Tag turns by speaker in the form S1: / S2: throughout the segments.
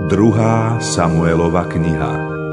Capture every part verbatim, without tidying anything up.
S1: Druhá Samuelova kniha.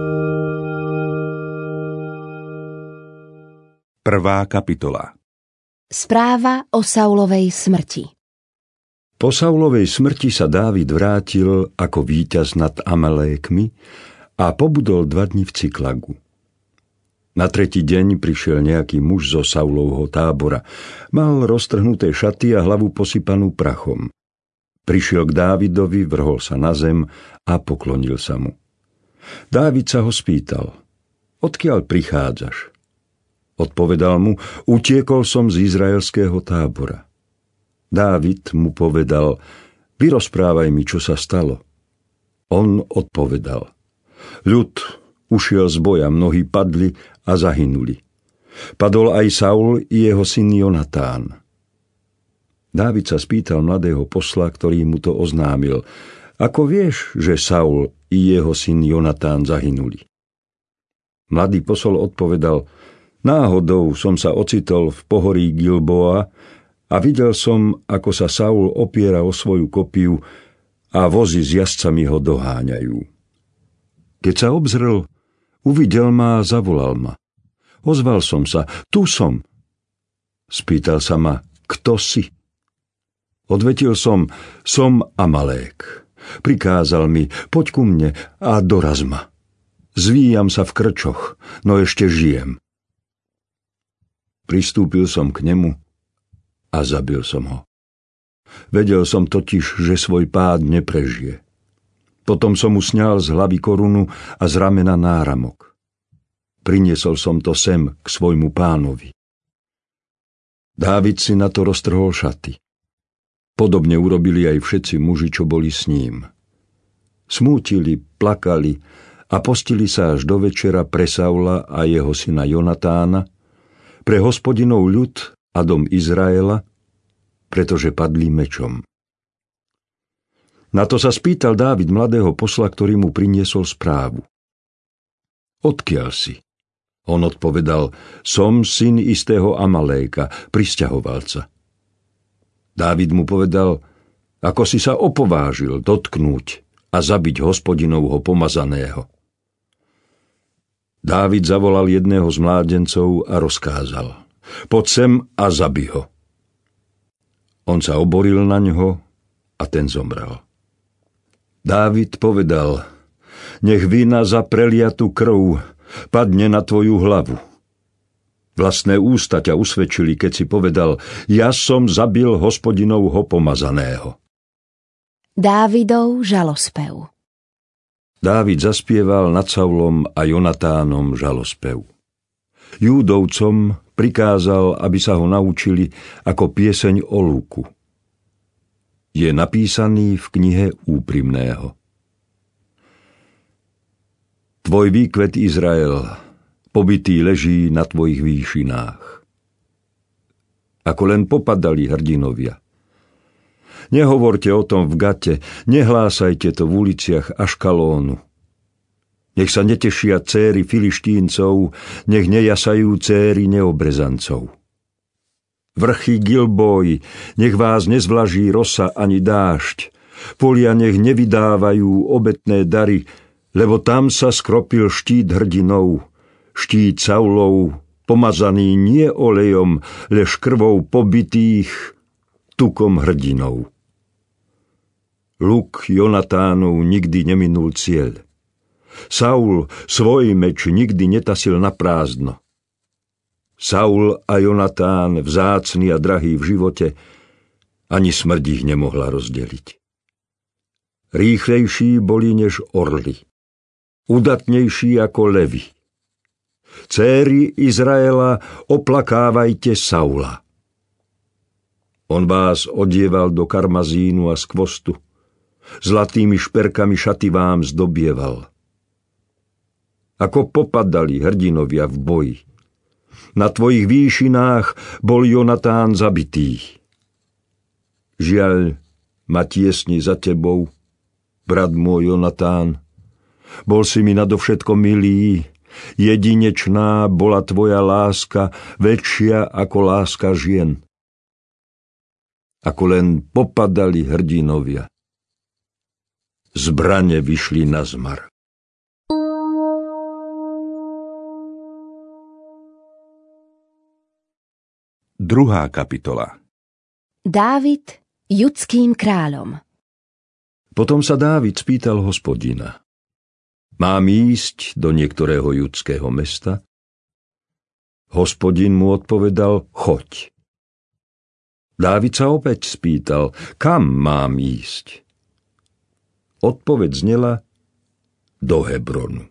S1: Prvá kapitola.
S2: Správa o Saulovej smrti.
S3: Po Saulovej smrti sa Dávid vrátil ako víťaz nad Amalékmi a pobudol dva dni v Ciklagu. Na tretí deň prišiel nejaký muž zo Saulovho tábora. Mal roztrhnuté šaty a hlavu posypanú prachom. Prišiel k Dávidovi, vrhol sa na zem a poklonil sa mu. Dávid sa ho spýtal: Odkiaľ prichádzaš? Odpovedal mu: Utiekol som z izraelského tábora. Dávid mu povedal: Vyrozprávaj mi, čo sa stalo. On odpovedal: Ľud ušiel z boja, mnohí padli a zahynuli. Padol aj Saul i jeho syn Jonatán. Dávid sa spýtal mladého posla, ktorý mu to oznámil: Ako vieš, že Saul i jeho syn Jonatán zahynuli? Mladý posol odpovedal: Náhodou som sa ocitol v pohorí Gilboa a videl som, ako sa Saul opiera o svoju kopiu a vozy s jazdcami ho doháňajú. Keď sa obzrel, uvidel ma a zavolal ma. Ozval som sa: Tu som. Spýtal sa ma: Kto si? Odvetil som: Som Amalek. Prikázal mi: Poď ku mne a doraz ma. Zvíjam sa v krčoch, no ešte žijem. Pristúpil som k nemu a zabil som ho. Vedel som totiž, že svoj pád neprežije. Potom som mu sňal z hlavy korunu a z ramena náramok. Priniesol som to sem k svojmu pánovi. Dávid si na to roztrhol šaty. Podobne urobili aj všetci muži, čo boli s ním. Smútili, plakali a postili sa až do večera pre Saula a jeho syna Jonatána, pre Hospodinov ľud a dom Izraela, pretože padli mečom. Na to sa spýtal Dávid mladého posla, ktorý mu priniesol správu: Odkiaľ si? On odpovedal: Som syn istého Amaléka, prisťahovalca. Dávid mu povedal: Ako si sa opovážil dotknúť a zabiť Hospodinovho pomazaného? Dávid zavolal jedného z mládencov a rozkázal: Poď sem a zabij ho. On sa oboril na ňo a ten zomrel. Dávid povedal: Nech vina za preliatú krv padne na tvoju hlavu. Vlastné ústa ťa usvedčili, keď si povedal: Ja som zabil Hospodinovho pomazaného.
S2: Dávidov žalospev.
S3: Dávid zaspieval nad Saulom a Jonatánom žalospev. Júdovcom prikázal, aby sa ho naučili ako pieseň o lúku. Je napísaný v knihe Úprimného. Tvoj výkvet Izrael, pobitý leží na tvojich výšinách. Ako len popadali hrdinovia. Nehovorte o tom v Gate, nehlásajte to v uliciach Aškalónu. Nech sa netešia céry Filištíncov, nech nejasajú céry neobrezancov. Vrchy Gilboj, nech vás nezvlaží rosa ani dážď, polia nech nevydávajú obetné dary, lebo tam sa skropil štít hrdinov, štít Saulov, pomazaný nie olejom, lež krvou pobitých, tukom hrdinov. Luk Jonatánov nikdy neminul cieľ. Saul svoj meč nikdy netasil na prázdno. Saul a Jonatán, vzácny a drahý v živote, ani smrť ich nemohla rozdeliť. Rýchlejší boli než orly, udatnejší ako levy. Céry Izraela, oplakávajte Saula. On vás odieval do karmazínu a skvostu, zlatými šperkami šaty vám zdobieval. Ako popadali hrdinovia v boji. Na tvojich výšinách bol Jonatán zabitý. Žiaľ, ma tiesni za tebou, brat môj Jonatán. Bol si mi nadovšetko milý, jedinečná bola tvoja láska, väčšia ako láska žien. Ako len popadali hrdinovia. zbrane vyšli na zmar.
S1: Druhá kapitola.
S2: Dávid judským kráľom.
S3: Potom sa Dávid spýtal Hospodina: Mám ísť do niektorého judského mesta? Hospodin mu odpovedal: Choď. Dávid sa opäť spýtal: Kam mám ísť? Odpoveď znela: Do Hebronu.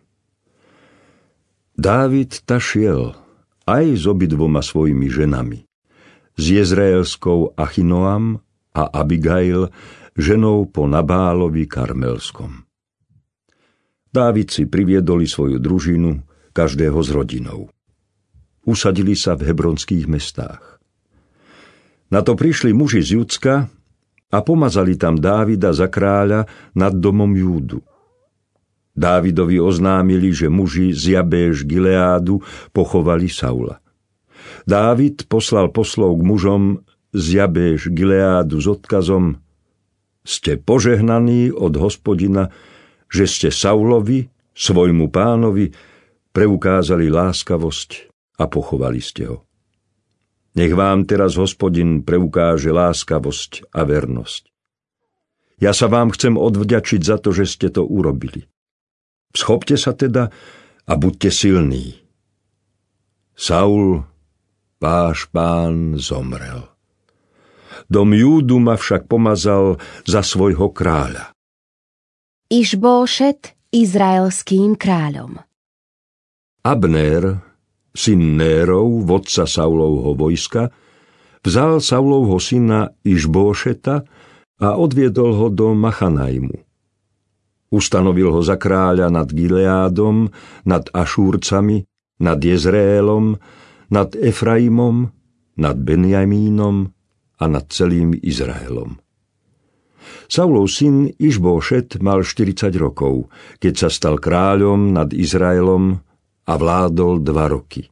S3: Dávid ta šiel aj s obidvoma svojimi ženami, s Jezreelskou Achinoam a Abigail, ženou po Nabálovi Karmelskom. Dávid si priviedol svoju družinu, každého s rodinou. Usadili sa v hebronských mestách. Na to prišli muži z Judska a pomazali tam Dávida za kráľa nad domom Júdu. Dávidovi oznámili, že muži z Jabéš Gileádu pochovali Saula. Dávid poslal poslov k mužom z Jabéš Gileádu s odkazom: Ste požehnaní od Hospodina, že ste Saulovi, svojmu pánovi, preukázali láskavosť a pochovali ste ho. Nech vám teraz Hospodin preukáže láskavosť a vernosť. Ja sa vám chcem odvďačiť za to, že ste to urobili. Schopte sa teda a buďte silní. Saul, váš pán, zomrel. Dom Júdu ma však pomazal za svojho kráľa.
S2: Išbóšet izraelským kráľom.
S3: Abnér, syn Nérov, vodca Saulovho vojska, vzal Saulovho syna Išbóšeta a odviedol ho do Machanajmu. Ustanovil ho za kráľa nad Gileádom, nad Ašúrcami, nad Jezreelom, nad Efraimom, nad Benjamínom a nad celým Izraelom. Saulov syn Išbóšet mal štyridsať rokov, keď sa stal kráľom nad Izraelom a vládol dva roky.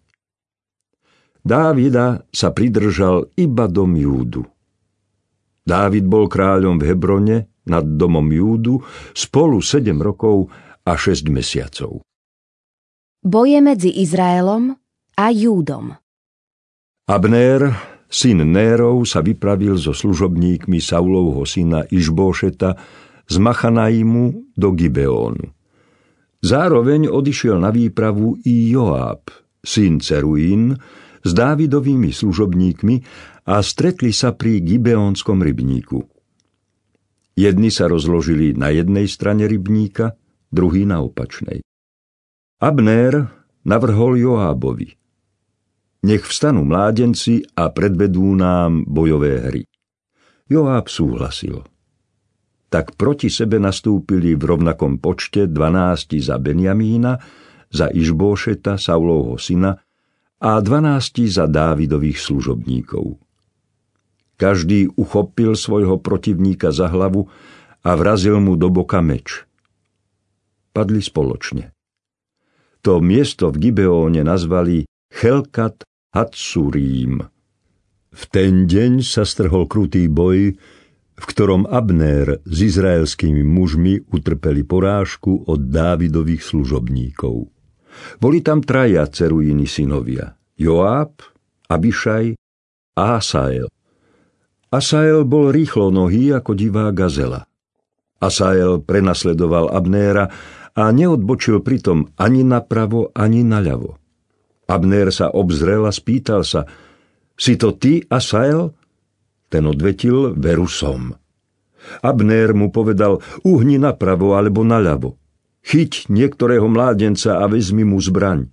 S3: Dávida sa pridržal iba dom Júdu. Dávid bol kráľom v Hebrone nad domom Júdu spolu sedem rokov a šesť mesiacov.
S2: Boje medzi Izraelom a Júdom.
S3: Abnér, syn Nérov, sa vypravil so služobníkmi Saulovho syna Išbóšeta z Machanaimu do Gibeónu. Zároveň odišiel na výpravu i Joáb, syn Ceruín, s Dávidovými služobníkmi a stretli sa pri Gibeónskom rybníku. Jedni sa rozložili na jednej strane rybníka, druhý na opačnej. Abnér navrhol Joábovi: Nech vstanú mládenci a predvedú nám bojové hry. Joáb súhlasil. Tak proti sebe nastúpili v rovnakom počte dvanásti za Benjamína, za Išbóšeta, Saulovho syna, a dvanásti za Dávidových služobníkov. Každý uchopil svojho protivníka za hlavu a vrazil mu do boka meč. Padli spoločne. To miesto v Gibeóne nazvali Chelkat Hatsurím. V ten deň sa strhol krutý boj, v ktorom Abnér s izraelskými mužmi utrpeli porážku od Dávidových služobníkov. Boli tam traja Ceruíny synovia: Joáb, Abišaj a Asael. Asael bol rýchlonohý ako divá gazela. Asael prenasledoval Abnéra a neodbočil pritom ani napravo, ani naľavo. Abnér sa obzrel a spýtal sa: Si to ty, Asael? Ten odvetil: Veru som. Abnér mu povedal: Uhni napravo alebo naľavo. Chyť niektorého mládenca a vezmi mu zbraň.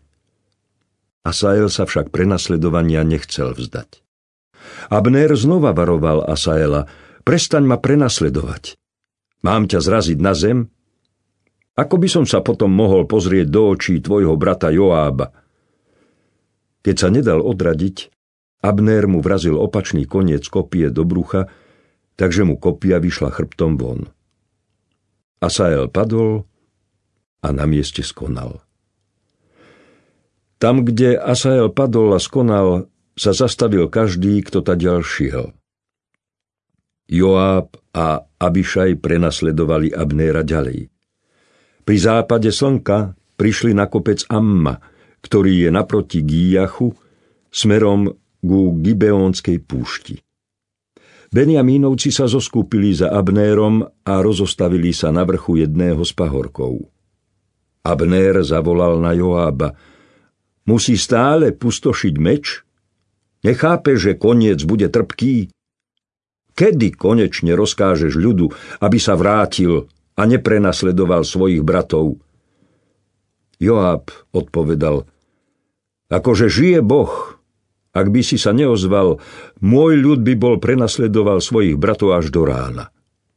S3: Asael sa však prenasledovania nechcel vzdať. Abnér znova varoval Asaela: Prestaň ma prenasledovať. Mám ťa zraziť na zem? Ako by som sa potom mohol pozrieť do očí tvojho brata Joába? Keď sa nedal odradiť, Abnér mu vrazil opačný koniec kopie do brucha, takže mu kopia vyšla chrbtom von. Asael padol a na mieste skonal. Tam, kde Asael padol a skonal, sa zastavil každý, kto tadiaľ šiel. Joáb a Abišaj prenasledovali Abnéra ďalej. Pri západe slnka prišli na kopec Amma, ktorý je naproti Gíjachu, smerom ku Gibeónskej púšti. Benjamínovci sa zoskupili za Abnérom a rozostavili sa na vrchu jedného z pahorkov. Abnér zavolal na Joába: Musí stále pustošiť meč? Nechápe, že koniec bude trpký? Kedy konečne rozkážeš ľudu, aby sa vrátil a neprenasledoval svojich bratov? Joáb odpovedal: Akože žije Boh, ak by si sa neozval, môj ľud by bol prenasledoval svojich bratov až do rána.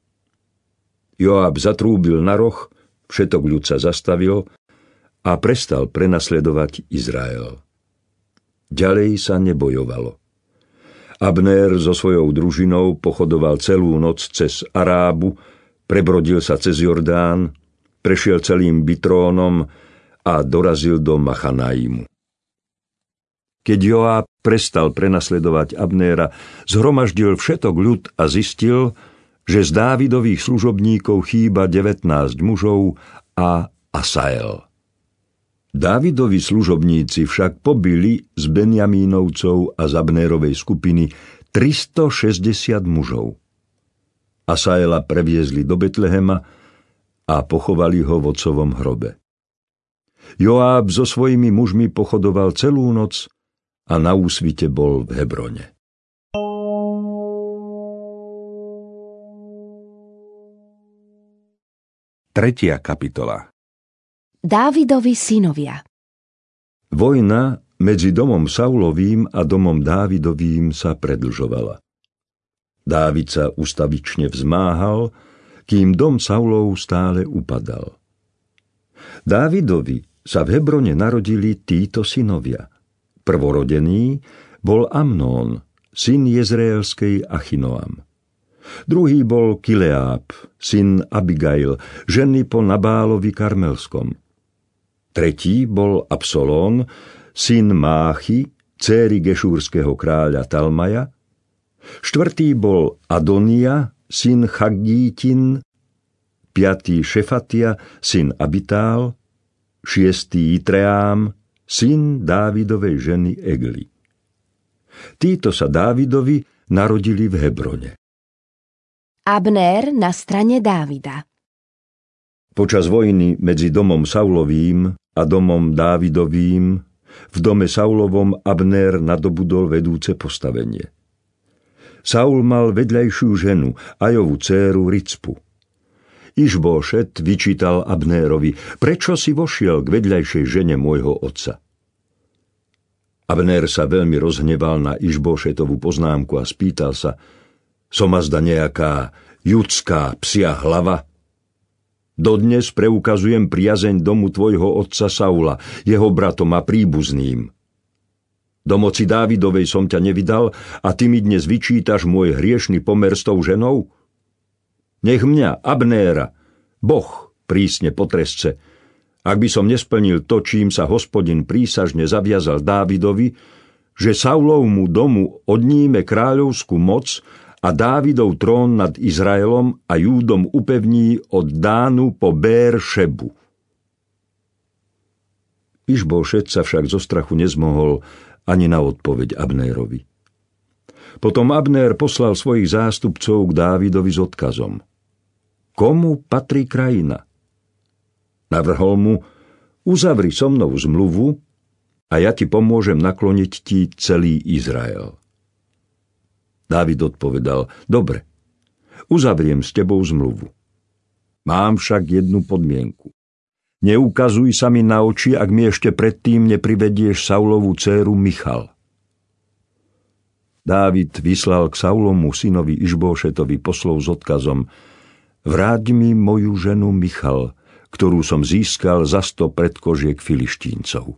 S3: Joáb zatrúbil na roh, všetok ľud sa zastavil a prestal prenasledovať Izrael. Ďalej sa nebojovalo. Abnér so svojou družinou pochodoval celú noc cez Arábu, prebrodil sa cez Jordán, prešiel celým Bitrónom a dorazil do Machanaimu. Keď Joáb prestal prenasledovať Abnéra, zhromaždil všetok ľud a zistil, že z Dávidových služobníkov chýba devätnásť mužov a Asael. Dávidovi služobníci však pobili z Benjamínovcov a z Abnérovej skupiny tristošesťdesiat mužov. Asaela previezli do Betlehema a pochovali ho v otcovom hrobe. Joáb so svojimi mužmi pochodoval celú noc a na úsvite bol v Hebrone.
S1: Tretia kapitola.
S2: Dávidovi synovia.
S3: Vojna medzi domom Saulovým a domom Dávidovým sa predlžovala. Dávid sa ustavične vzmáhal, kým dom Saulov stále upadal. Dávidovi sa v Hebrone narodili títo synovia. Prvorodený bol Amnón, syn Jezreelskej Achinoam. Druhý bol Kileáb, syn Abigail, ženy po Nabálovi Karmelskom. Tretí bol Absalón, syn Máchy, dcéry gešúrskeho kráľa Talmaja. Štvrtý bol Adonia, syn Chaggítin. Piatý Šefatia, syn Abitál. Šiestý Itreám, syn Dávidovej ženy Egli. Títo sa Dávidovi narodili v Hebrone.
S2: Abnér na strane Dávida.
S3: Počas vojny medzi domom Saulovým a domom Dávidovým v dome Saulovom Abnér nadobudol vedúce postavenie. Saul mal vedľajšiu ženu, Ajovú dcéru Ricpu. Išbošet vyčítal Abnérovi: Prečo si vošiel k vedľajšej žene môjho otca? Abnér sa veľmi rozhneval na Išbošetovú poznámku a spýtal sa: Som azda nejaká judská psia hlava? Dodnes preukazujem priazeň domu tvojho otca Saula, jeho bratom a príbuzným. Do moci Dávidovej som ťa nevydal a ty mi dnes vyčítaš môj hriešny pomer s tou ženou? Nech mňa, Abnéra, Boh prísne potresce, ak by som nesplnil to, čím sa Hospodin prísažne zaviazal Dávidovi, že Saulovmu domu odníme kráľovskú moc a Dávidov trón nad Izraelom a Júdom upevní od Dánu po Bér-Šebu. Išbošet sa však zo strachu nezmohol ani na odpoveď Abnérovi. Potom Abnér poslal svojich zástupcov k Dávidovi s odkazom: Komu patrí krajina? Navrhol mu: Uzavri so mnou zmluvu a ja ti pomôžem nakloniť ti celý Izrael. Dávid odpovedal: Dobre, uzavriem s tebou zmluvu. Mám však jednu podmienku. Neukazuj sa mi na oči, ak mi ešte predtým neprivedieš Saulovú dcéru Michal. Dávid vyslal k Saulomu synovi Išbošetovi poslov s odkazom: Vráť mi moju ženu Michal, ktorú som získal za sto predkožiek Filištíncov.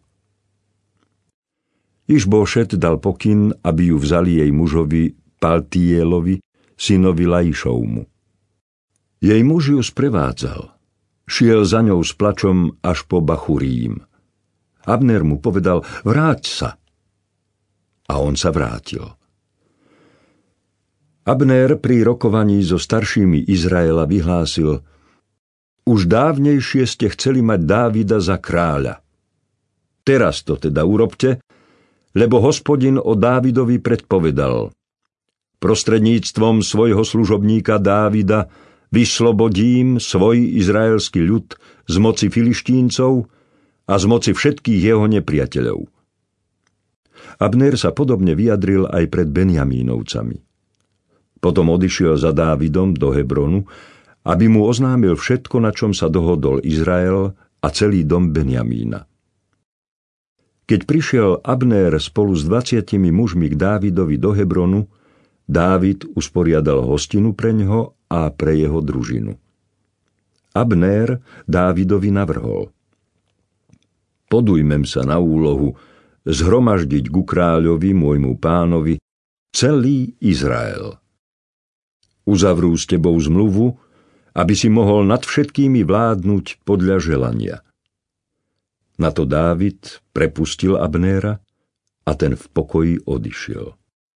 S3: Išbošet dal pokyn, aby ju vzali jej mužovi Paltielovi, synovi Laišovmu. Jej muž ju sprevádzal. Šiel za ňou s plačom až po Bachurím. Abner mu povedal: Vráť sa. A on sa vrátil. Abner pri rokovaní so staršími Izraela vyhlásil: Už dávnejšie ste chceli mať Dávida za kráľa. Teraz to teda urobte, lebo Hospodin o Dávidovi predpovedal: Prostredníctvom svojho služobníka Dávida vyslobodím svoj izraelský ľud z moci Filištíncov a z moci všetkých jeho nepriateľov. Abner sa podobne vyjadril aj pred Benjamínovcami. Potom odišiel za Dávidom do Hebronu, aby mu oznámil všetko, na čom sa dohodol Izrael a celý dom Benjamína. Keď prišiel Abner spolu s dvaciatimi mužmi k Dávidovi do Hebronu, Dávid usporiadal hostinu preňho a pre jeho družinu. Abner Dávidovi navrhol: Podujmem sa na úlohu zhromaždiť ku kráľovi, môjmu pánovi, celý Izrael. Uzavrú s tebou zmluvu, aby si mohol nad všetkými vládnuť podľa želania. Na to Dávid prepustil Abnéra a ten v pokoji odišiel.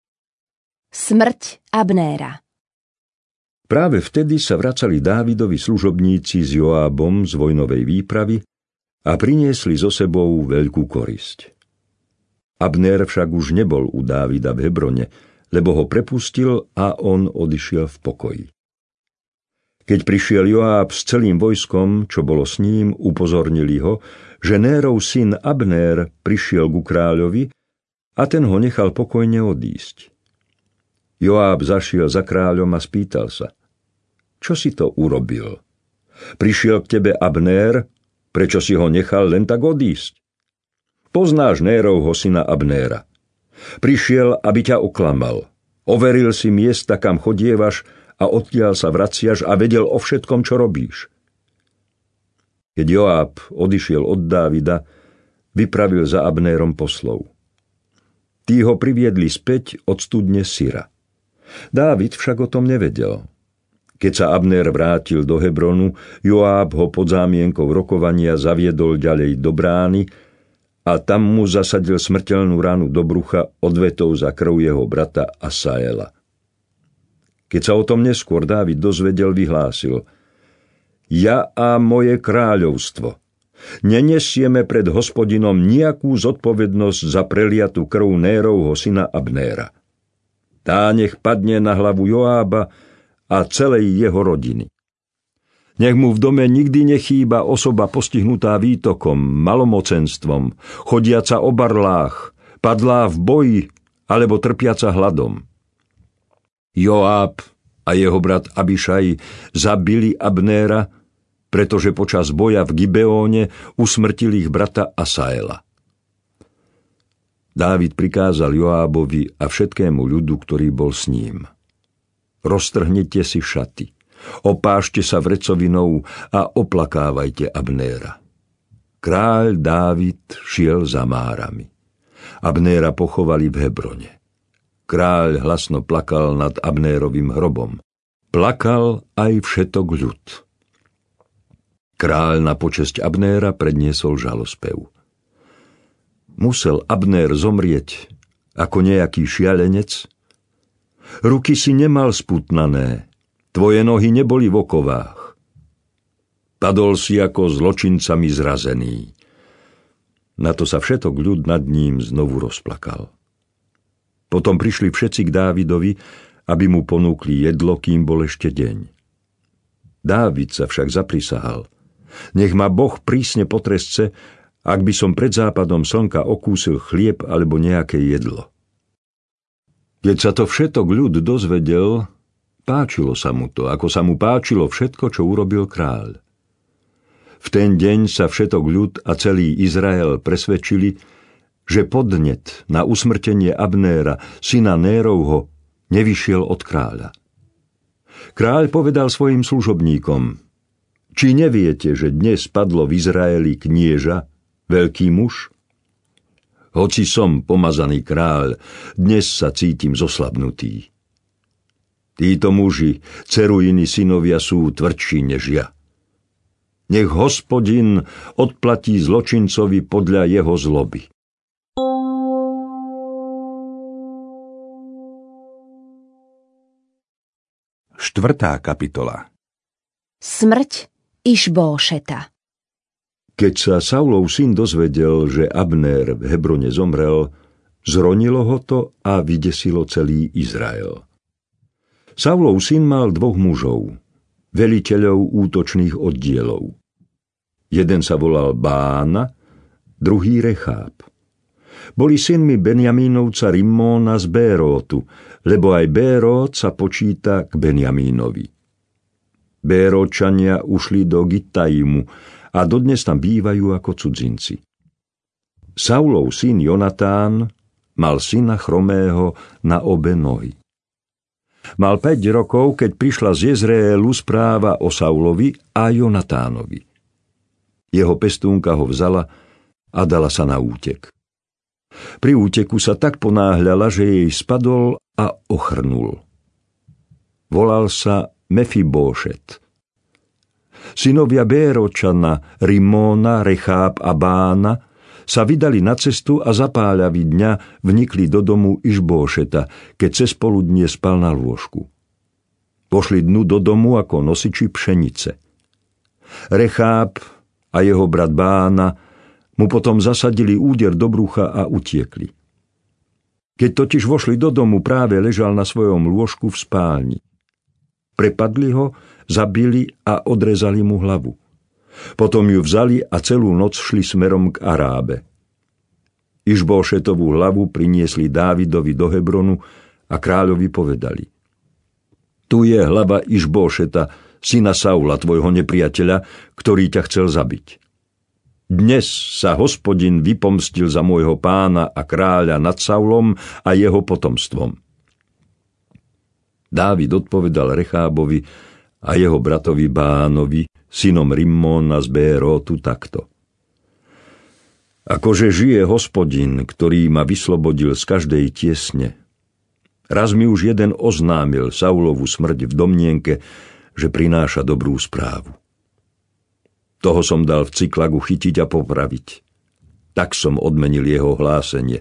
S2: Smrť Abnéra.
S3: Práve vtedy sa vracali Dávidovi služobníci s Joábom z vojnovej výpravy a priniesli so sebou veľkú korisť. Abner však už nebol u Dávida v Hebrone, lebo ho prepustil a on odišiel v pokoji. Keď prišiel Joáb s celým vojskom, čo bolo s ním, upozornili ho, že Nérov syn Abner prišiel ku kráľovi a ten ho nechal pokojne odísť. Joáb zašiel za kráľom a spýtal sa: Čo si to urobil? Prišiel k tebe Abner, prečo si ho nechal len tak odísť? Poznáš Nérovho syna Abnéra. Prišiel, aby ťa oklamal. Overil si miesta, kam chodievaš a odtiaľ sa vraciaš a vedel o všetkom, čo robíš. Keď Joáb odišiel od Dávida, vypravil za Abnérom poslov. Tí ho priviedli späť od studne Sira. Dávid však o tom nevedel. Keď sa Abner vrátil do Hebronu, Joáb ho pod zámienkou rokovania zaviedol ďalej do brány a tam mu zasadil smrteľnú ránu do brucha odvetou za krv jeho brata Asaela. Keď sa o tom neskôr Dávid dozvedel, vyhlásil: Ja a moje kráľovstvo nenesieme pred Hospodinom nejakú zodpovednosť za preliatú krv Nérovho syna Abnéra. Tá nech padne na hlavu Joába a celej jeho rodiny. Nech mu v dome nikdy nechýba osoba postihnutá výtokom, malomocenstvom, chodiaca o barlách, padlá v boji alebo trpiaca hladom. Joáb a jeho brat Abišaj zabili Abnéra, pretože počas boja v Gibeóne usmrtil ich brata Asaela. Dávid prikázal Joábovi a všetkému ľudu, ktorý bol s ním: Roztrhnite si šaty, opášte sa vrecovinou a oplakávajte Abnéra. Kráľ Dávid šiel za márami. Abnéra pochovali v Hebrone. Kráľ hlasno plakal nad Abnérovým hrobom. Plakal aj všetok ľud. Kráľ na počesť Abnéra predniesol žalospev. Musel Abnér zomrieť ako nejaký šialenec? Ruky si nemal sputnané, tvoje nohy neboli v okovách. Padol si ako zločincami zrazený. Na to sa všetok ľud nad ním znovu rozplakal. Potom prišli všetci k Dávidovi, aby mu ponúkli jedlo, kým bol ešte deň. Dávid sa však zaprisahal: Nech ma Boh prísne potresce, ak by som pred západom slnka okúsil chlieb alebo nejaké jedlo. Keď sa to všetok ľud dozvedel, páčilo sa mu to, ako sa mu páčilo všetko, čo urobil kráľ. V ten deň sa všetok ľud a celý Izrael presvedčili, že podnet na usmrtenie Abnéra, syna Nérovho, nevyšiel od kráľa. Kráľ povedal svojim služobníkom: Či neviete, že dnes padlo v Izraeli knieža, veľký muž? Hoci som pomazaný kráľ, dnes sa cítim zoslabnutý. Títo muži, Cerujini synovia, sú tvrdší než ja. Nech Hospodin odplatí zločincovi podľa jeho zloby.
S1: Štvrtá kapitola.
S2: Smrť Išbóšeta.
S3: Keď sa Saulov syn dozvedel, že Abner v Hebrone zomrel, zronilo ho to a vydesilo celý Izrael. Saulov syn mal dvoch mužov, veliteľov útočných oddielov. Jeden sa volal Bána, druhý Recháb. Boli synmi Benjamínovca Rimmóna z Bérótu, lebo aj Bérót sa počíta k Benjamínovi. Béróčania ušli do Gittaimu a dodnes tam bývajú ako cudzinci. Saulov syn Jonatán mal syna chromého na obe nohy. Mal päť rokov, keď prišla z Jezreélu správa o Saulovi a Jonatánovi. Jeho pestúnka ho vzala a dala sa na útek. Pri úteku sa tak ponáhľala, že jej spadol a ochrnul. Volal sa Mefibóšet. Synovia Béročana, Rimmóna, Recháb a Bána sa vydali na cestu a za páľavy dňa vnikli do domu Išbóšeta, keď cez poludnie spal na lôžku. Pošli dnu do domu ako nosiči pšenice. Recháb a jeho brat Bána mu potom zasadili úder do brucha a utiekli. Keď totiž vošli do domu, práve ležal na svojom lôžku v spálni. Prepadli ho, zabili a odrezali mu hlavu. Potom ju vzali a celú noc šli smerom k Arábe. Išbóšetovú hlavu priniesli Dávidovi do Hebronu a kráľovi povedali: Tu je hlava Išbóšeta, syna Saula, tvojho nepriateľa, ktorý ťa chcel zabiť. Dnes sa Hospodin vypomstil za môjho pána a kráľa nad Saulom a jeho potomstvom. Dávid odpovedal Rechábovi a jeho bratovi Bánovi, synom Rimmóna z Bérótu, takto: Akože žije Hospodin, ktorý ma vyslobodil z každej tiesne. Raz mi už jeden oznámil Saulovu smrť v domnienke, že prináša dobrú správu. Toho som dal v Ciklagu chytiť a popraviť. Tak som odmenil jeho hlásenie.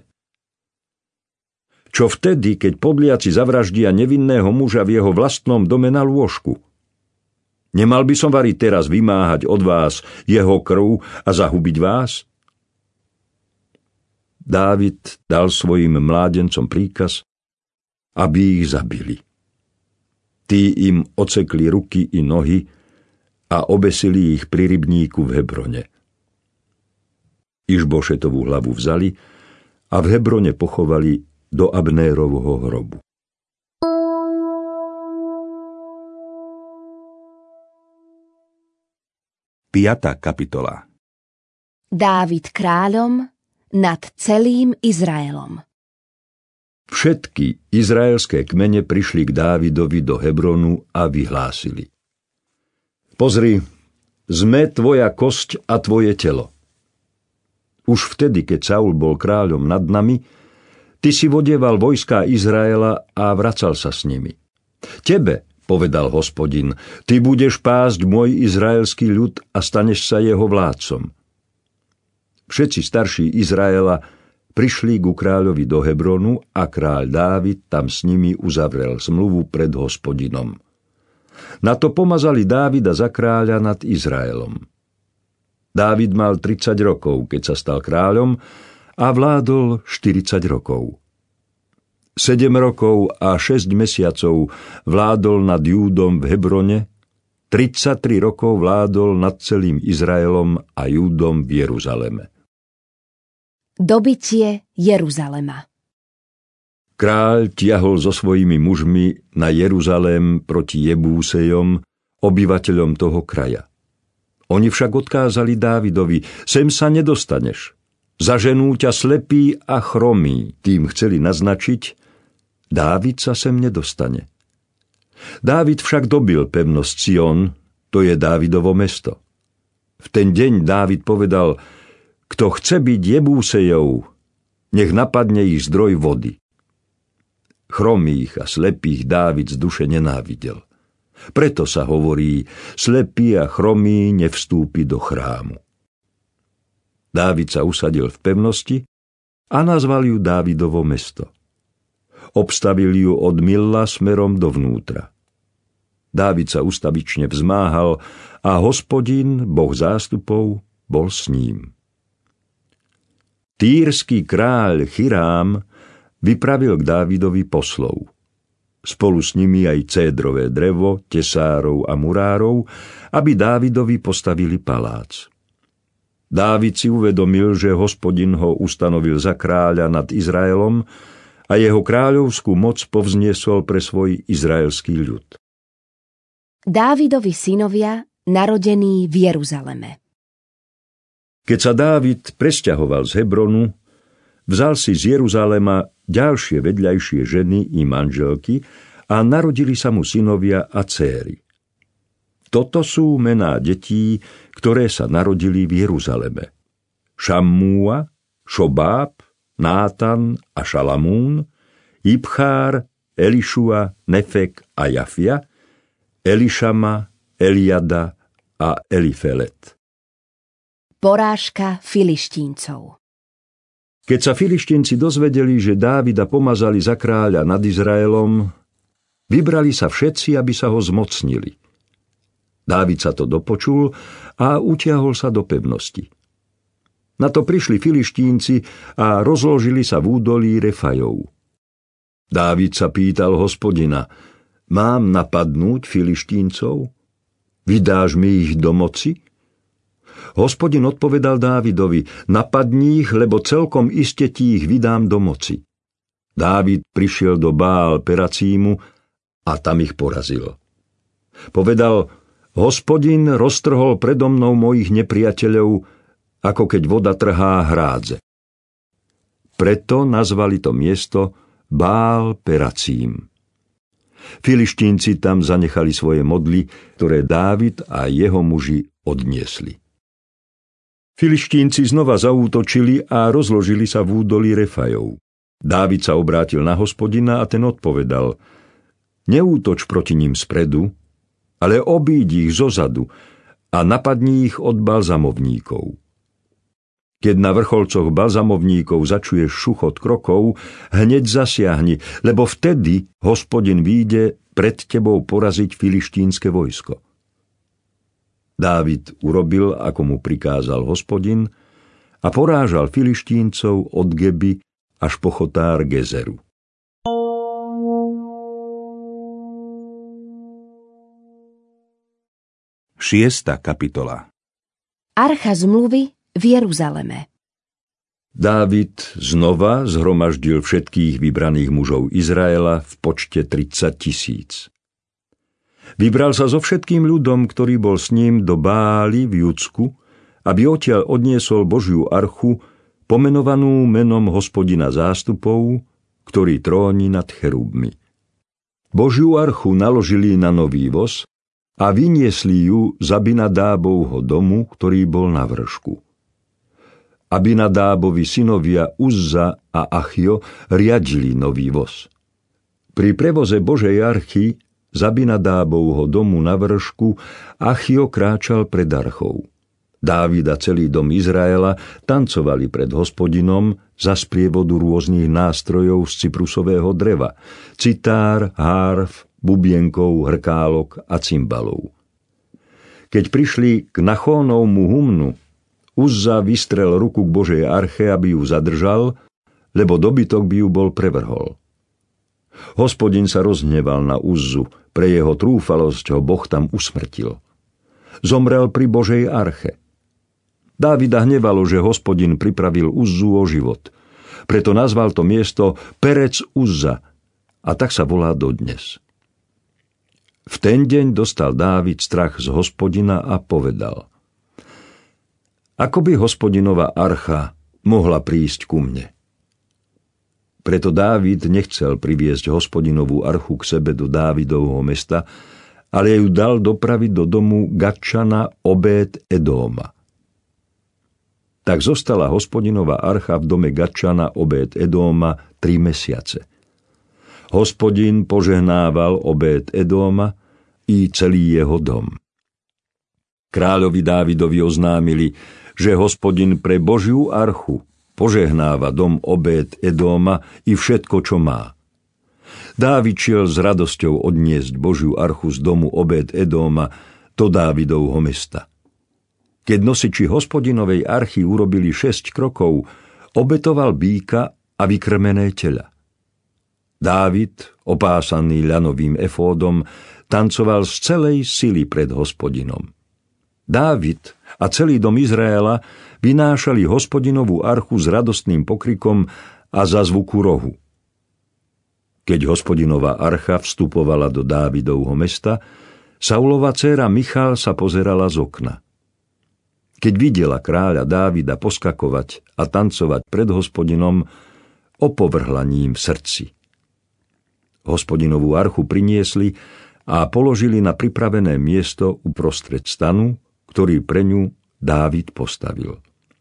S3: Čo vtedy, keď podliaci zavraždia nevinného muža v jeho vlastnom dome na lôžku? Nemal by som vari teraz vymáhať od vás jeho krv a zahubiť vás? Dávid dal svojim mládencom príkaz, aby ich zabili. Tí im odsekli ruky i nohy a obesili ich pri rybníku v Hebrone. Išbóšetovú hlavu vzali a v Hebrone pochovali do Abnérovho hrobu.
S1: Piatá kapitola.
S2: Dávid kráľom nad celým Izraelom.
S3: Všetky izraelské kmene prišli k Dávidovi do Hebronu a vyhlásili: Pozri, sme tvoja kosť a tvoje telo. Už vtedy, keď Saul bol kráľom nad nami, ty si vodieval vojská Izraela a vracal sa s nimi. Tebe, povedal Hospodin, ty budeš pásť môj izraelský ľud a staneš sa jeho vládcom. Všetci starší Izraela prišli ku kráľovi do Hebronu a kráľ Dávid tam s nimi uzavrel zmluvu pred Hospodinom. Na to pomazali Dávida za kráľa nad Izraelom. Dávid mal tridsať rokov, keď sa stal kráľom, a vládol štyridsať rokov. Sedem rokov a šesť mesiacov vládol nad Júdom v Hebrone, tridsaťtri rokov vládol nad celým Izraelom a Júdom v Jeruzaleme.
S2: Dobitie Jeruzalema.
S3: Kráľ tiahol so svojimi mužmi na Jeruzalém proti Jebúsejom, obyvateľom toho kraja. Oni však odkázali Dávidovi: Sem sa nedostaneš. Zaženú ťa slepí a chromí. Tým chceli naznačiť: Dávid sa sem nedostane. Dávid však dobil pevnosť Sion, to je Dávidovo mesto. V ten deň Dávid povedal: Kto chce byť Jebúsejov, nech napadne ich zdroj vody. Chromých a slepých Dávid z duše nenávidel. Preto sa hovorí: slepý a chromý nevstúpi do chrámu. Dávid sa usadil v pevnosti a nazval ju Dávidovo mesto. Obstavil ju od Milla smerom dovnútra. Dávid sa ustavične vzmáhal a Hospodin, Boh zástupov, bol s ním. Týrsky kráľ Chirám vypravil k Dávidovi poslov. Spolu s nimi aj cédrové drevo, tesárov a murárov, aby Dávidovi postavili palác. Dávid si uvedomil, že Hospodin ho ustanovil za kráľa nad Izraelom a jeho kráľovskú moc povzniesol pre svoj izraelský ľud.
S2: Dávidovi synovia, narodení v Jeruzaleme.
S3: Keď sa Dávid presťahoval z Hebronu, vzal si z Jeruzalema ďalšie vedľajšie ženy i manželky a narodili sa mu synovia a céry. Toto sú mená detí, ktoré sa narodili v Jeruzaleme. Šammúa, Šobáb, Nátan a Šalamún, Ibchár, Elišua, Nefek a Jafia, Elišama, Eliada a Elifelet.
S2: Porážka Filištíncov.
S3: Keď sa Filištínci dozvedeli, že Dávida pomazali za kráľa nad Izraelom, vybrali sa všetci, aby sa ho zmocnili. Dávid sa to dopočul a utiahol sa do pevnosti. Na to prišli Filištínci a rozložili sa v údolí Refajov. Dávid sa pýtal Hospodina: Mám napadnúť Filištíncov? Vydáš mi ich do moci? Hospodin odpovedal Dávidovi: Napadni ich, lebo celkom iste ti ich vydám do moci. Dávid prišiel do Bál Peracímu a tam ich porazil. Povedal: Hospodin roztrhol predo mnou mojich nepriateľov, ako keď voda trhá hrádze. Preto nazvali to miesto Bál Peracím. Filištínci tam zanechali svoje modly, ktoré Dávid a jeho muži odniesli. Filištínci znova zaútočili a rozložili sa v údolí Refajov. Dávid sa obrátil na Hospodina a ten odpovedal: Neútoč proti ním spredu, ale obíď ich zozadu a napadni ich od balzamovníkov. Keď na vrcholcoch balzamovníkov začuješ šuchot krokov, hneď zasiahni, lebo vtedy Hospodin vyjde pred tebou poraziť filištínske vojsko. Dávid urobil, ako mu prikázal Hospodin, a porážal Filištíncov od Geby až po chotár Gezeru.
S1: Šiesta kapitola.
S2: Archa zmluvy v Jeruzaleme.
S3: Dávid znova zhromaždil všetkých vybraných mužov Izraela v počte tridsať tisíc. Vybral sa so všetkým ľudom, ktorý bol s ním, do Báli v Judsku, aby odtiaľ odniesol Božiu archu, pomenovanú menom Hospodina zástupov, ktorý tróni nad cherubmi. Božiu archu naložili na nový voz a vyniesli ju z Abinadábovho domu, ktorý bol na vršku. Abinadábovi synovia Uzza a Achio riadili nový voz. Pri prevoze Božej archy z Abinadábovho domu na vršku Achio kráčal pred archou. Dávid a celý dom Izraela tancovali pred Hospodinom za sprievodu rôznych nástrojov z cyprusového dreva, citár, hárf, bubienkov, hrkálok a cymbalov. Keď prišli k Nachónovmu humnu, Uzza vystrel ruku k Božej arche, aby ju zadržal, lebo dobytok by ju bol prevrhol. Hospodin sa rozhneval na Uzzu, pre jeho trúfalosť ho Boh tam usmrtil. Zomrel pri Božej arche. Dávida hnevalo, že Hospodin pripravil Uzzu o život. Preto nazval to miesto Perec Uzza a tak sa volá dodnes. V ten deň dostal Dávid strach z Hospodina a povedal: Ako by Hospodinova archa mohla prísť ku mne? Preto Dávid nechcel priviesť Hospodinovú archu k sebe do Dávidovho mesta, ale ju dal dopraviť do domu Gatčana Obed Edóma. Tak zostala Hospodinova archa v dome Gatčana Obed Edóma tri mesiace. Hospodin požehnával Obed Edóma i celý jeho dom. Kráľovi Dávidovi oznámili, že Hospodin pre Božiu archu požehnáva dom Obed Edóma i všetko, čo má. Dávid šiel s radosťou odniesť Božiu archu z domu Obed Edóma do Dávidovho mesta. Keď nosiči Hospodinovej archy urobili šesť krokov, obetoval býka a vykrmené teľa. Dávid, opásaný ľanovým efódom, tancoval z celej sily pred Hospodinom. Dávid a celý dom Izraela vynášali Hospodinovú archu s radostným pokrikom a za zvuku rohu. Keď Hospodinová archa vstupovala do Dávidovho mesta, Saulova dcéra Michal sa pozerala z okna. Keď videla kráľa Dávida poskakovať a tancovať pred Hospodinom, opovrhla ním v srdci. Hospodinovú archu priniesli a položili na pripravené miesto uprostred stanu, ktorý pre ňu Dávid postavil.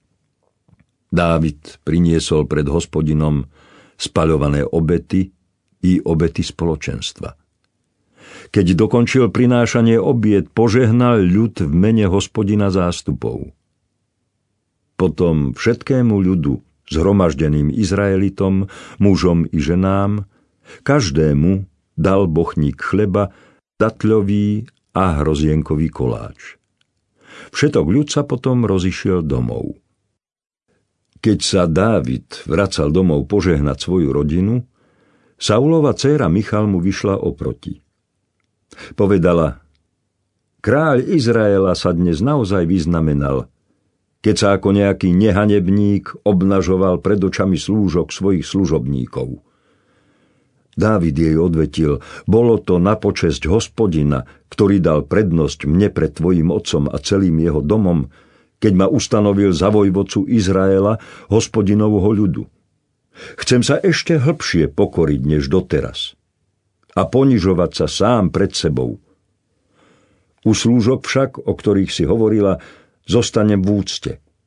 S3: Dávid priniesol pred Hospodinom spaľované obety i obety spoločenstva. Keď dokončil prinášanie obiet, požehnal ľud v mene Hospodina zástupov. Potom všetkému ľudu, zhromaždeným Izraelitom, mužom i ženám, každému dal bochník chleba, datľový a hrozienkový koláč. Všetok ľud sa potom rozišiel domov. Keď sa Dávid vracal domov požehnať svoju rodinu, Saulova dcéra Michal mu vyšla oproti. Povedala: Kráľ Izraela sa dnes naozaj vyznamenal, keď sa ako nejaký nehanebník obnažoval pred očami slúžok svojich služobníkov. Dávid jej odvetil: Bolo to na počesť Hospodina, ktorý dal prednosť mne pred tvojim otcom a celým jeho domom, keď ma ustanovil za vojvodcu Izraela, Hospodinovho ľudu. Chcem sa ešte hlbšie pokoriť než doteraz a ponižovať sa sám pred sebou. U slúžok však, o ktorých si hovorila, zostanem v úcte.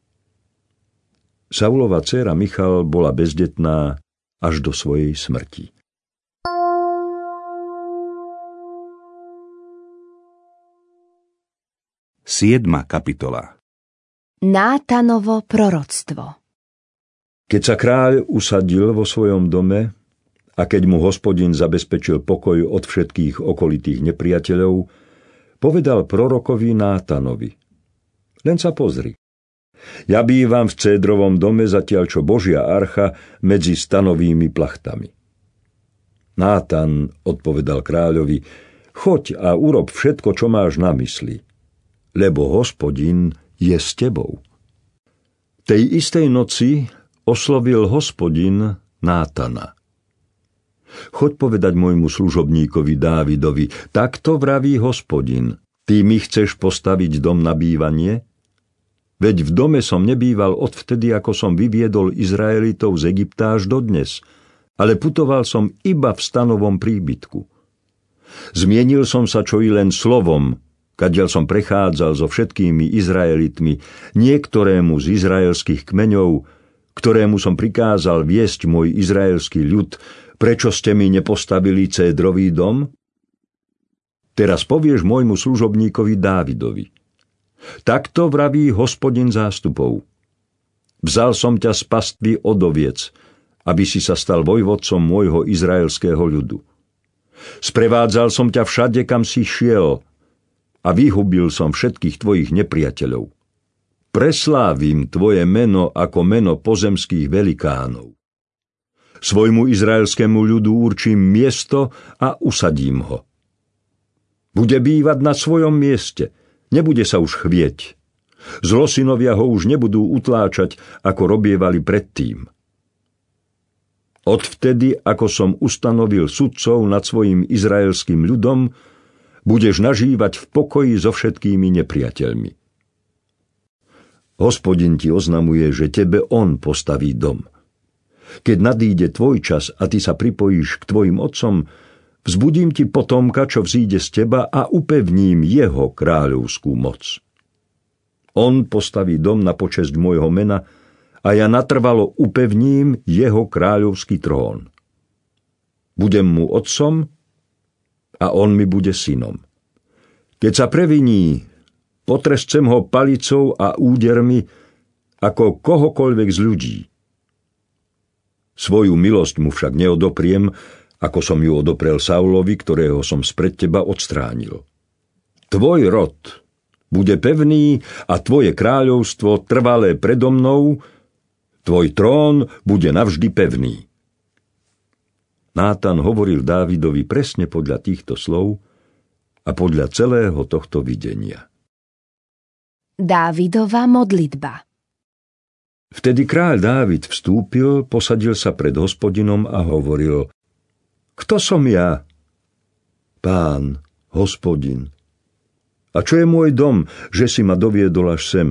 S3: Saulova dcéra Michal bola bezdetná až do svojej smrti.
S1: Siedma kapitola.
S2: Nátanovo proroctvo.
S3: Keď sa kráľ usadil vo svojom dome a keď mu Hospodin zabezpečil pokoj od všetkých okolitých nepriateľov, povedal prorokovi Nátanovi: Len sa pozri. Ja bývam v cédrovom dome, zatiaľ čo Božia archa medzi stanovými plachtami. Nátan odpovedal kráľovi: Choď a urob všetko, čo máš na mysli, lebo Hospodin je s tebou. Tej istej noci oslovil Hospodin Nátana. Choď povedať môjmu služobníkovi Dávidovi: Takto vraví Hospodin, ty mi chceš postaviť dom na bývanie? Veď v dome som nebýval odvtedy, ako som vyviedol Izraelitov z Egypta až dodnes, ale putoval som iba v stanovom príbytku. Zmienil som sa čo i len slovom, kadiaľ som prechádzal so všetkými Izraelitmi, niektorému z izraelských kmeňov, ktorému som prikázal viesť môj izraelský ľud, prečo ste mi nepostavili cédrový dom? Teraz povieš môjmu služobníkovi Dávidovi: Takto vraví Hospodin zástupov. Vzal som ťa z pastvy od oviec, aby si sa stal vojvodcom môjho izraelského ľudu. Sprevádzal som ťa všade, kam si šiel, a vyhubil som všetkých tvojich nepriateľov. Preslávim tvoje meno ako meno pozemských velikánov. Svojmu izraelskému ľudu určím miesto a usadím ho. Bude bývať na svojom mieste, nebude sa už chvieť. Zlosinovia ho už nebudú utláčať, ako robievali predtým. Odvtedy, ako som ustanovil sudcov nad svojim izraelským ľudom, budeš nažívať v pokoji so všetkými nepriateľmi. Hospodin ti oznamuje, že tebe on postaví dom. Keď nadíde tvoj čas a ty sa pripojíš k tvojim otcom, vzbudím ti potomka, čo vzíde z teba, a upevním jeho kráľovskú moc. On postaví dom na počesť môjho mena a ja natrvalo upevním jeho kráľovský trón. Budem mu otcom a on mi bude synom. Keď sa previní, potrescem ho palicou a údermi ako kohokoľvek z ľudí. Svoju milosť mu však neodopriem ako som ju odoprel Saulovi, ktorého som spred teba odstránil. Tvoj rod bude pevný a tvoje kráľovstvo trvalé predo mnou, tvoj trón bude navždy pevný. Nátan hovoril Dávidovi presne podľa týchto slov a podľa celého tohto videnia.
S2: Dávidova modlitba.
S3: Vtedy kráľ Dávid vstúpil, posadil sa pred Hospodinom a hovoril: Kto som ja? Pán, Hospodin. A čo je môj dom, že si ma doviedol až sem?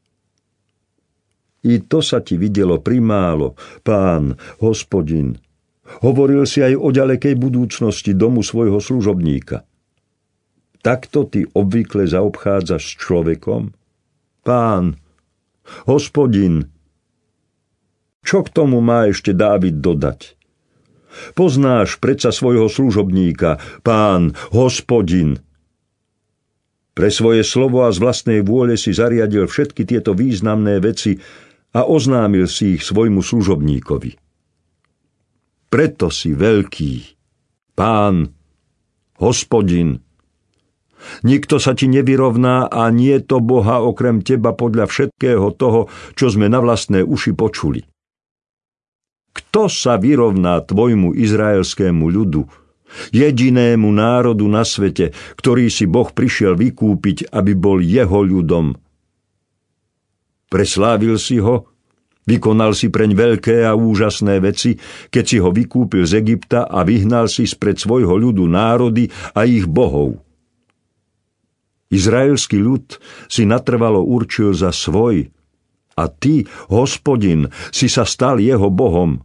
S3: I to sa ti videlo primálo, Pán, Hospodin. Hovoril si aj o ďalekej budúcnosti domu svojho služobníka. Takto ty obvykle zaobchádzaš s človekom? Pán, Hospodin. Čo k tomu má ešte Dávid dodať? Poznáš predsa svojho služobníka, Pán, Hospodin. Pre svoje slovo a z vlastnej vôle si zariadil všetky tieto významné veci a oznámil si ich svojmu služobníkovi. Preto si veľký, Pán, Hospodin. Nikto sa ti nevyrovná a nie to Boha okrem teba podľa všetkého toho, čo sme na vlastné uši počuli. Kto sa vyrovná tvojmu izraelskému ľudu, jedinému národu na svete, ktorý si Boh prišiel vykúpiť, aby bol jeho ľudom? Preslávil si ho, vykonal si preň veľké a úžasné veci, keď si ho vykúpil z Egypta a vyhnal si spred svojho ľudu národy a ich bohov. Izraelský ľud si natrvalo určil za svoj a ty, Hospodin, si sa stal jeho Bohom.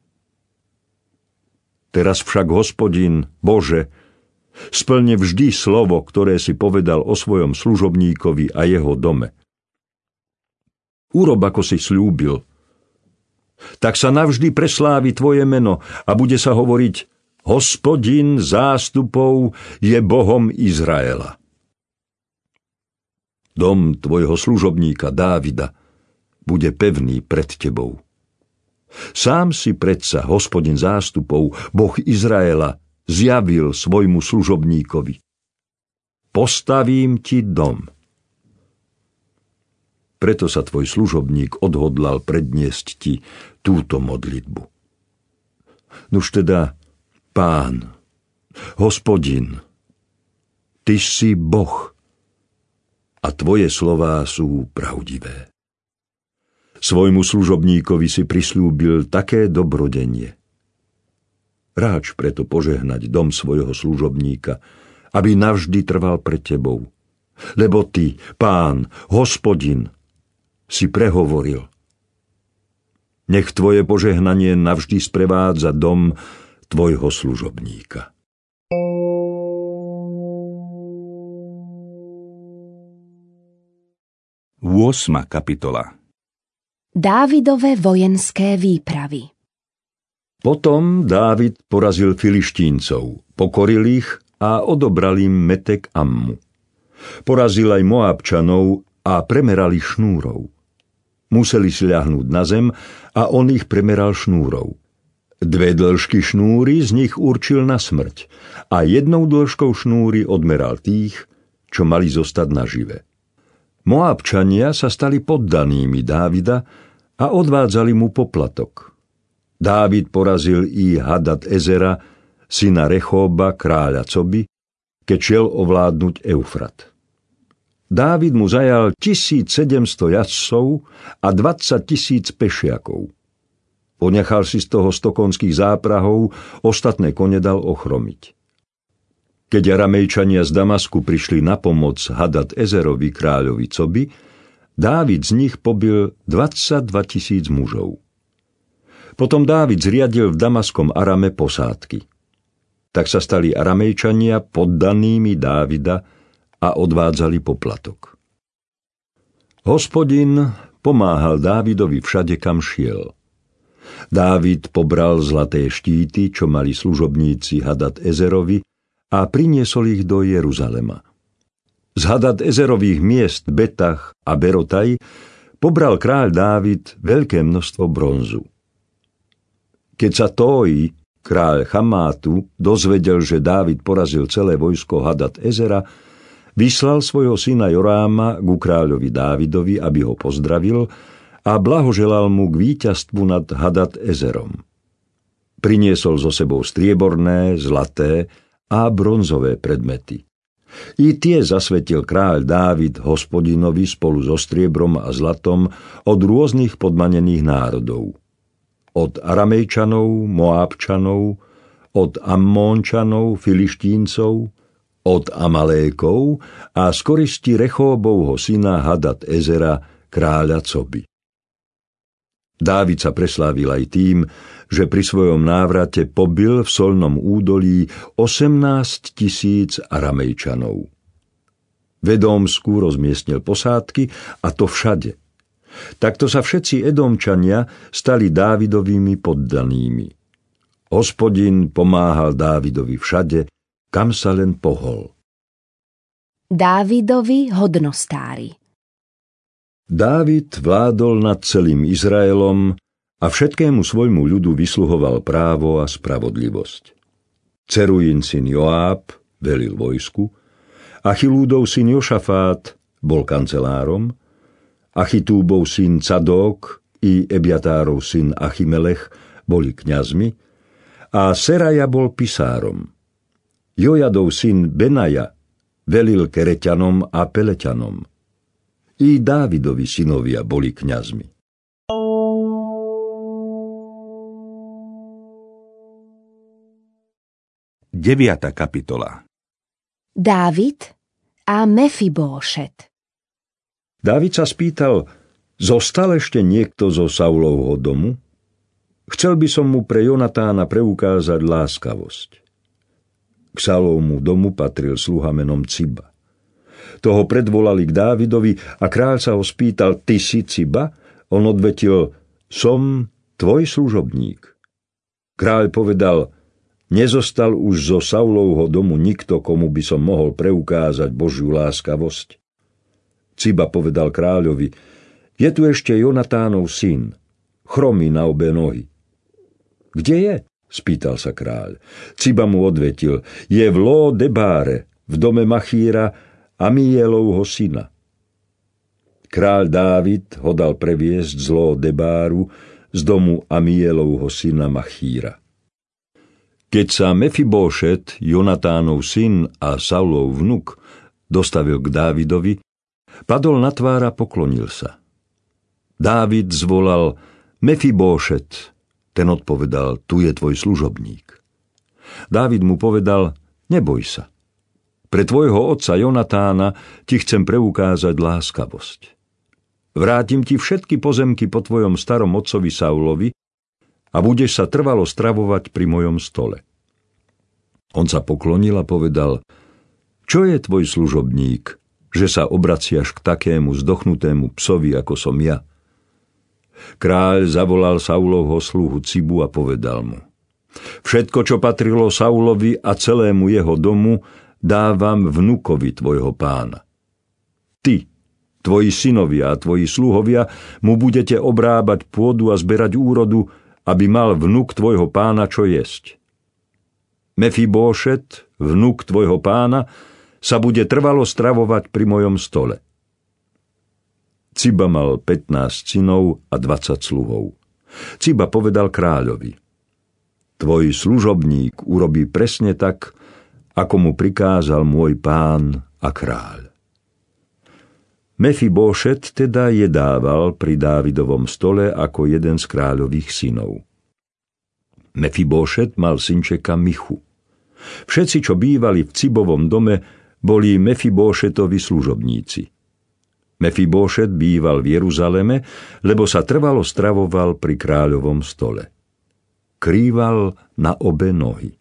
S3: Teraz však, Hospodin, Bože, splne vždy slovo, ktoré si povedal o svojom služobníkovi a jeho dome. Urob, ako si sľúbil. Tak sa navždy preslávi tvoje meno a bude sa hovoriť: Hospodin zástupov je Bohom Izraela. Dom tvojho služobníka Dávida bude pevný pred tebou. Sám si predsa, Hospodin zástupov, Boh Izraela, zjavil svojmu služobníkovi: Postavím ti dom. Preto sa tvoj služobník odhodlal predniesť ti túto modlitbu. Nuž teda, Pán, Hospodin, ty si Boh a tvoje slová sú pravdivé. Svojmu služobníkovi si prisľúbil také dobrodenie. Ráč preto požehnať dom svojho služobníka, aby navždy trval pred tebou. Lebo ty, Pán, Hospodin, si prehovoril. Nech tvoje požehnanie navždy sprevádza dom tvojho služobníka.
S1: ôsma kapitola.
S2: Dávidove vojenské výpravy.
S3: Potom Dávid porazil Filištíncov, pokoril ich a odobral im Metek Ammu. Porazil aj Moabčanov a premeral ich šnúrov. Museli si ľahnúť na zem a on ich premeral šnúrov. Dve dĺžky šnúry z nich určil na smrť a jednou dĺžkou šnúry odmeral tých, čo mali zostať nažive. Moabčania sa stali poddanými Dávida a odvádzali mu poplatok. Dávid porazil i Hadad Ezera, syna Rechóba, kráľa Coby, keď šiel ovládnuť Eufrat. Dávid mu zajal tisícsedemsto jazdcov a dvadsať tisíc pešiakov. Ponechal si z toho sto konských záprahov, ostatné kone dal ochromiť. Keď Aramejčania z Damasku prišli na pomoc Hadad Ezerovi, kráľovi Coby, Dávid z nich pobil dvadsaťdva tisíc mužov. Potom Dávid zriadil v damaskom Arame posádky. Tak sa stali Aramejčania poddanými Dávida a odvádzali poplatok. Hospodin pomáhal Dávidovi všade, kam šiel. Dávid pobral zlaté štíty, čo mali služobníci Hadad Ezerovi, a priniesol ich do Jeruzalema. Z Hadad Ezerových miest Betach a Berotaj pobral kráľ Dávid veľké množstvo bronzu. Keď sa Tói, Kráľ Chamátu dozvedel, že Dávid porazil celé vojsko Hadad Ezera, vyslal svojho syna Joráma ku kráľovi Dávidovi, aby ho pozdravil a blahoželal mu k víťazstvu nad Hadad Ezerom. Priniesol so sebou strieborné, zlaté a bronzové predmety. I tie zasvetil kráľ Dávid Hospodinovi spolu so striebrom a zlatom od rôznych podmanených národov. Od Aramejčanov, Moábčanov, od Ammónčanov, Filištíncov, od Amalékov a z koristi Rechóbovho syna Hadad Ezera, kráľa Coby. Dávid sa preslávil aj tým, že pri svojom návrate pobil v solnom údolí osemnásť tisíc Aramejčanov. V Edómsku rozmiestnil posádky, a to všade. Takto sa všetci Edomčania stali Dávidovými poddanými. Hospodin pomáhal Dávidovi všade, kam sa len pohol.
S2: Dávidovi hodnostári.
S3: Dávid vládol nad celým Izraelom a všetkému svojmu ľudu vysluhoval právo a spravodlivosť. Cerujín syn Joáb velil vojsku, Achilúdov syn Jošafát bol kancelárom, Achitúbov syn Cadók i Ebiatárov syn Achimelech boli kňazmi a Seraja bol pisárom. Jojadov syn Benaja velil Kereťanom a Peleťanom. I Dávidovi synovia boli kňazmi.
S1: Deviata kapitola.
S2: Dávid a Mefibóšet.
S3: Dávid sa spýtal, zostal ešte niekto zo Saulovho domu? Chcel by som mu pre Jonatána preukázať láskavosť. K Saulovmu domu patril sluha menom Ciba. Toho predvolali k Dávidovi a kráľ sa ho spýtal, ty si Ciba? On odvetil, som tvoj služobník. Kráľ povedal, nezostal už zo Saulovho domu nikto, komu by som mohol preukázať Božiu láskavosť. Ciba povedal kráľovi, je tu ešte Jonatánov syn, chromý na obe nohy. Kde je? Spýtal sa kráľ. Ciba mu odvetil, je v Ló Debáre, v dome Machíra, Amielovho syna. Kráľ Dávid ho dal previesť z Ló Debáru z domu Amielovho syna Machíra. Keď sa Mefibóšet, Jonatánov syn a Saulov vnuk, dostavil k Dávidovi, padol na tvár a poklonil sa. Dávid zvolal, Mefibóšet. Ten odpovedal, tu je tvoj služobník. Dávid mu povedal, neboj sa. Pre tvojho otca Jonatána ti chcem preukázať láskavosť. Vrátim ti všetky pozemky po tvojom starom otcovi Saulovi a budeš sa trvalo stravovať pri mojom stole. On sa poklonil a povedal, čo je tvoj služobník, že sa obraciaš k takému zdochnutému psovi, ako som ja? Kráľ zavolal Saulovho sluhu Cibu a povedal mu, všetko, čo patrilo Saulovi a celému jeho domu, dávam vnukovi tvojho pána. Ty, tvoji synovia a tvoji sluhovia mu budete obrábať pôdu a zberať úrodu, aby mal vnuk tvojho pána čo jesť. Mefibóšet, vnuk tvojho pána, sa bude trvalo stravovať pri mojom stole. Ciba mal pätnásť synov a dvadsať sluhov. Ciba povedal kráľovi, tvoj služobník urobí presne tak, ako mu prikázal môj pán a kráľ. Mefibóšet teda jedával pri Dávidovom stole ako jeden z kráľových synov. Mefibóšet mal synčeka Michu. Všetci, čo bývali v Cibovom dome, boli Mefibóšetovi služobníci. Mefibóšet býval v Jeruzaleme, lebo sa trvalo stravoval pri kráľovom stole. Krýval na obe nohy.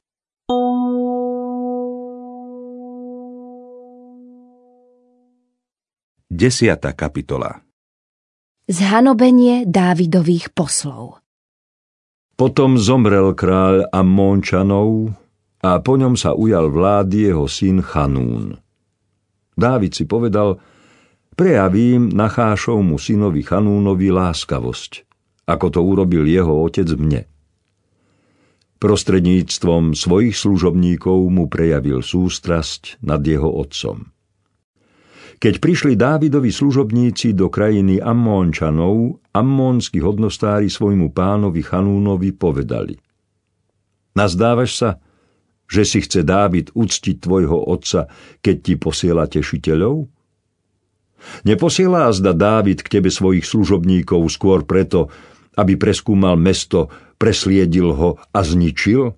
S1: Desiata kapitola.
S2: Zhanobenie Dávidových poslov.
S3: Potom zomrel kráľ Ammónčanov a po ňom sa ujal vlády jeho syn Chanún. Dávid si povedal, prejavím Nachášovmu synovi Chanúnovi láskavosť, ako to urobil jeho otec mne. Prostredníctvom svojich služobníkov mu prejavil sústrasť nad jeho otcom. Keď prišli Dávidovi služobníci do krajiny Ammónčanov, ammónski hodnostári svojmu pánovi Chanúnovi povedali: Nazdávaš sa, že si chce Dávid uctiť tvojho otca, keď ti posiela tešiteľov? Neposiela azda Dávid k tebe svojich služobníkov skôr preto, aby preskúmal mesto, presliedil ho a zničil?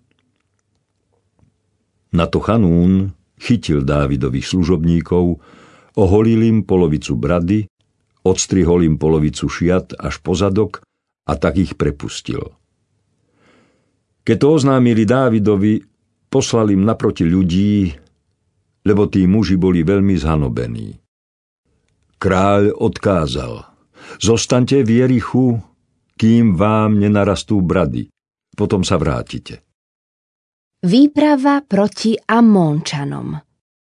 S3: Na to Chanún chytil Dávidových služobníkov, oholil im polovicu brady, odstrihol im polovicu šiat až po zadok a tak ich prepustil. Keď to oznámili Dávidovi, poslal im naproti ľudí, lebo tí muži boli veľmi zhanobení. Kráľ odkázal: Zostaňte v Jerichu, kým vám nenarastú brady, potom sa vrátite.
S2: Výprava proti Ammónčanom.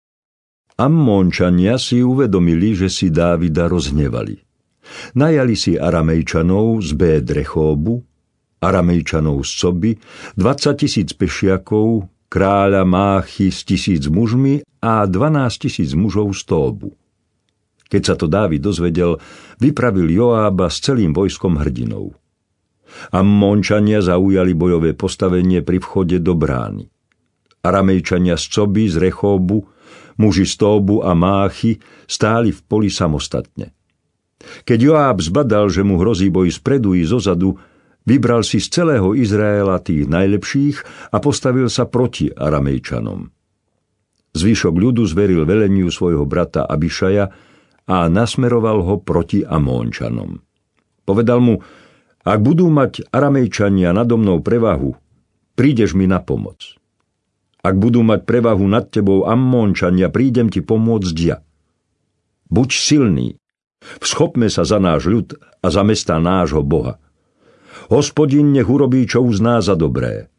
S3: Ammónčania si uvedomili, že si Dávida rozhnevali. Najali si Aramejčanov z Béd-Rechóbu, Aramejčanov z Coby, dvadsaťtisíc pešiakov, kráľa Máchy s tisíc mužmi a dvanásťtisíc mužov z Tóbu. Keď sa to Dávid dozvedel, vypravil Joába s celým vojskom hrdinov. Ammónčania zaujali bojové postavenie pri vchode do brány. Aramejčania z Coby, z Rechóbu, muži z Tóbu a Máchy stáli v poli samostatne. Keď Joáb zbadal, že mu hrozí boj spredu i zozadu, vybral si z celého Izraela tých najlepších a postavil sa proti Aramejčanom. Zvyšok ľudu zveril veleniu svojho brata Abišaja a nasmeroval ho proti Ammónčanom. Povedal mu: Ak budú mať Aramejčania nado mnou prevahu, prídeš mi na pomoc. Ak budú mať prevahu nad tebou Ammónčania, prídem ti pomôcť ja. Buď silný, vschopme sa za náš ľud a za mestá nášho Boha. Hospodin nech urobí, čo uzná za dobré.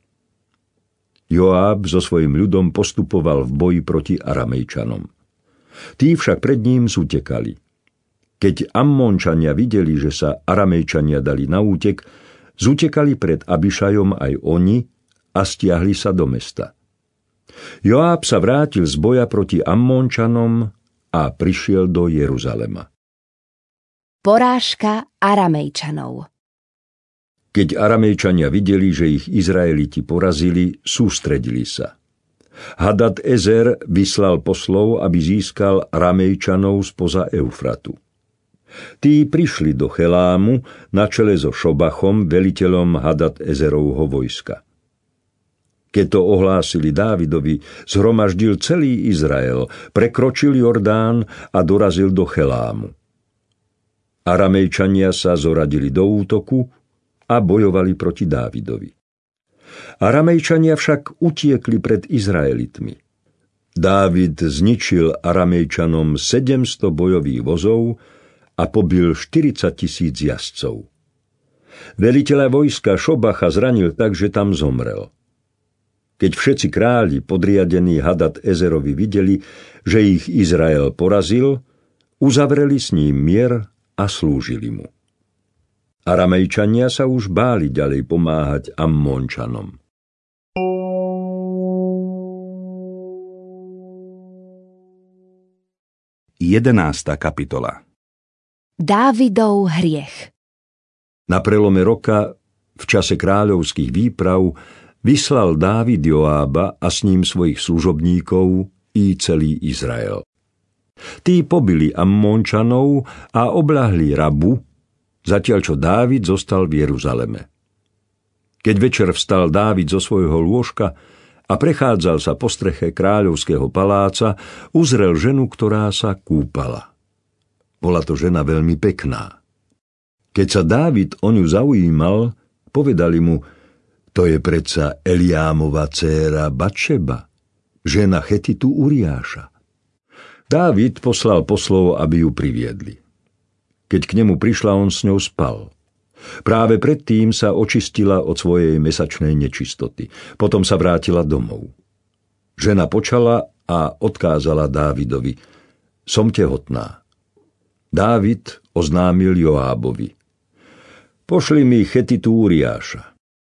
S3: Joáb so svojím ľudom postupoval v boji proti Aramejčanom. Tí však pred ním zutekali. Keď Ammónčania videli, že sa Aramejčania dali na útek, zutekali pred Abišajom aj oni a stiahli sa do mesta. Joáb sa vrátil z boja proti Ammónčanom a prišiel do Jeruzalema.
S2: Porážka Aramejčanov.
S3: Keď Aramejčania videli, že ich Izraeliti porazili, sústredili sa. Hadad Ezer vyslal poslov, aby získal Aramejčanov spoza Eufratu. Tí prišli do Chelámu na čele so Šobachom, veliteľom Hadad Ezerovho vojska. Keď to ohlásili Dávidovi, zhromaždil celý Izrael, prekročil Jordán a dorazil do Chelámu. Aramejčania sa zoradili do útoku a bojovali proti Dávidovi. Aramejčania však utiekli pred Izraelitmi. Dávid zničil Aramejčanom sedemsto bojových vozov a pobil štyridsať tisíc jazdcov. Veliteľa vojska Šobacha zranil tak, že tam zomrel. Keď všetci králi podriadení Hadad Ezerovi videli, že ich Izrael porazil, uzavreli s ním mier a slúžili mu. Aramejčania sa už báli ďalej pomáhať Ammónčanom.
S1: jedenásta kapitola.
S2: Dávidov hriech.
S3: Na prelome roka, v čase kráľovských výprav, vyslal Dávid Joába a s ním svojich služobníkov i celý Izrael. Tí pobili Ammónčanov a obľahli Rabu, zatiaľ čo Dávid zostal v Jeruzaleme. Keď večer vstal Dávid zo svojho lôžka a prechádzal sa po streche kráľovského paláca, uzrel ženu, ktorá sa kúpala. Bola to žena veľmi pekná. Keď sa Dávid o ňu zaujímal, povedali mu: To je predsa Eliámova dcéra Batšeba, žena Chetitu Uriáša. Dávid poslal poslov, aby ju priviedli. Keď k nemu prišla, on s ňou spal. Práve predtým sa očistila od svojej mesačnej nečistoty. Potom sa vrátila domov. Žena počala a odkázala Dávidovi: Som tehotná. Dávid oznámil Joábovi: Pošli mi Chetitu Uriáša.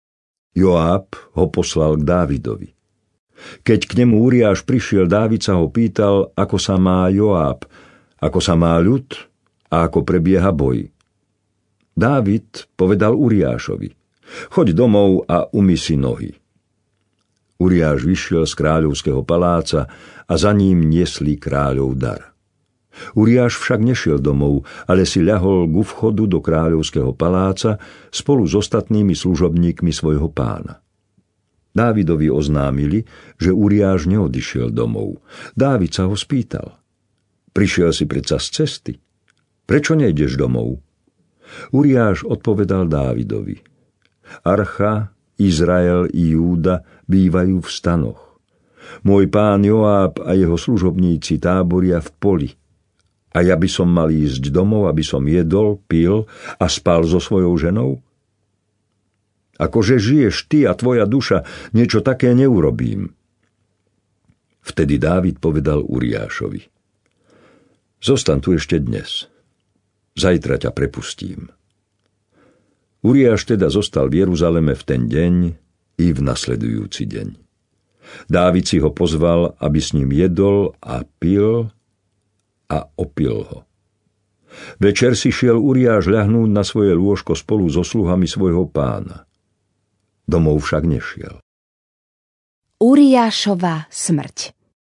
S3: Joáb ho poslal k Dávidovi. Keď k nemu Uriáš prišiel, Dávid sa ho pýtal, ako sa má Joáb, ako sa má ľud a ako prebieha boj. Dávid povedal Uriášovi: choď domov a umyj si nohy. Uriáš vyšiel z kráľovského paláca a za ním niesli kráľov dar. Uriáš však nešiel domov, ale si ľahol ku vchodu do kráľovského paláca spolu s ostatnými služobníkmi svojho pána. Dávidovi oznámili, že Uriáš neodišiel domov. Dávid sa ho spýtal: prišiel si predsa z cesty? Prečo nejdeš domov? Uriáš odpovedal Dávidovi: Archa, Izrael i Júda bývajú v stanoch. Môj pán Joáb a jeho služobníci táboria v poli. A ja by som mal ísť domov, aby som jedol, pil a spal so svojou ženou? Akože žiješ ty a tvoja duša, niečo také neurobím. Vtedy Dávid povedal Uriášovi: zostaň tu ešte dnes. Zajtra ťa prepustím. Uriáš teda zostal v Jeruzaleme v ten deň i v nasledujúci deň. Dávid si ho pozval, aby s ním jedol a pil a opil ho. Večer si šiel Uriáš ľahnúť na svoje lôžko spolu so sluhami svojho pána. Domov však nešiel.
S2: Uriášova smrť.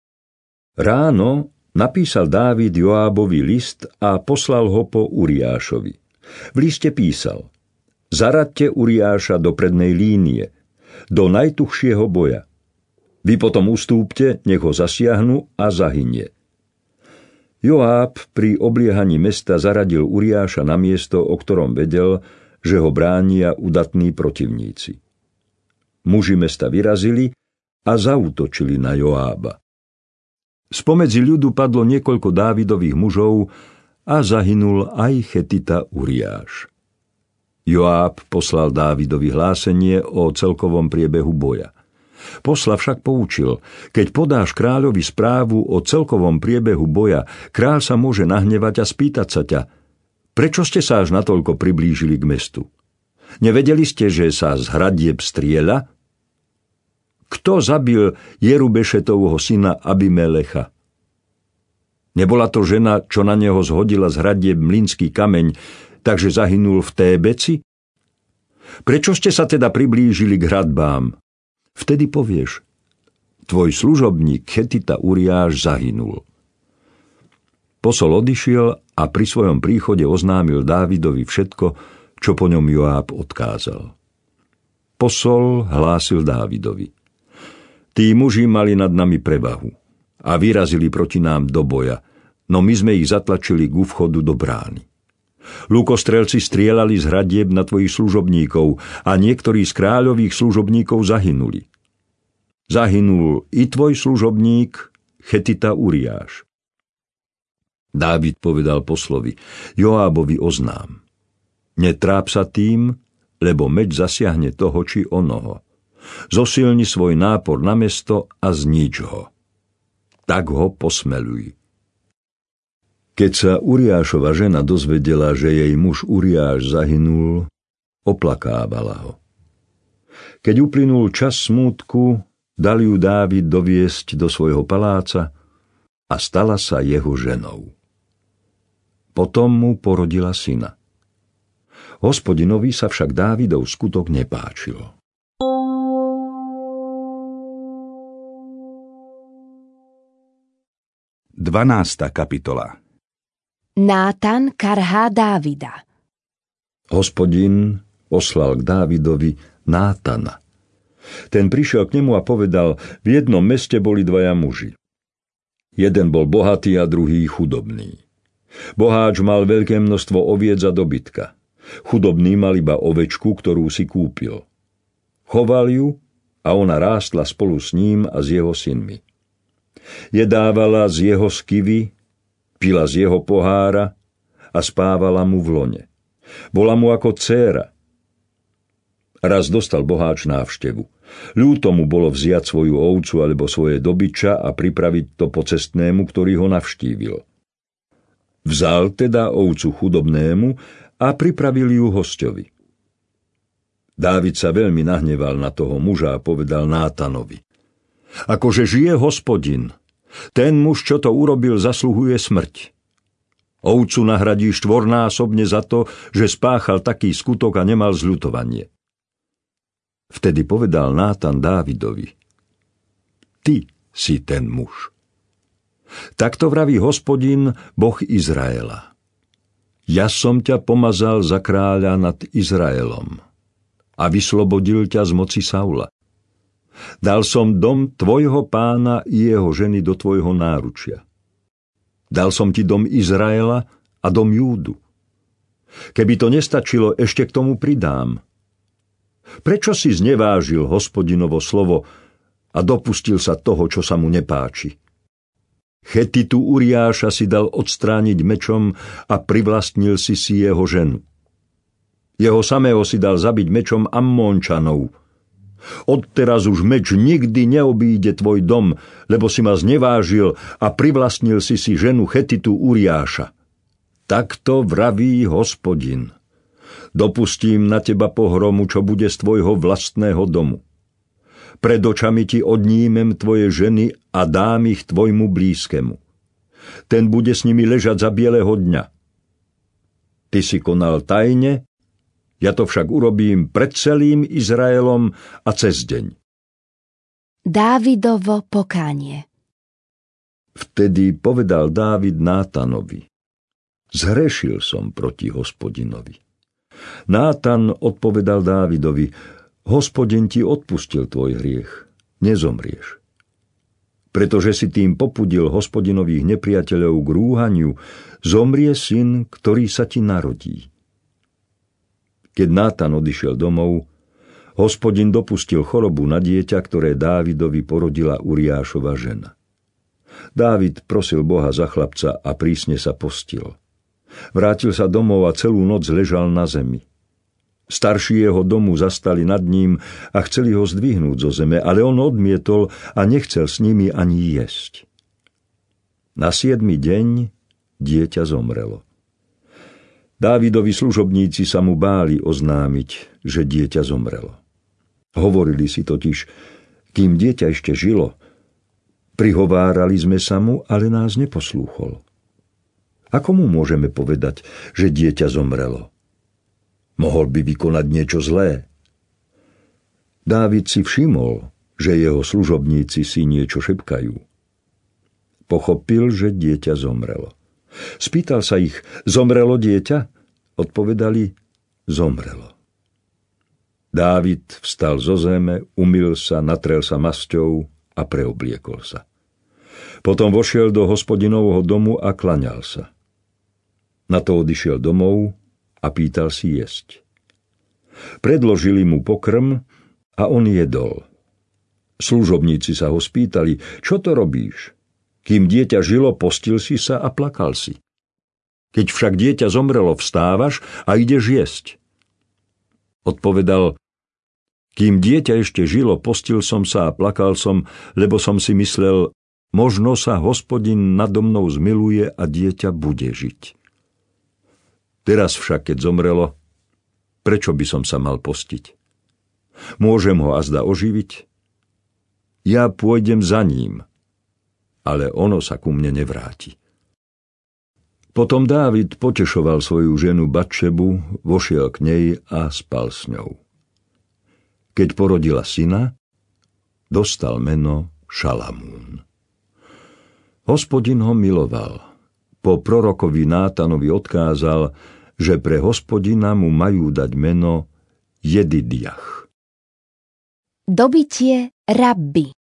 S3: Ráno napísal Dávid Joábovi list a poslal ho po Uriášovi. V liste písal: zaraďte Uriáša do prednej línie, do najtuchšieho boja. Vy potom ustúpte, nech ho zasiahnu a zahynie. Joáb pri obliehaní mesta zaradil Uriáša na miesto, o ktorom vedel, že ho bránia udatní protivníci. Muži mesta vyrazili a zaútočili na Joába. Spomedzi ľudu padlo niekoľko Dávidových mužov a zahynul aj Chetita Uriáš. Joáb poslal Dávidovi hlásenie o celkovom priebehu boja. Posla však poučil: keď podáš kráľovi správu o celkovom priebehu boja, kráľ sa môže nahnevať a spýtať sa ťa: prečo ste sa až natoľko priblížili k mestu? Nevedeli ste, že sa z hradieb strieľa? Kto zabil Jerubešetovho syna Abimelecha? Nebola to žena, čo na neho zhodila z hradieb mlynský kameň, takže zahynul v Tébeci? Prečo ste sa teda priblížili k hradbám? Vtedy povieš: tvoj služobník Chetita Uriáš zahynul. Posol odišiel a pri svojom príchode oznámil Dávidovi všetko, čo po ňom Joáb odkázal. Posol hlásil Dávidovi: tí muži mali nad nami prevahu a vyrazili proti nám do boja, no my sme ich zatlačili ku vchodu do brány. Lukostrelci strieľali z hradieb na tvojich služobníkov a niektorí z kráľových služobníkov zahynuli. Zahynul i tvoj služobník Chetita Uriáš. Dávid povedal poslovi: Joábovi oznám: netráp sa tým, lebo meč zasiahne toho či onoho. Zosilni svoj nápor na mesto a znič ho. Tak ho posmeluj. Keď sa Uriášova žena dozvedela, že jej muž Uriáš zahynul, oplakávala ho. Keď uplynul čas smútku, dal ju Dávid doviesť do svojho paláca a stala sa jeho ženou. Potom mu porodila syna. Hospodinovi sa však Dávidov skutok nepáčil.
S1: dvanásta kapitola.
S2: Nátan karhá Dávida.
S3: Hospodin poslal k Dávidovi Nátana. Ten prišiel k nemu a povedal: v jednom meste boli dvaja muži. Jeden bol bohatý a druhý chudobný. Boháč mal veľké množstvo oviec a dobytka. Chudobný mal iba ovečku, ktorú si kúpil. Choval ju a ona rástla spolu s ním a s jeho synmi. Jedávala z jeho skivy, pila z jeho pohára a spávala mu v lone. Bola mu ako dcéra. Raz dostal boháč návštevu. Ľúto mu bolo vziať svoju ovcu alebo svoje dobyča a pripraviť to pocestnému, ktorý ho navštívil. Vzal teda ovcu chudobnému a pripravil ju hosťovi. Dávid sa veľmi nahneval na toho muža a povedal Nátanovi: Akože žije Hospodin, ten muž, čo to urobil, zasluhuje smrť. Ovcu nahradí štvornásobne za to, že spáchal taký skutok a nemal zľutovanie. Vtedy povedal Nátan Dávidovi: Ty si ten muž. Takto vraví Hospodin, Boh Izraela: Ja som ťa pomazal za kráľa nad Izraelom a vyslobodil ťa z moci Saula. Dal som dom tvojho pána i jeho ženy do tvojho náručia. Dal som ti dom Izraela a dom Júdu. Keby to nestačilo, ešte k tomu pridám. Prečo si znevážil Hospodinovo slovo a dopustil sa toho, čo sa mu nepáči? Chetitu Uriáša si dal odstrániť mečom a privlastnil si si jeho ženu. Jeho samého si dal zabiť mečom Ammónčanov. Odteraz už meč nikdy neobíde tvoj dom, lebo si ma znevážil a privlastnil si si ženu Chetitu Uriáša. Takto vraví Hospodin: Dopustím na teba pohromu, čo bude z tvojho vlastného domu. Pred očami ti odnímem tvoje ženy a dám ich tvojmu blízkemu. Ten bude s nimi ležať za bieleho dňa. Ty si konal tajne, ja to však urobím pred celým Izraelom a cez deň.
S2: Dávidovo pokánie.
S3: Vtedy povedal Dávid Nátanovi: Zhrešil som proti Hospodinovi. Nátan odpovedal Dávidovi: Hospodin ti odpustil tvoj hriech, nezomrieš. Pretože si tým popudil Hospodinových nepriateľov k rúhaniu, zomrie syn, ktorý sa ti narodí. Keď Nátan odišiel domov, Hospodin dopustil chorobu na dieťa, ktoré Dávidovi porodila Uriášova žena. Dávid prosil Boha za chlapca a prísne sa postil. Vrátil sa domov a celú noc ležal na zemi. Starší jeho domu zastali nad ním a chceli ho zdvihnúť zo zeme, ale on odmietol a nechcel s nimi ani jesť. Na siedmy deň dieťa zomrelo. Dávidovi služobníci sa mu báli oznámiť, že dieťa zomrelo. Hovorili si totiž: Kým dieťa ešte žilo, prihovárali sme sa mu, ale nás neposlúchol. Ako mu môžeme povedať, že dieťa zomrelo? Mohol by vykonať niečo zlé. Dávid si všimol, že jeho služobníci si niečo šepkajú. Pochopil, že dieťa zomrelo. Spýtal sa ich: Zomrelo dieťa? Odpovedali: Zomrelo. Dávid vstal zo zeme, umyl sa, natrel sa masťou a preobliekol sa. Potom vošiel do Hospodinovho domu a klaňal sa. Na to odišiel domov a pýtal si jesť. Predložili mu pokrm a on jedol. Služobníci sa ho spýtali: Čo to robíš? Kým dieťa žilo, postil si sa a plakal si. Keď však dieťa zomrelo, vstávaš a ideš jesť. Odpovedal: Kým dieťa ešte žilo, postil som sa a plakal som, lebo som si myslel: Možno sa Hospodin nado mnou zmiluje a dieťa bude žiť. Teraz však, keď zomrelo, prečo by som sa mal postiť? Môžem ho azda oživiť? Ja pôjdem za ním, ale ono sa ku mne nevráti. Potom Dávid potešoval svoju ženu Batšebu, vošiel k nej a spal s ňou. Keď porodila syna, dostal meno Šalamún. Hospodin ho miloval. Po prorokovi Nátanovi odkázal, že pre Hospodina mu majú dať meno Jedidiach.
S2: Dobitie Rabby.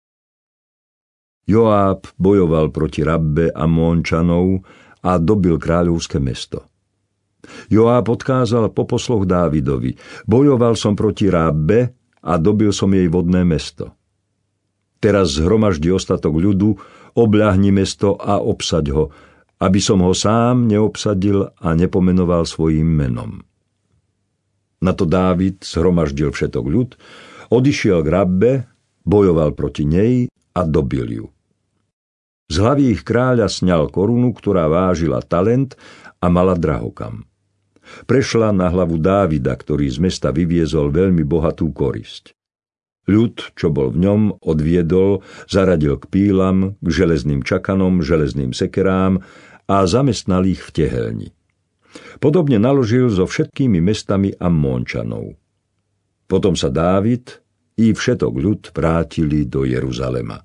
S3: Joáb bojoval proti Rabbe Ammónčanov a dobil kráľovské mesto. Joáb odkázal po posloch Dávidovi: Bojoval som proti Rabbe a dobil som jej vodné mesto. Teraz zhromaždi ostatok ľudu, obľahni mesto a obsaď ho, aby som ho sám neobsadil a nepomenoval svojím menom. Na to Dávid zhromaždil všetok ľud, odišiel k Rabbe, bojoval proti nej a dobil ju. Z hlavy ich kráľa sňal korunu, ktorá vážila talent a mala drahokam. Prešla na hlavu Dávida, ktorý z mesta vyviezol veľmi bohatú korisť. Ľud, čo bol v ňom, odviedol, zaradil k pílam, k železným čakanom, železným sekerám a zamestnal ich v tehelni. Podobne naložil so všetkými mestami Ammónčanov. Potom sa Dávid i všetok ľud vrátili do Jeruzalema.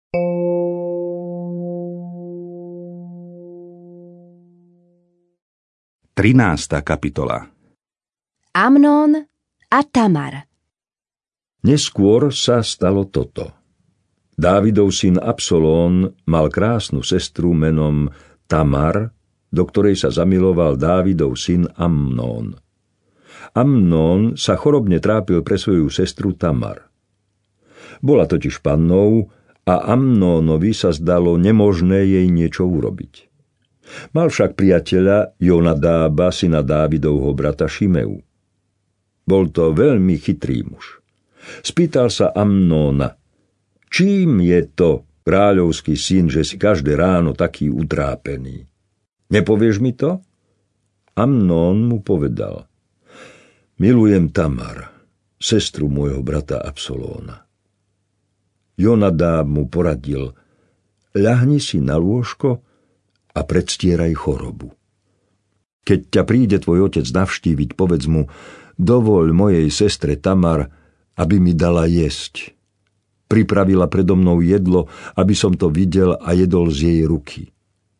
S1: trinásta kapitola.
S2: Amnón a Tamar.
S3: Neskôr sa stalo toto. Dávidov syn Absalón mal krásnu sestru menom Tamar, do ktorej sa zamiloval Dávidov syn Amnón. Amnón sa chorobne trápil pre svoju sestru Tamar. Bola totiž pannou a Amnónovi sa zdalo nemožné jej niečo urobiť. Mal však priateľa Jonadába, syna Dávidovho brata Šimeu. Bol to veľmi chytrý muž. Spýtal sa Amnóna, čím je to, kráľovský syn, že si každé ráno taký utrápený? Nepovieš mi to? Amnón mu povedal, milujem Tamar, sestru môjho brata Absalóna. Jonadáb mu poradil, ľahni si na lôžko a predstieraj chorobu. Keď ťa príde tvoj otec navštíviť, povedz mu, dovoľ mojej sestre Tamar, aby mi dala jesť. Pripravila predo mnou jedlo, aby som to videl a jedol z jej ruky.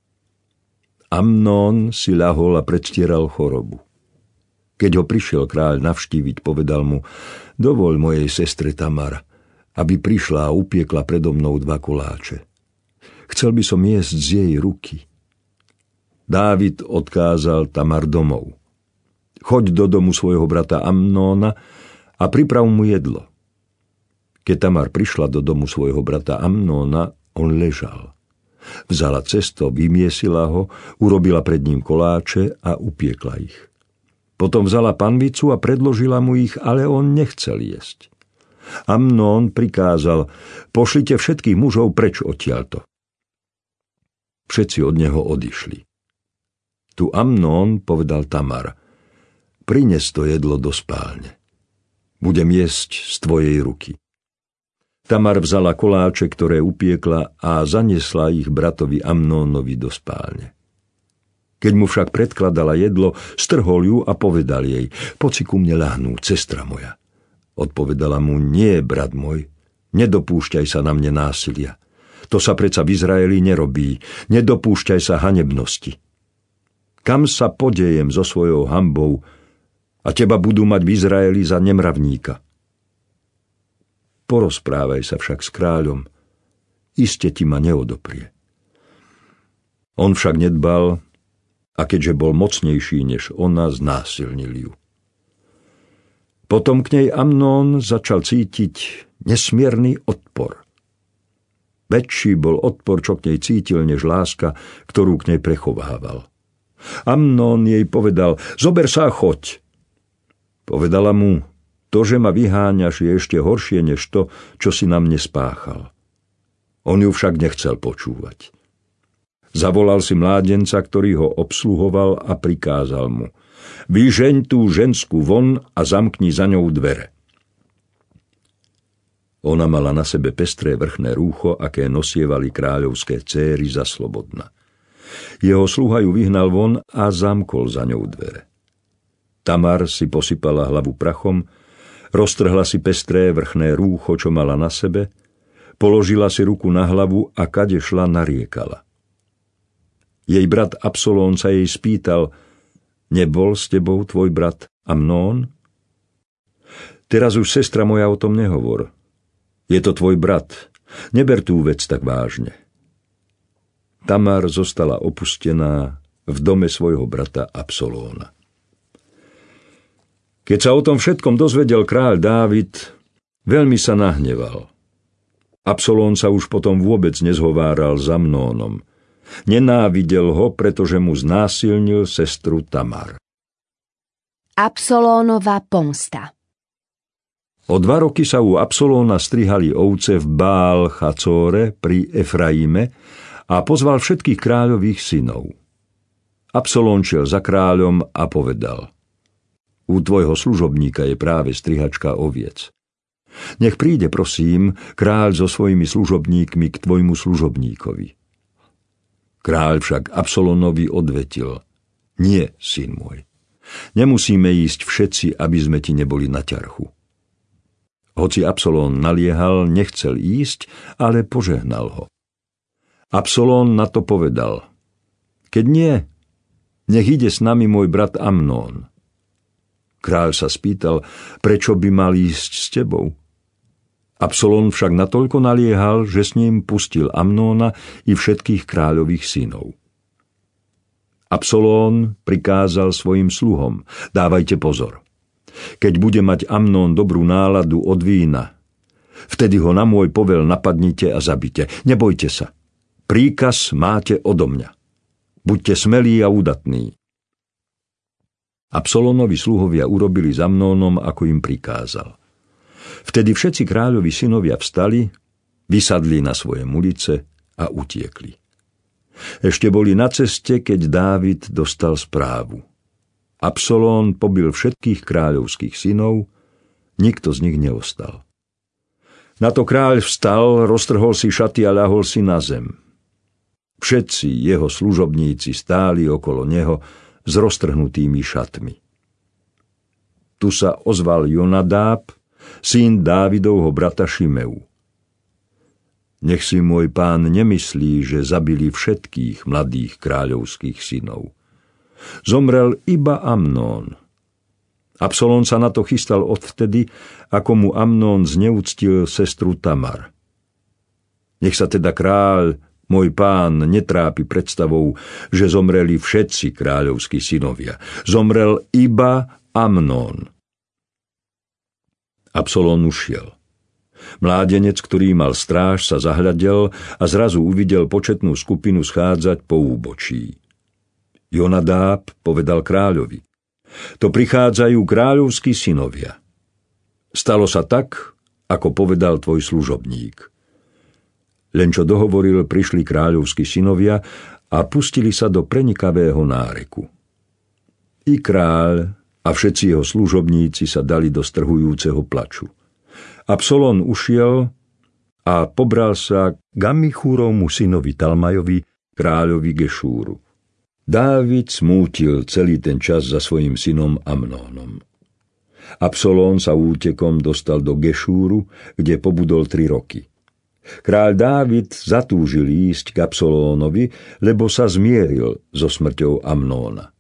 S3: Amnón si ľahol a predstieral chorobu. Keď ho prišiel kráľ navštíviť, povedal mu, dovoľ mojej sestre Tamar, aby prišla a upiekla predo mnou dva koláče. Chcel by som jesť z jej ruky. Dávid odkázal Tamar domov. Choď do domu svojho brata Amnóna a priprav mu jedlo. Keď Tamar prišla do domu svojho brata Amnóna, on ležal. Vzala cesto, vymiesila ho, urobila pred ním koláče a upiekla ich. Potom vzala panvicu a predložila mu ich, ale on nechcel jesť. Amnón prikázal, pošlite všetkých mužov preč odtiaľto. Všetci od neho odišli. Tu Amnón povedal Tamar, prines to jedlo do spálne. Budem jesť z tvojej ruky. Tamar vzala koláče, ktoré upiekla a zaniesla ich bratovi Amnónovi do spálne. Keď mu však predkladala jedlo, strhol ju a povedal jej, poď si ku mne ľahnúť, sestra moja. Odpovedala mu, nie, brat môj, nedopúšťaj sa na mne násilia. To sa predsa v Izraeli nerobí, nedopúšťaj sa hanebnosti. Kam sa podejem so svojou hanbou a teba budú mať v Izraeli za nemravníka? Porozprávaj sa však s kráľom, iste ti ma neodoprie. On však nedbal a keďže bol mocnejší než ona, znásilnil ju. Potom k nej Amnón začal cítiť nesmierny odpor. Väčší bol odpor, čo k nej cítil, než láska, ktorú k nej prechovával. Amnón jej povedal, zober sa a choď. Povedala mu, to, že ma vyháňaš, je ešte horšie, než to, čo si na mne spáchal. On ju však nechcel počúvať. Zavolal si mládenca, ktorý ho obsluhoval a prikázal mu, vyžeň tú ženskú von a zamkni za ňou dvere. Ona mala na sebe pestré vrchné rúcho, aké nosievali kráľovské céry za slobodna. Jeho sluha ju vyhnal von a zamkol za ňou dvere. Tamar si posypala hlavu prachom, roztrhla si pestré vrchné rúcho, čo mala na sebe, položila si ruku na hlavu a kade šla nariekala. Jej brat Absalón sa jej spýtal, nebol s tebou tvoj brat Amnón? Teraz už, sestra moja, o tom nehovor. Je to tvoj brat, neber tú vec tak vážne. Tamar zostala opustená v dome svojho brata Absalóna. Keď sa o tom všetkom dozvedel kráľ Dávid, veľmi sa nahneval. Absalón sa už potom vôbec nezhováral s Amnónom. Nenávidel ho, pretože mu znásilnil sestru Tamar.
S2: Absalónova pomsta.
S3: O dva roky sa u Absalóna strihali ovce v Bál Chacóre pri Efraime a pozval všetkých kráľových synov. Absalón šiel za kráľom a povedal: U tvojho služobníka je práve strihačka oviec. Nech príde, prosím, kráľ so svojimi služobníkmi k tvojmu služobníkovi. Kráľ však Absalónovi odvetil: Nie, syn môj, nemusíme ísť všetci, aby sme ti neboli na ťarchu. Hoci Absalón naliehal, nechcel ísť, ale požehnal ho. Absalón na to povedal: Keď nie, nech ide s nami môj brat Amnón. Kráľ sa spýtal, prečo by mal ísť s tebou. Absalón však natoľko naliehal, že s ním pustil Amnóna i všetkých kráľových synov. Absalón prikázal svojim sluhom: Dávajte pozor. Keď bude mať Amnón dobrú náladu od vína, vtedy ho na môj povel napadnite a zabite. Nebojte sa. Príkaz máte odo mňa. Buďte smelí a údatní. Absalónovi sluhovia urobili s Amnónom, ako im prikázal. Vtedy všetci kráľovi synovia vstali, vysadli na svoje mulice a utiekli. Ešte boli na ceste, keď Dávid dostal správu. Absalón pobil všetkých kráľovských synov, nikto z nich neostal. Na to kráľ vstal, roztrhol si šaty a ľahol si na zem. Všetci jeho služobníci stáli okolo neho s roztrhnutými šatmi. Tu sa ozval Jonadáb, syn Dávidovho brata Šimeu. Nech si môj pán nemyslí, že zabili všetkých mladých kráľovských synov. Zomrel iba Amnón. Absalón sa na to chystal odvtedy, ako mu Amnón zneúctil sestru Tamar. Nech sa teda kráľ, môj pán, netrápi predstavou, že zomreli všetci kráľovskí synovia. Zomrel iba Amnón. Absalón ušiel. Mládenec, ktorý mal stráž, sa zahľadel a zrazu uvidel početnú skupinu schádzať po úbočí. Jonadáb povedal kráľovi: To prichádzajú kráľovskí synovia. Stalo sa tak, ako povedal tvoj služobník. Len čo dohovoril, prišli kráľovskí synovia a pustili sa do prenikavého náreku. I kráľ a všetci jeho služobníci sa dali do strhujúceho plaču. Absalón ušiel a pobral sa k Amichúrovmu synovi Talmajovi, kráľovi Gešúru. Dávid smútil celý ten čas za svojím synom Amnónom. Absalón sa útekom dostal do Gešúru, kde pobudol tri roky. Kráľ Dávid zatúžil ísť k Absalónovi, lebo sa zmieril so smrťou Amnóna.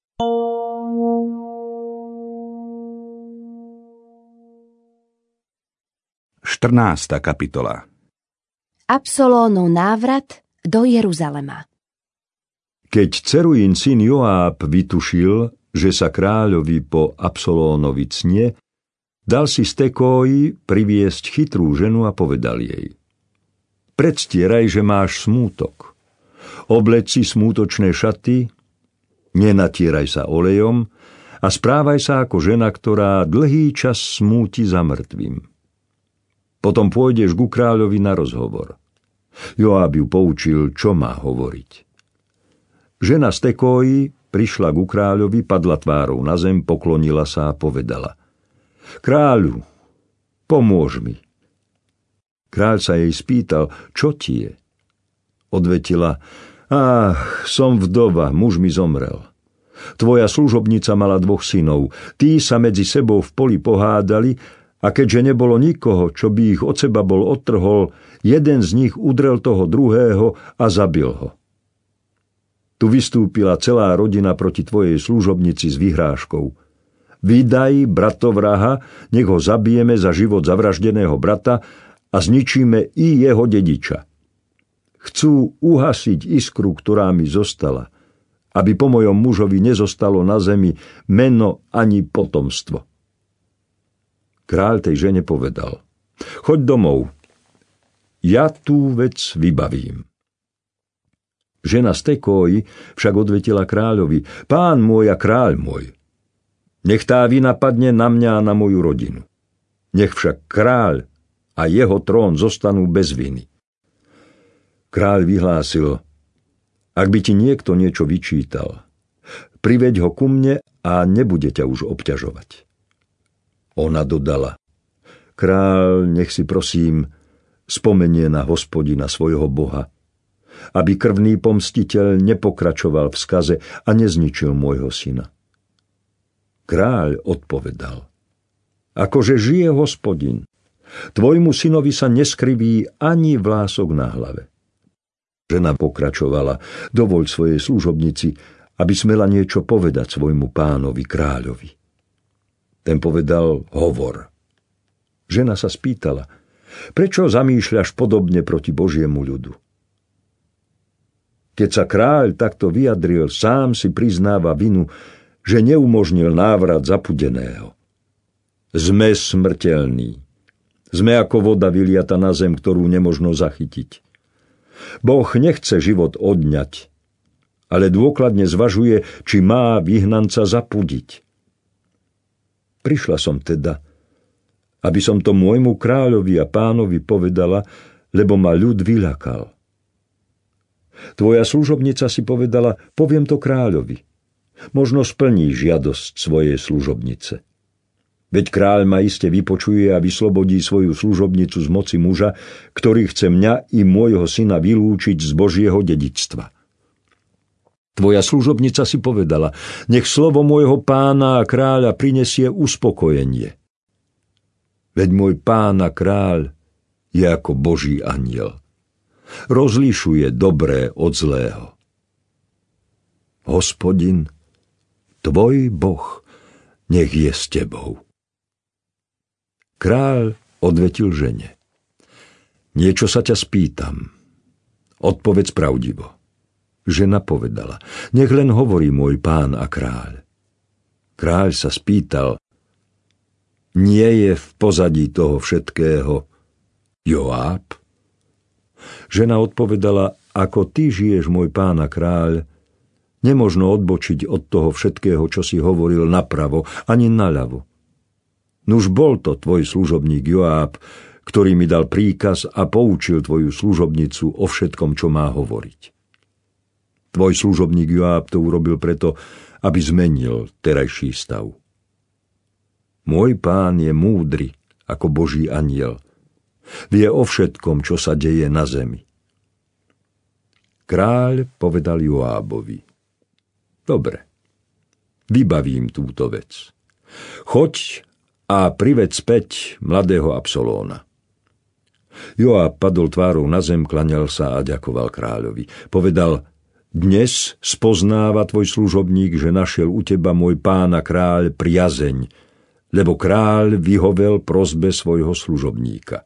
S1: štrnásta kapitola.
S2: Absalónov návrat do Jeruzalema.
S3: Keď Cerujín syn Joáb vytušil, že sa kráľovi po Absalónovi cnie, dal si z Tekóji priviesť chytrú ženu a povedal jej: Predstieraj, že máš smútok. Obleď si smútočné šaty, nenatieraj sa olejom a správaj sa ako žena, ktorá dlhý čas smúti za mŕtvým. Potom pôjdeš ku kráľovi na rozhovor. Joáb ju poučil, čo má hovoriť. Žena z Tekóji prišla ku kráľovi, padla tvárou na zem, poklonila sa a povedala: Kráľu, pomôž mi. Kráľ sa jej spýtal: Čo ti je? Odvetila: Ach, som vdova, muž mi zomrel. Tvoja služobnica mala dvoch synov. Tí sa medzi sebou v poli pohádali, a keďže nebolo nikoho, čo by ich od seba bol odtrhol, jeden z nich udrel toho druhého a zabil ho. Tu vystúpila celá rodina proti tvojej služobnici s vyhrážkou: Vydaj bratovraha, nech ho zabijeme za život zavraždeného brata a zničíme i jeho dediča. Chcú uhasiť iskru, ktorá mi zostala, aby po mojom mužovi nezostalo na zemi meno ani potomstvo. Kráľ tej žene povedal: Choď domov, ja tú vec vybavím. Žena z Tekóji však odvetila kráľovi: Pán môj a kráľ môj, nech tá vina padne na mňa a na moju rodinu. Nech však kráľ a jeho trón zostanú bez viny. Kráľ vyhlásil: Ak by ti niekto niečo vyčítal, priveď ho ku mne a nebude ťa už obťažovať. Ona dodala: Kráľ, nech si prosím spomenie na Hospodina svojho Boha, aby krvný pomstiteľ nepokračoval v skaze a nezničil môjho syna. Kráľ odpovedal: Akože žije Hospodin, tvojmu synovi sa neskriví ani vlások na hlave. Žena pokračovala: Dovoľ svojej služobnici, aby smela niečo povedať svojmu pánovi kráľovi. Ten povedal: Hovor. Žena sa spýtala: Prečo zamýšľaš podobne proti Božiemu ľudu? Keď sa kráľ takto vyjadril, sám si priznáva vinu, že neumožnil návrat zapudeného. Sme smrteľní. Sme ako voda vyliata na zem, ktorú nemožno zachytiť. Boh nechce život odňať, ale dôkladne zvažuje, či má vyhnanca zapudiť. Prišla som teda, aby som to môjmu kráľovi a pánovi povedala, lebo ma ľud vyľakal. Tvoja služobnica si povedala: Poviem to kráľovi. Možno splní žiadosť svojej služobnice. Veď kráľ ma iste vypočuje a vyslobodí svoju služobnicu z moci muža, ktorý chce mňa i môjho syna vylúčiť z Božieho dedičstva. Tvoja služobnica si povedala: Nech slovo môjho pána a kráľa prinesie uspokojenie. Veď môj pán a kráľ je ako Boží anjel. Rozlišuje dobré od zlého. Hospodin, tvoj Boh, nech je s tebou. Kráľ odvetil žene: Niečo sa ťa spýtam. Odpovedz pravdivo. Žena povedala: Nech len hovorí môj pán a kráľ. Kráľ sa spýtal: Nie je v pozadí toho všetkého Joáb? Žena odpovedala: Ako ty žiješ, môj pán a kráľ, nemožno odbočiť od toho všetkého, čo si hovoril, napravo ani naľavo. Nuž bol to tvoj služobník Joáb, ktorý mi dal príkaz a poučil tvoju služobnicu o všetkom, čo má hovoriť. Tvoj služobník Joáb to urobil preto, aby zmenil terajší stav. Môj pán je múdry ako Boží anjel. Vie o všetkom, čo sa deje na zemi. Kráľ povedal Joábovi: Dobre, vybavím túto vec. Choď a priveď späť mladého Absalóna. Joáb padol tvárou na zem, klaňal sa a ďakoval kráľovi. Povedal: Dnes spoznáva tvoj služobník, že našiel u teba, môj pán a kráľ, priazeň, lebo kráľ vyhovel prosbe svojho služobníka.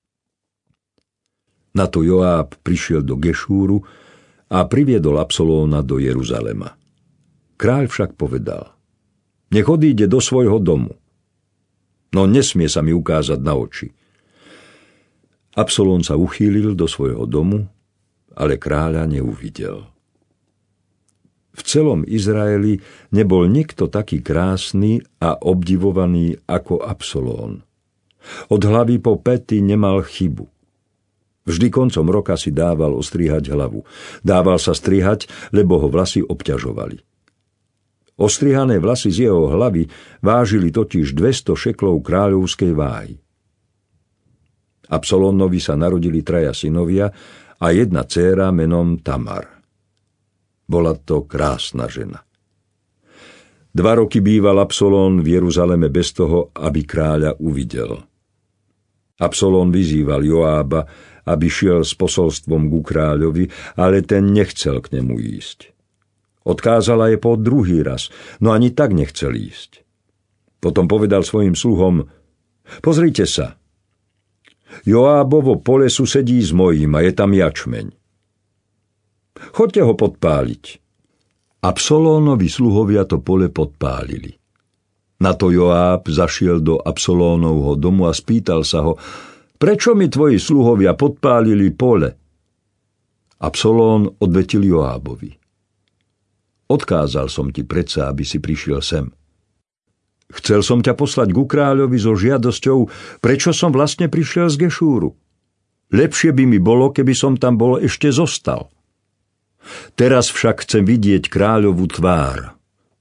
S3: Na to Joáb prišiel do Gešúru a priviedol Absalóna do Jeruzalema. Kráľ však povedal: Nech odíde do svojho domu, no nesmie sa mi ukázať na oči. Absalón sa uchýlil do svojho domu, ale kráľa neuvidel. V celom Izraeli nebol nikto taký krásny a obdivovaný ako Absalón. Od hlavy po päty nemal chybu. Vždy koncom roka si dával ostrihať hlavu. Dával sa strihať, lebo ho vlasy obťažovali. Ostrihané vlasy z jeho hlavy vážili totiž dvesto šeklov kráľovskej váhy. Absalónovi sa narodili traja synovia a jedna dcéra menom Tamar. Bola to krásna žena. Dva roky býval Absalón v Jeruzaleme bez toho, aby kráľa uvidel. Absalón vyzýval Joába, aby šiel s posolstvom ku kráľovi, ale ten nechcel k nemu ísť. Odkázala je po druhý raz, no ani tak nechcel ísť. Potom povedal svojim sluhom: Pozrite sa, Joábovo pole susedí s mojím a je tam jačmeň. Choďte ho podpáliť. Absalónovi sluhovia to pole podpálili. Na to Joáb zašiel do Absalónovho domu a spýtal sa ho: Prečo mi tvoji sluhovia podpálili pole? Absalón odvetil Joábovi: Odkázal som ti predsa, aby si prišiel sem. Chcel som ťa poslať ku kráľovi so žiadosťou, prečo som vlastne prišiel z Gešúru. Lepšie by mi bolo, keby som tam bol ešte zostal. Teraz však chcem vidieť kráľovú tvár,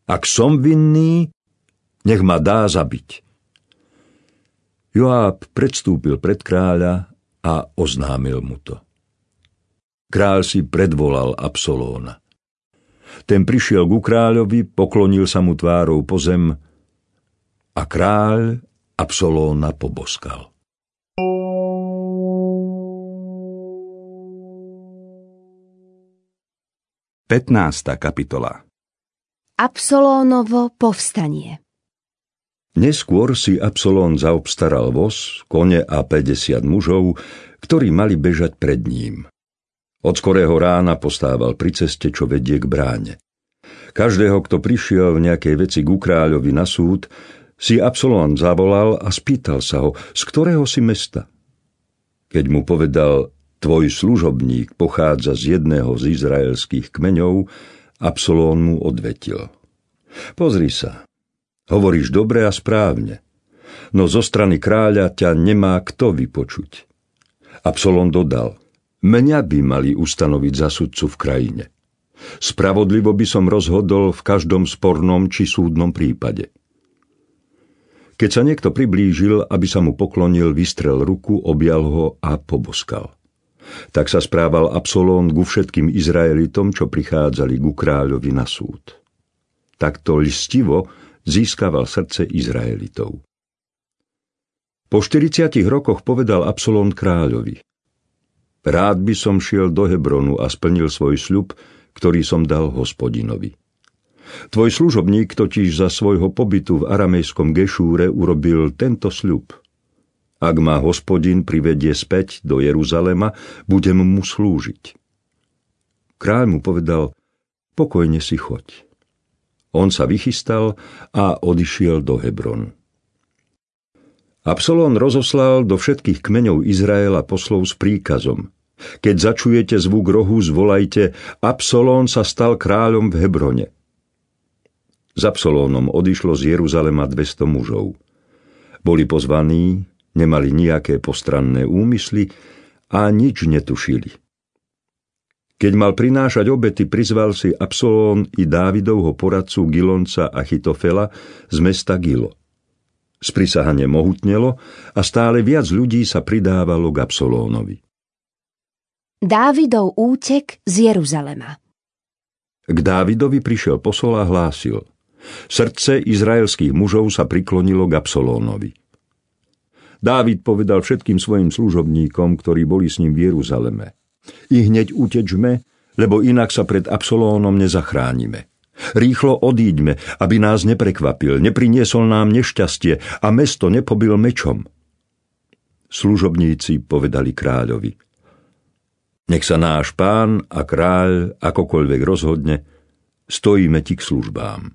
S3: Ak som vinný, nech ma dá zabiť. Joáb predstúpil pred kráľa a oznámil mu to. Kráľ si predvolal Absalóna. Ten prišiel ku kráľovi, poklonil sa mu tvárou po zem a kráľ Absalóna poboskal.
S1: pätnásta kapitola.
S2: Absalónovo povstanie.
S3: Neskôr si Absalón zaobstaral voz, kone a päťdesiat mužov, ktorí mali bežať pred ním. Od skorého rána postával pri ceste, čo vedie k bráne. Každého, kto prišiel v nejakej veci ku kráľovi na súd, si Absalón zavolal a spýtal sa ho, z ktorého si mesta. Keď mu povedal, tvoj služobník pochádza z jedného z izraelských kmeňov, Absalón mu odvetil. Pozri sa, hovoríš dobre a správne, no zo strany kráľa ťa nemá kto vypočuť. Absalón dodal, mňa by mali ustanoviť za sudcu v krajine. Spravodlivo by som rozhodol v každom spornom či súdnom prípade. Keď sa niekto priblížil, aby sa mu poklonil, vystrel ruku, objal ho a poboskal. Tak sa správal Absalón ku všetkým Izraelitom, čo prichádzali ku kráľovi na súd. Takto lstivo získaval srdce Izraelitov. Po štyridsiatich rokoch povedal Absalón kráľovi, rád by som šiel do Hebronu a splnil svoj sľub, ktorý som dal Hospodinovi. Tvoj služobník totiž za svojho pobytu v aramejskom Gešúre urobil tento sľub. Ak ma Hospodin privedie späť do Jeruzalema, budem mu slúžiť. Kráľ mu povedal, pokojne si choď. On sa vychystal a odišiel do Hebronu. Absalón rozoslal do všetkých kmeňov Izraela poslov s príkazom. Keď začujete zvuk rohu, zvolajte, Absalón sa stal kráľom v Hebrone. S Absalónom odišlo z Jeruzalema dvesto mužov. Boli pozvaní, nemali nejaké postranné úmysly a nič netušili. Keď mal prinášať obety, prizval si Absalón i Dávidovho poradcu Gilonca Achitofela z mesta Gilo. Sprisahanie mohutnelo a stále viac ľudí sa pridávalo k Absalónovi.
S2: Dávidov útek z Jeruzalema.
S3: K Dávidovi prišiel posol a hlásil, srdce izraelských mužov sa priklonilo k Absalónovi. Dávid povedal všetkým svojim služobníkom, ktorí boli s ním v Jeruzaleme, i hneď utečme, lebo inak sa pred Absalónom nezachránime. Rýchlo odíďme, aby nás neprekvapil, nepriniesol nám nešťastie a mesto nepobil mečom. Služobníci povedali kráľovi, nech sa náš pán a kráľ akokoľvek rozhodne, stojíme ti k službám.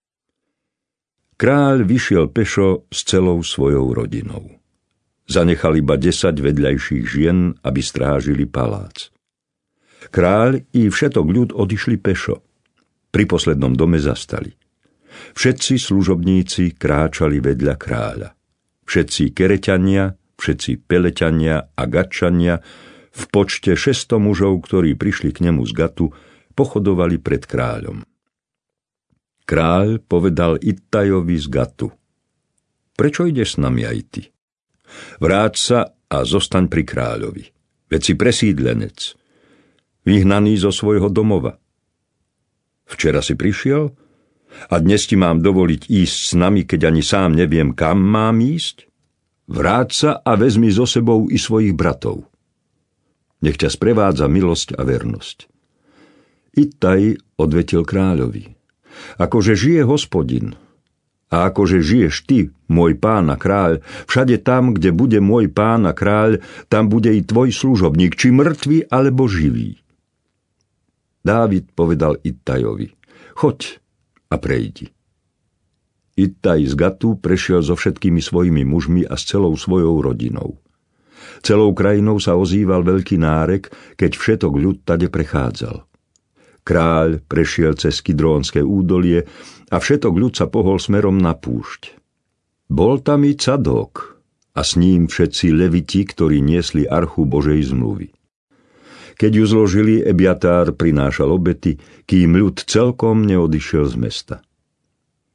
S3: Kráľ vyšiel pešo s celou svojou rodinou. Zanechal iba desať vedľajších žien, aby strážili palác. Kráľ i všetok ľud odišli pešo. Pri poslednom dome zastali. Všetci služobníci kráčali vedľa kráľa. Všetci Kereťania, všetci Peleťania a Gatčania, v počte šesťsto mužov, ktorí prišli k nemu z Gatu, pochodovali pred kráľom. Kráľ povedal Ittajovi z Gatu, prečo ideš s nami aj ty? Vráť sa a zostaň pri kráľovi, veď si presídlenec, vyhnaný zo svojho domova. Včera si prišiel a dnes ti mám dovoliť ísť s nami, keď ani sám neviem, kam mám ísť? Vráť sa a vezmi so sebou i svojich bratov. Nech ťa sprevádza milosť a vernosť. Ittaj odvetil kráľovi, akože žije Hospodin a akože žiješ ty, môj pán a kráľ, všade tam, kde bude môj pán a kráľ, tam bude i tvoj služobník, či mŕtvy alebo živý. Dávid povedal Ittajovi, choď a prejdi. Ittaj z Gatu prešiel so všetkými svojimi mužmi a s celou svojou rodinou. Celou krajinou sa ozýval veľký nárek, keď všetok ľud tade prechádzal. Kráľ prešiel cez Kidrónske údolie a všetok ľud sa pohol smerom na púšť. Bol tam i Cadók a s ním všetci leviti, ktorí niesli archu Božej zmluvy. Keď ju zložili, Ebiatár prinášal obety, kým ľud celkom neodišiel z mesta.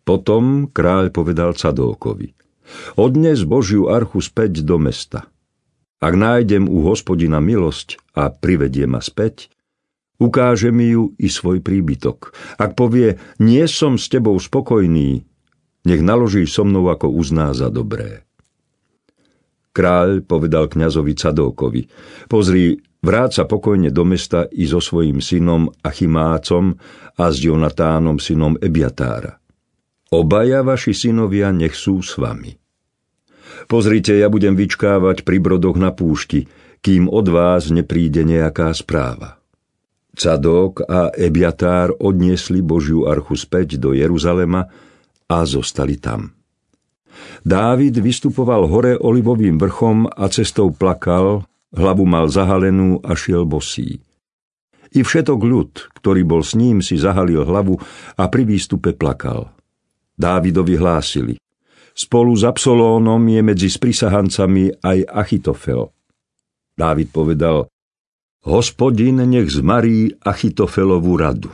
S3: Potom kráľ povedal Cadókovi: Odnes Božiu archu späť do mesta. Ak nájdem u Hospodina milosť a privedie ma späť, ukáže mi ju i svoj príbytok. Ak povie: nie som s tebou spokojný, nech naloží so mnou, ako uzná za dobré. Kráľ povedal kňazovi Cadókovi: Pozri, vráť sa pokojne do mesta i so svojím synom Achimácom a s Jonatánom synom Ebiatára. Obaja vaši synovia nech sú s vami. Pozrite, ja budem vyčkávať pri brodoch na púšti, kým od vás nepríde nejaká správa. Cadók a Ebiatár odniesli Božiu archu späť do Jeruzalema a zostali tam. Dávid vystupoval hore olivovým vrchom a cestou plakal, hlavu mal zahalenú a šiel bosý. I všetok ľud, ktorý bol s ním, si zahalil hlavu a pri výstupe plakal. Dávidovi hlásili: Spolu s Absalónom je medzi sprisahancami aj Achitofel. Dávid povedal: Hospodin nech zmarí Achitofelovú radu.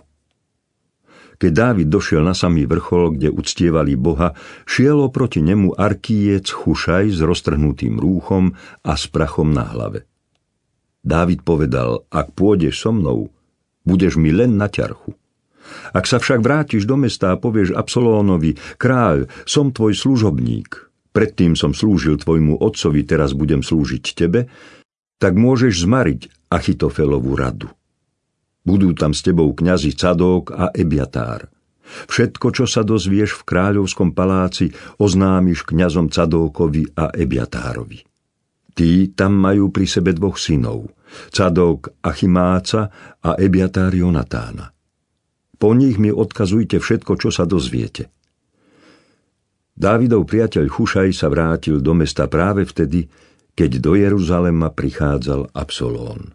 S3: Keď Dávid došiel na samý vrchol, kde uctievali Boha, šiel oproti nemu Arkíjec Chušaj s roztrhnutým rúchom a s prachom na hlave. Dávid povedal: Ak pôjdeš so mnou, budeš mi len na ťarchu. Ak sa však vrátiš do mesta a povieš Absalónovi: Kráľ, som tvoj služobník, predtým som slúžil tvojmu otcovi, teraz budem slúžiť tebe, tak môžeš zmariť Achitofelovú radu. Budú tam s tebou kňazi Cadók a Ebiatár. Všetko, čo sa dozvieš v kráľovskom paláci, oznámiš kňazom Cadókovi a Ebiatárovi. Tí tam majú pri sebe dvoch synov, Cadók Achimáca a Ebiatár Jonatána. Po nich mi odkazujte všetko, čo sa dozviete. Dávidov priateľ Chušaj sa vrátil do mesta práve vtedy, keď do Jeruzalema prichádzal Absalón.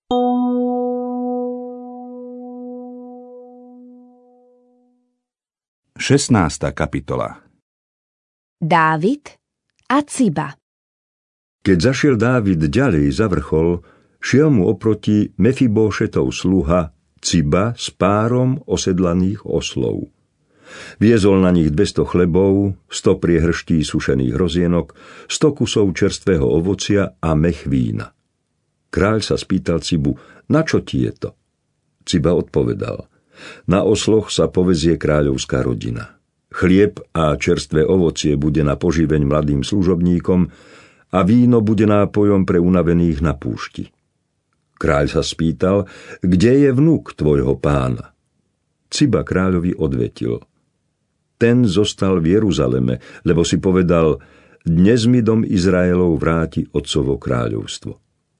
S1: šestnásta kapitola.
S2: Dávid a Ciba.
S3: Keď zašiel Dávid ďalej za vrchol, šiel mu oproti Mefibóšetov sluha Ciba s párom osedlaných oslov. Viezol na nich dvesto chlebov, sto priehrští sušených hrozienok, sto kusov čerstvého ovocia a mech vína. Kráľ sa spýtal Cibu: Na čo ti je to? Ciba odpovedal: Na osloch sa povezie kráľovská rodina. Chlieb a čerstvé ovocie bude na poživeň mladým služobníkom a víno bude nápojom pre unavených na púšti. Kráľ sa spýtal: Kde je vnuk tvojho pána? Ciba kráľovi odvetil: Ten zostal v Jeruzaleme, lebo si povedal: Dnes mi dom Izraelov vráti otcovo kráľovstvo.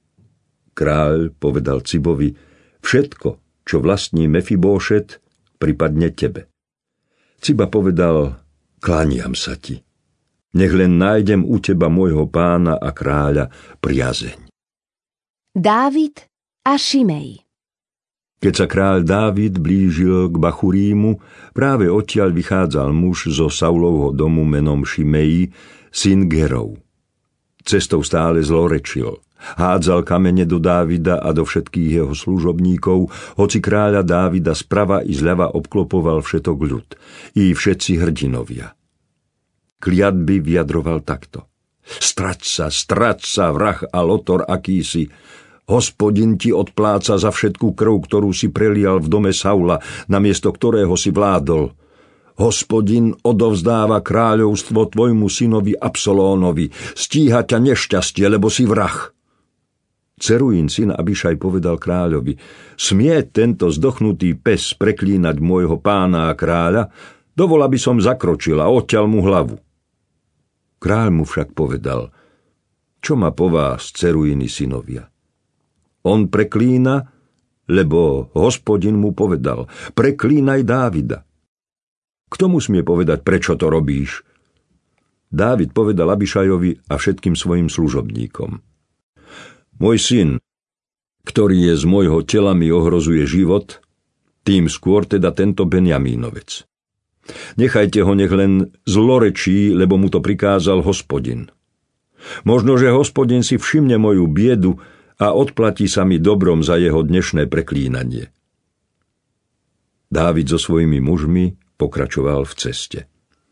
S3: Kráľ povedal Cibovi: Všetko, čo vlastní Mefibóšet, pripadne tebe. Ciba povedal: Kláňam sa ti. Nech len nájdem u teba môjho pána a kráľa priazeň.
S2: Dávid a Šimej.
S3: Keď sa kráľ Dávid blížil k Bachurímu, práve odtiaľ vychádzal muž zo Saulovho domu menom Šimej, syn Gerov. Cestou stále zlorečil. Hádzal kamene do Dávida a do všetkých jeho služobníkov, hoci kráľa Dávida sprava i zľava obklopoval všetok ľud, i všetci hrdinovia. Kliatby vyjadroval takto: Strať sa, strať sa, vrah a lotor akýsi. Hospodin ti odpláca za všetku krv, ktorú si prelial v dome Saula, namiesto ktorého si vládol. Hospodin odovzdáva kráľovstvo tvojmu synovi Absalónovi. Stíha ťa nešťastie, lebo si vrah. Ceruín syn Abišaj povedal kráľovi: Smie tento zdochnutý pes preklínať môjho pána a kráľa? Dovol, aby som zakročil a odťal mu hlavu. Kráľ mu však povedal: Čo má po vás, Ceruíny synovia? On preklína, lebo Hospodin mu povedal: Preklínaj Dávida. Kto mu smie povedať, prečo to robíš? Dávid povedal Abišajovi a všetkým svojim služobníkom: Môj syn, ktorý je z môjho tela mi ohrozuje život, tým skôr teda tento Benjamínovec. Nechajte ho, nech len zlorečí, lebo mu to prikázal Hospodin. Možno, že Hospodin si všimne moju biedu a odplatí sa mi dobrom za jeho dnešné preklínanie. Dávid so svojimi mužmi pokračoval v ceste.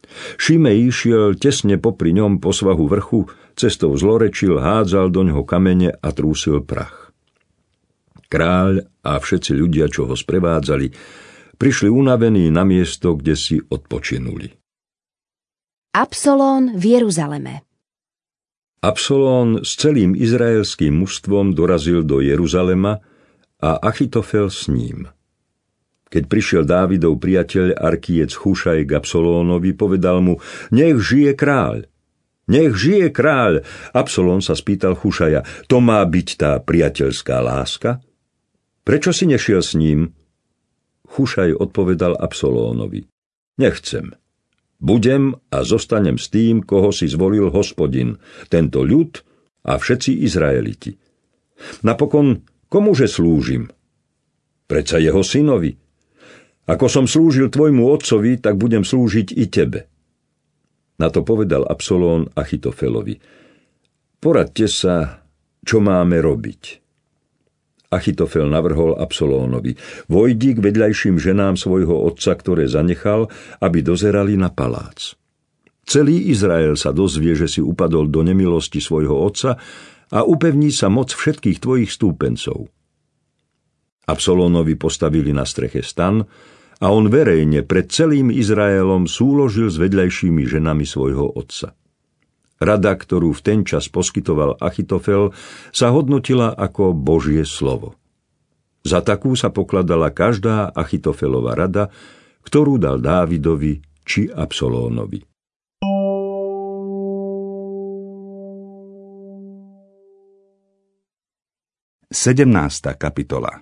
S3: Šimej šiel tesne popri ňom po svahu vrchu, cestou zlorečil, hádzal do ňoho kamene a trúsil prach. Kráľ a všetci ľudia, čo ho sprevádzali, prišli unavení na miesto, kde si odpočinuli.
S2: Absalón v Jeruzaleme.
S3: Absalón s celým izraelským mužstvom dorazil do Jeruzalema a Achitofel s ním. Keď prišiel Dávidov priateľ Arkiec Chušaj k Absalónovi, povedal mu: Nech žije kráľ! Nech žije kráľ! Absalón sa spýtal Chušaja: To má byť tá priateľská láska? Prečo si nešiel s ním? Chušaj odpovedal Absalónovi: Nechcem. Budem a zostanem s tým, koho si zvolil Hospodin, tento ľud a všetci Izraeliti. Napokon, komuže slúžim? Predsa jeho synovi. Ako som slúžil tvojmu otcovi, tak budem slúžiť i tebe. Na to povedal Absalón Achitofelovi: Poradte sa, čo máme robiť. Achitofel navrhol Absalónovi: Vojdi k vedľajším ženám svojho otca, ktoré zanechal, aby dozerali na palác. Celý Izrael sa dozvie, že si upadol do nemilosti svojho otca a upevní sa moc všetkých tvojich stúpencov. Absalónovi postavili na streche stan a on verejne pred celým Izraelom súložil s vedľajšími ženami svojho otca. Rada, ktorú v ten čas poskytoval Achitofel, sa hodnotila ako Božie slovo. Za takú sa pokladala každá Achitofelova rada, ktorú dal Dávidovi či Absalónovi.
S1: sedemnásta kapitola.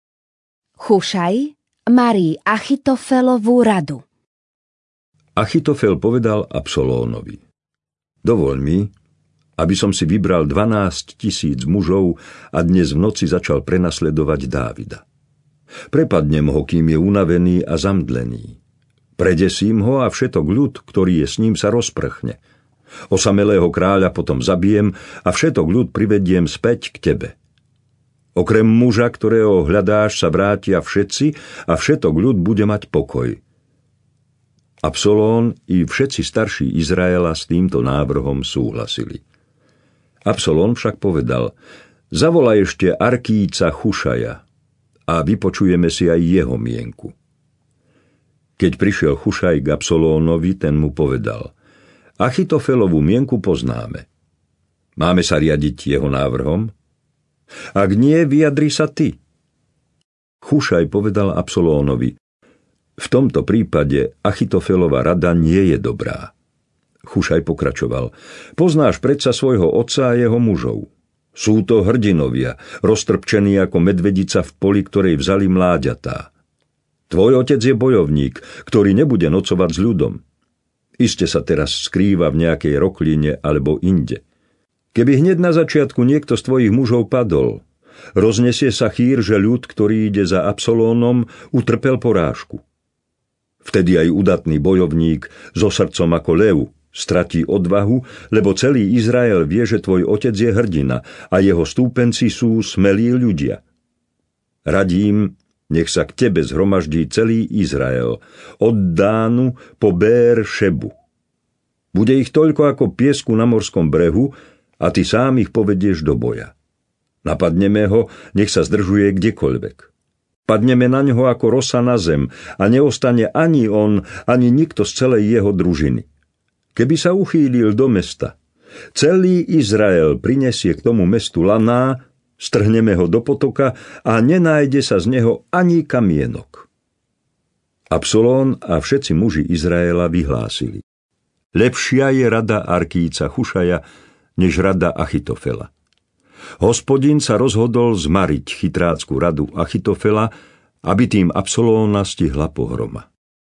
S2: Chušaj marí Achitofelovú radu.
S3: Achitofel povedal Absalónovi: Dovoľ mi, aby som si vybral dvanásť tisíc mužov a dnes v noci začal prenasledovať Dávida. Prepadnem ho, kým je unavený a zamdlený. Predesím ho a všetok ľud, ktorý je s ním, sa rozprchne. Osamelého kráľa potom zabijem a všetok ľud privediem späť k tebe. Okrem muža, ktorého hľadáš, sa vrátia všetci a všetok ľud bude mať pokoj. Absalón i všetci starší Izraela s týmto návrhom súhlasili. Absalón však povedal: Zavolaj ešte Arkíca Chušaja a vypočujeme si aj jeho mienku. Keď prišiel Chušaj k Absalónovi, ten mu povedal: Achitofelovú mienku poznáme. Máme sa riadiť jeho návrhom? Ak nie, vyjadri sa ty. Chušaj povedal Absalónovi: V tomto prípade Achitofelova rada nie je dobrá. Chušaj pokračoval: Poznáš predsa svojho otca a jeho mužov. Sú to hrdinovia, roztrpčení ako medvedica v poli, ktorej vzali mláďatá. Tvoj otec je bojovník, ktorý nebude nocovať s ľudom. Iste sa teraz skrýva v nejakej rokline alebo inde. Keby hneď na začiatku niekto z tvojich mužov padol, roznesie sa chýr, že ľud, ktorý ide za Absalónom, utrpel porážku. Vtedy aj udatný bojovník so srdcom ako lev stratí odvahu, lebo celý Izrael vie, že tvoj otec je hrdina a jeho stúpenci sú smelí ľudia. Radím, nech sa k tebe zhromaždí celý Izrael, od Dánu po Bér Šebu. Bude ich toľko ako piesku na morskom brehu a ty sám ich povedieš do boja. Napadneme ho, nech sa zdržuje kdekoľvek. Padneme na ňoho ako rosa na zem a neostane ani on, ani nikto z celej jeho družiny. Keby sa uchýlil do mesta, celý Izrael prinesie k tomu mestu laná, strhneme ho do potoka a nenájde sa z neho ani kamienok. Absalón a všetci muži Izraela vyhlásili: Lepšia je rada Arkíca Chušaja, než rada Achitofela. Hospodin sa rozhodol zmariť chytrácku radu Achitofela, aby tým Absalóna stihla pohroma.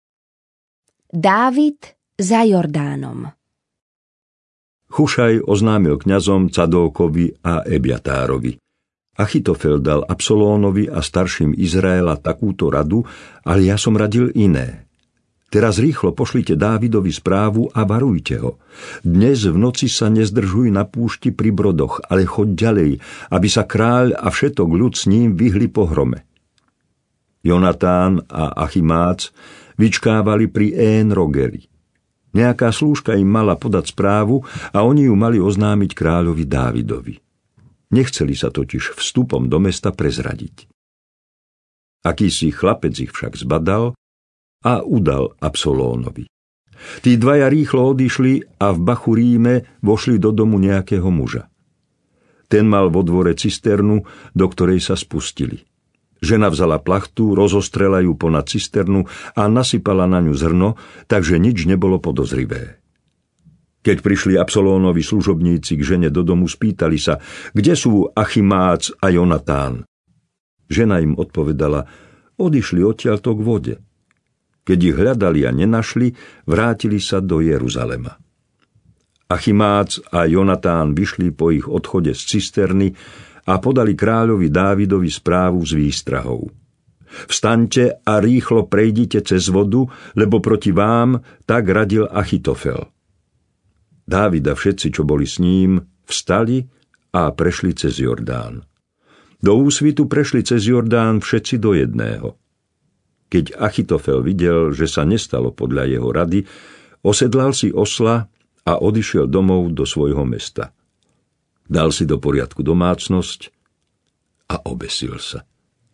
S2: Dávid za Jordánom.
S3: Chušaj oznámil kňazom Cadókovi a Ebjatárovi: Achitofel dal Absalónovi a starším Izraela takúto radu, ale ja som radil iné. Teraz rýchlo pošlite Dávidovi správu a varujte ho. Dnes v noci sa nezdržuj na púšti pri brodoch, ale choď ďalej, aby sa kráľ a všetok ľud s ním vyhli pohrome. Jonatán a Achimác vyčkávali pri Én Rogeli. Nejaká slúžka im mala podať správu a oni ju mali oznámiť kráľovi Dávidovi. Nechceli sa totiž vstupom do mesta prezradiť. Akýsi chlapec ich však zbadal a udal Absalónovi. Tí dvaja rýchlo odišli a v Bachuríme vošli do domu nejakého muža. Ten mal vo dvore cisternu, do ktorej sa spustili. Žena vzala plachtu, rozostrela ju ponad cisternu a nasypala na ňu zrno, takže nič nebolo podozrivé. Keď prišli Absalónovi služobníci k žene do domu, spýtali sa, kde sú Achimác a Jonatán. Žena im odpovedala, odišli odtiaľto k vode. Keď ich hľadali a nenašli, vrátili sa do Jeruzalema. Achimác a Jonatán vyšli po ich odchode z cisterny a podali kráľovi Dávidovi správu s výstrahou. Vstaňte a rýchlo prejdite cez vodu, lebo proti vám tak radil Achitofel. Dávid a všetci, čo boli s ním, vstali a prešli cez Jordán. Do úsvitu prešli cez Jordán všetci do jedného. Keď Achitofel videl, že sa nestalo podľa jeho rady, osedlal si osla a odišiel domov do svojho mesta. Dal si do poriadku domácnosť a obesil sa.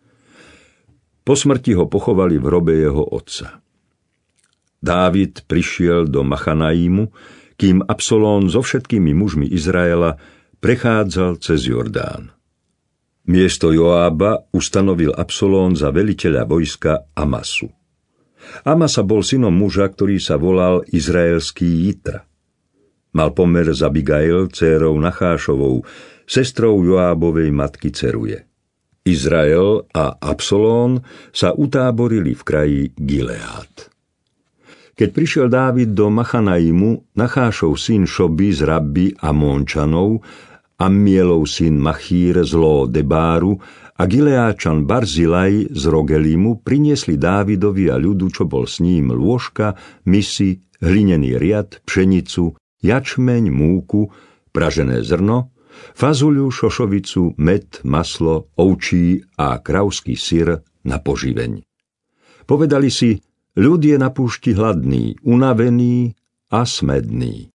S3: Po smrti ho pochovali v hrobe jeho otca. Dávid prišiel do Machanajímu, kým Absalón so všetkými mužmi Izraela prechádzal cez Jordán. Miesto Joába ustanovil Absalón za veliteľa vojska Amasu. Amasa bol synom muža, ktorý sa volal Izraelský Jitra. Mal pomer s Abigail, dcérou Nachášovou, sestrou Joábovej matky Ceruje. Izrael a Absalón sa utáborili v kraji Gileád. Keď prišiel Dávid do Machanaimu, Nachášov syn Šoby z Rabby Amónčanov, Ammielov syn Machír z Lo Debáru a Gileáčan Barzilaj z Rogelimu priniesli Dávidovi a ľudu, čo bol s ním, lôžka, misy, hlinený riad, pšenicu, jačmeň, múku, pražené zrno, fazuľu, šošovicu, med, maslo, ovčí a kravský syr na poživeň. Povedali si, ľud je na púšti hladný, unavený a smedný.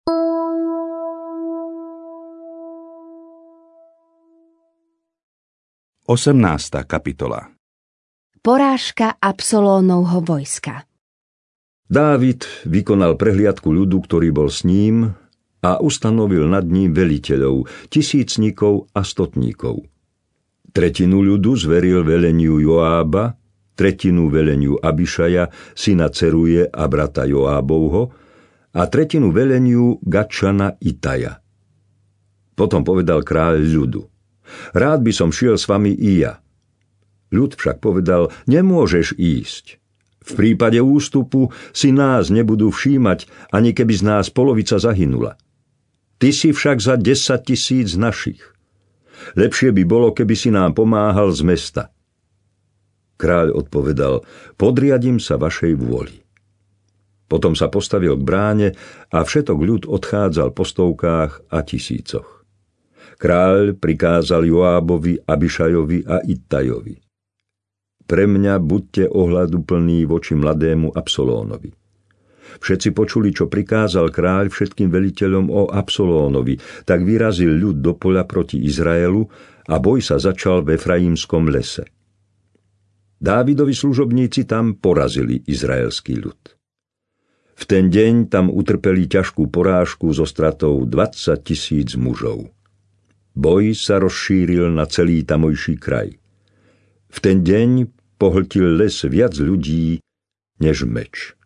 S1: osemnásta kapitola.
S2: Porážka Absalónovho vojska.
S3: Dávid vykonal prehliadku ľudu, ktorý bol s ním, a ustanovil nad ním veliteľov, tisícnikov a stotníkov. Tretinu ľudu zveril veleniu Joába, tretinu veleniu Abišaja, syna Ceruje a brata Joábovho, a tretinu veleniu Gatšana Itaja. Potom povedal kráľ ľudu, rád by som šiel s vami i ja. Ľud však povedal, nemôžeš ísť. V prípade ústupu si nás nebudú všímať, ani keby z nás polovica zahynula. Ty si však za desať tisíc našich. Lepšie by bolo, keby si nám pomáhal z mesta. Kráľ odpovedal, podriadím sa vašej vôli. Potom sa postavil k bráne a všetok ľud odchádzal po stovkách a tisícoch. Kráľ prikázal Joábovi, Abišajovi a Ittajovi. Pre mňa buďte ohľaduplní voči mladému Absalónovi. Všetci počuli, čo prikázal kráľ všetkým veliteľom o Absalónovi, tak vyrazil ľud do poľa proti Izraelu a boj sa začal v Efraímskom lese. Dávidovi služobníci tam porazili izraelský ľud. V ten deň tam utrpeli ťažkú porážku so stratou dvadsať tisíc mužov. Boj sa rozšíril na celý tamojší kraj. V ten deň pohltil les viac ľudí než meč.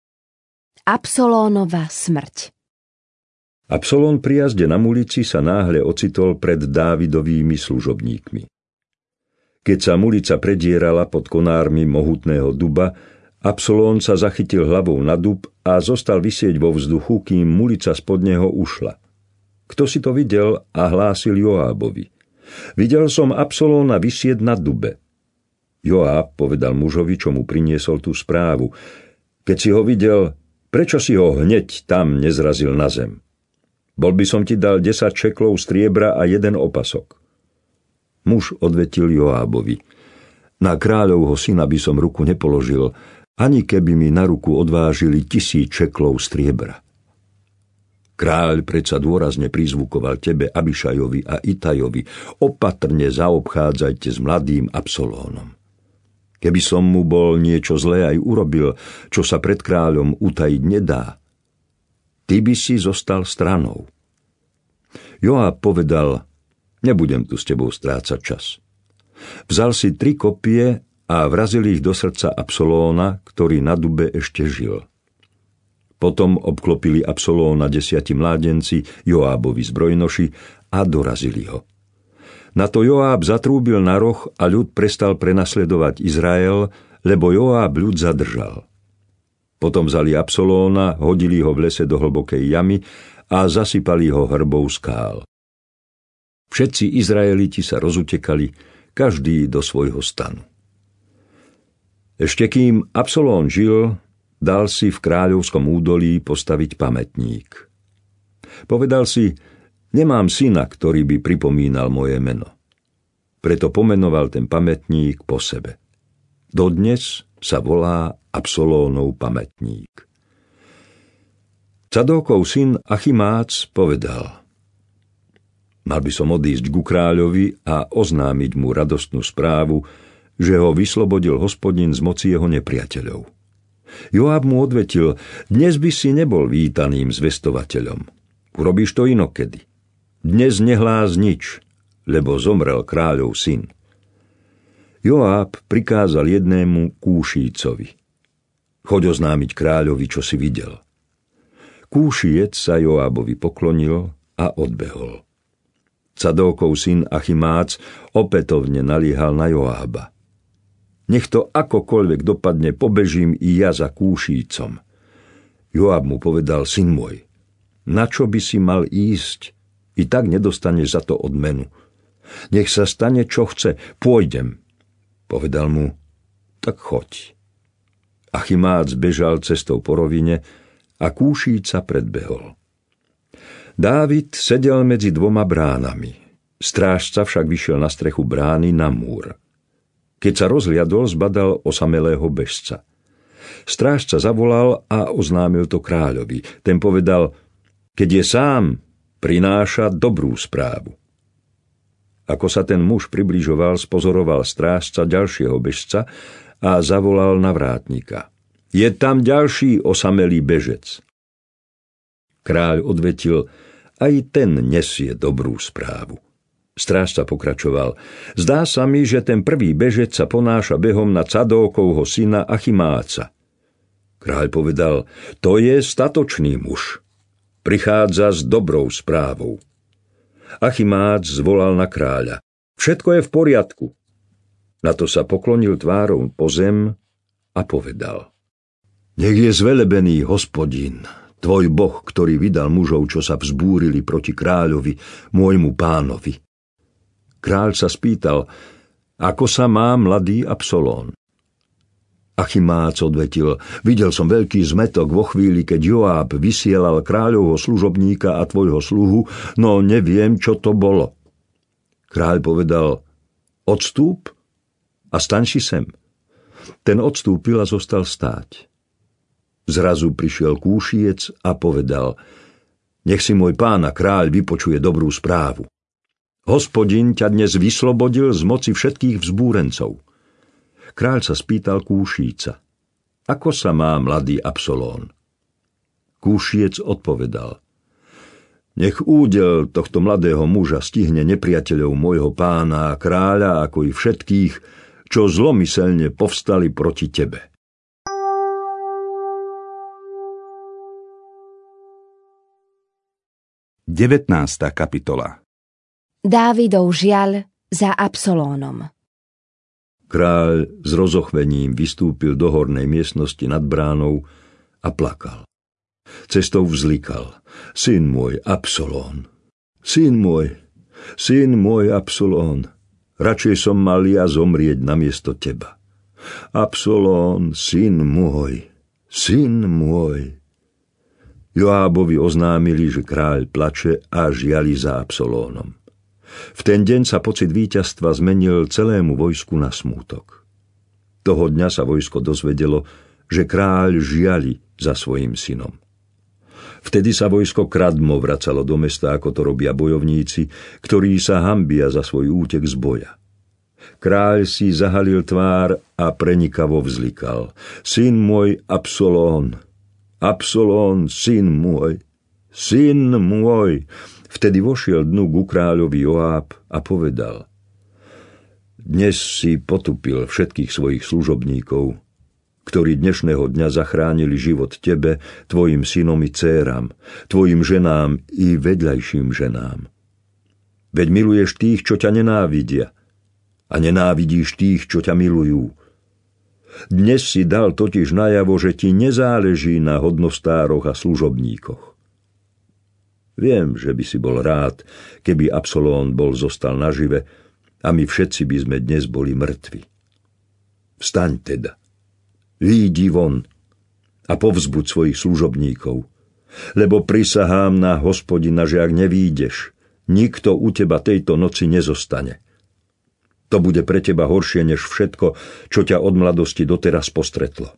S2: Absalónova smrť.
S3: Absalón pri jazde na mulici sa náhle ocitol pred Dávidovými služobníkmi. Keď sa mulica predierala pod konármi mohutného duba, Absalón sa zachytil hlavou na dub a zostal visieť vo vzduchu, kým mulica spod neho ušla. Kto si to videl a hlásil Joábovi. Videl som Absalóna visieť na dube. Joáb povedal mužovi, čo mu priniesol tú správu. Keď si ho videl, prečo si ho hneď tam nezrazil na zem? Bol by som ti dal desať šeklov striebra a jeden opasok. Muž odvetil Joábovi. Na kráľovho syna by som ruku nepoložil, ani keby mi na ruku odvážili tisíc šeklov striebra. Kráľ predsa dôrazne prizvukoval tebe, Abišajovi a Itajovi, opatrne zaobchádzajte s mladým Absalónom. Keby som mu bol niečo zlé aj urobil, čo sa pred kráľom utajiť nedá, ty by si zostal stranou. Joáb povedal, nebudem tu s tebou strácať čas. Vzal si tri kopie a vrazil ich do srdca Absalóna, ktorý na dube ešte žil. Potom obklopili Absalóna desiati mládenci, Joábovi zbrojnoši a dorazili ho. Na to Joáb zatrúbil na roh a ľud prestal prenasledovať Izrael, lebo Joáb ľud zadržal. Potom vzali Absalóna, hodili ho v lese do hlbokej jamy a zasypali ho hrbou skál. Všetci Izraeliti sa rozutekali, každý do svojho stanu. Ešte kým Absalón žil, dal si v kráľovskom údolí postaviť pamätník. Povedal si, nemám syna, ktorý by pripomínal moje meno. Preto pomenoval ten pamätník po sebe. Dodnes sa volá Absalónov pamätník. Cadókov syn Achimác povedal, mal by som odísť ku kráľovi a oznámiť mu radostnú správu, že ho vyslobodil Hospodin z moci jeho nepriateľov. Joáb mu odvetil, dnes by si nebol vítaným zvestovateľom. Urobíš to inokedy. Dnes nehlás nič, lebo zomrel kráľov syn. Joáb prikázal jednému Kúšícovi. Choď oznámiť kráľovi, čo si videl. Kúšiec sa Joábovi poklonil a odbehol. Cadókov syn Achimác opätovne naliehal na Joába. Nech to akokoľvek dopadne, pobežím i ja za Kúšícom. Joáb mu povedal, syn môj, na čo by si mal ísť? I tak nedostaneš za to odmenu. Nech sa stane, čo chce, pôjdem. Povedal mu, tak choď. Achimác bežal cestou po rovine a Kúšíca predbehol. Dávid sedel medzi dvoma bránami. Strážca však vyšiel na strechu brány na múr. Keď sa rozhliadol, zbadal osamelého bežca. Strážca zavolal a oznámil to kráľovi. Ten povedal, keď je sám, prináša dobrú správu. Ako sa ten muž približoval, spozoroval strážca ďalšieho bežca a zavolal na vrátnika. Je tam ďalší osamelý bežec. Kráľ odvetil, aj ten nesie dobrú správu. Strážca pokračoval. Zdá sa mi, že ten prvý bežec sa ponáša behom na Cadókovho syna Achimáca. Kráľ povedal, to je statočný muž. Prichádza s dobrou správou. Achimác zvolal na kráľa. Všetko je v poriadku. Na to sa poklonil tvárou po zem a povedal. Nech je zvelebený Hospodin, tvoj Boh, ktorý vydal mužov, čo sa vzbúrili proti kráľovi, môjmu pánovi. Kráľ sa spýtal, ako sa má mladý Absalón. Achimác odvetil, videl som veľký zmetok vo chvíli, keď Joáb vysielal kráľovho služobníka a tvojho sluhu, no neviem, čo to bolo. Kráľ povedal, odstúp a staň si sem. Ten odstúpil a zostal stáť. Zrazu prišiel Kúšiec a povedal, nech si môj pán a kráľ vypočuje dobrú správu. Hospodin ťa dnes vyslobodil z moci všetkých vzbúrencov. Kráľ sa spýtal Kúšíca, ako sa má mladý Absalón? Kúšiec odpovedal, nech údel tohto mladého muža stihne nepriateľov môjho pána a kráľa, ako i všetkých, čo zlomyselne povstali proti tebe.
S1: devätnásta kapitola.
S2: Dávidov žiaľ za Absalónom.
S3: Kráľ s rozochvením vystúpil do hornej miestnosti nad bránou a plakal. Cestou vzlikal, syn môj Absalón, syn môj, syn môj Absalón, radšej som mal ja zomrieť namiesto teba. Absalón, syn môj, syn môj. Joábovi oznámili, že kráľ plače a žiali za Absalónom. V ten deň sa pocit víťazstva zmenil celému vojsku na smútok. Toho dňa sa vojsko dozvedelo, že kráľ žiali za svojím synom. Vtedy sa vojsko kradmo vracalo do mesta, ako to robia bojovníci, ktorí sa hanbia za svoj útek z boja. Kráľ si zahalil tvár a prenikavo vzlikal: Syn môj Absalón, Absalón, syn môj, syn môj. Vtedy vošiel dnu ku kráľovi Joáb a povedal: Dnes si potupil všetkých svojich služobníkov, ktorí dnešného dňa zachránili život tebe, tvojim synom i dcéram, tvojim ženám i vedľajším ženám. Veď miluješ tých, čo ťa nenávidia, a nenávidíš tých, čo ťa milujú. Dnes si dal totiž najavo, že ti nezáleží na hodnostároch a služobníkoch. Viem, že by si bol rád, keby Absalón bol zostal nažive a my všetci by sme dnes boli mŕtvi. Vstaň teda, výjdi von a povzbuď svojich služobníkov, lebo prisahám na Hospodina, že ak nevídeš, nikto u teba tejto noci nezostane. To bude pre teba horšie než všetko, čo ťa od mladosti doteraz postretlo.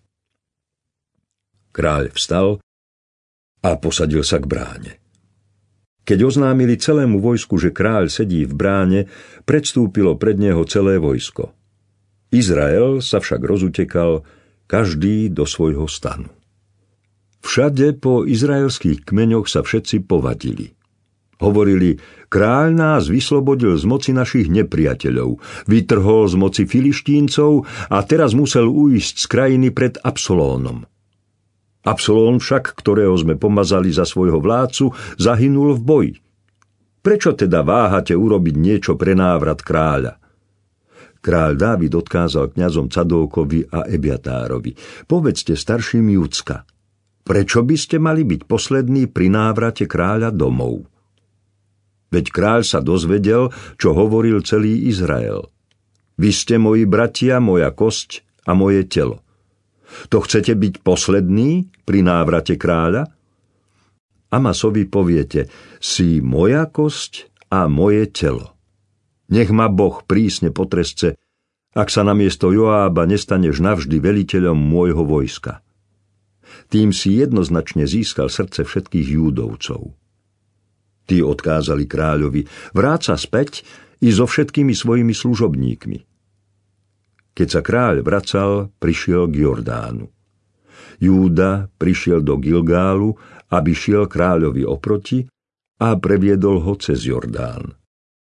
S3: Kráľ vstal a posadil sa k bráne. Keď oznámili celému vojsku, že kráľ sedí v bráne, predstúpilo pred neho celé vojsko. Izrael sa však rozutekal, každý do svojho stanu. Všade po izraelských kmeňoch sa všetci povadili. Hovorili: Kráľ nás vyslobodil z moci našich nepriateľov, vytrhol z moci Filištíncov a teraz musel uísť z krajiny pred Absalónom. Absalón však, ktorého sme pomazali za svojho vládcu, zahynul v boji. Prečo teda váhate urobiť niečo pre návrat kráľa? Kráľ Dávid odkázal kňazom Cadókovi a Ebiatárovi: Povedzte starším Judska, prečo by ste mali byť poslední pri návrate kráľa domov? Veď kráľ sa dozvedel, čo hovoril celý Izrael. Vy ste moji bratia, moja kosť a moje telo. To chcete byť poslední pri návrate kráľa? Amasovi poviete: Si moja kosť a moje telo. Nech ma Boh prísne potresce, ak sa namiesto Joába nestaneš navždy veliteľom môjho vojska. Tým si jednoznačne získal srdce všetkých Júdovcov. Tí odkázali kráľovi: Vráť sa späť i so všetkými svojimi služobníkmi. Keď sa kráľ vracal, prišiel k Jordánu. Júda prišiel do Gilgálu, aby šiel kráľovi oproti a previedol ho cez Jordán.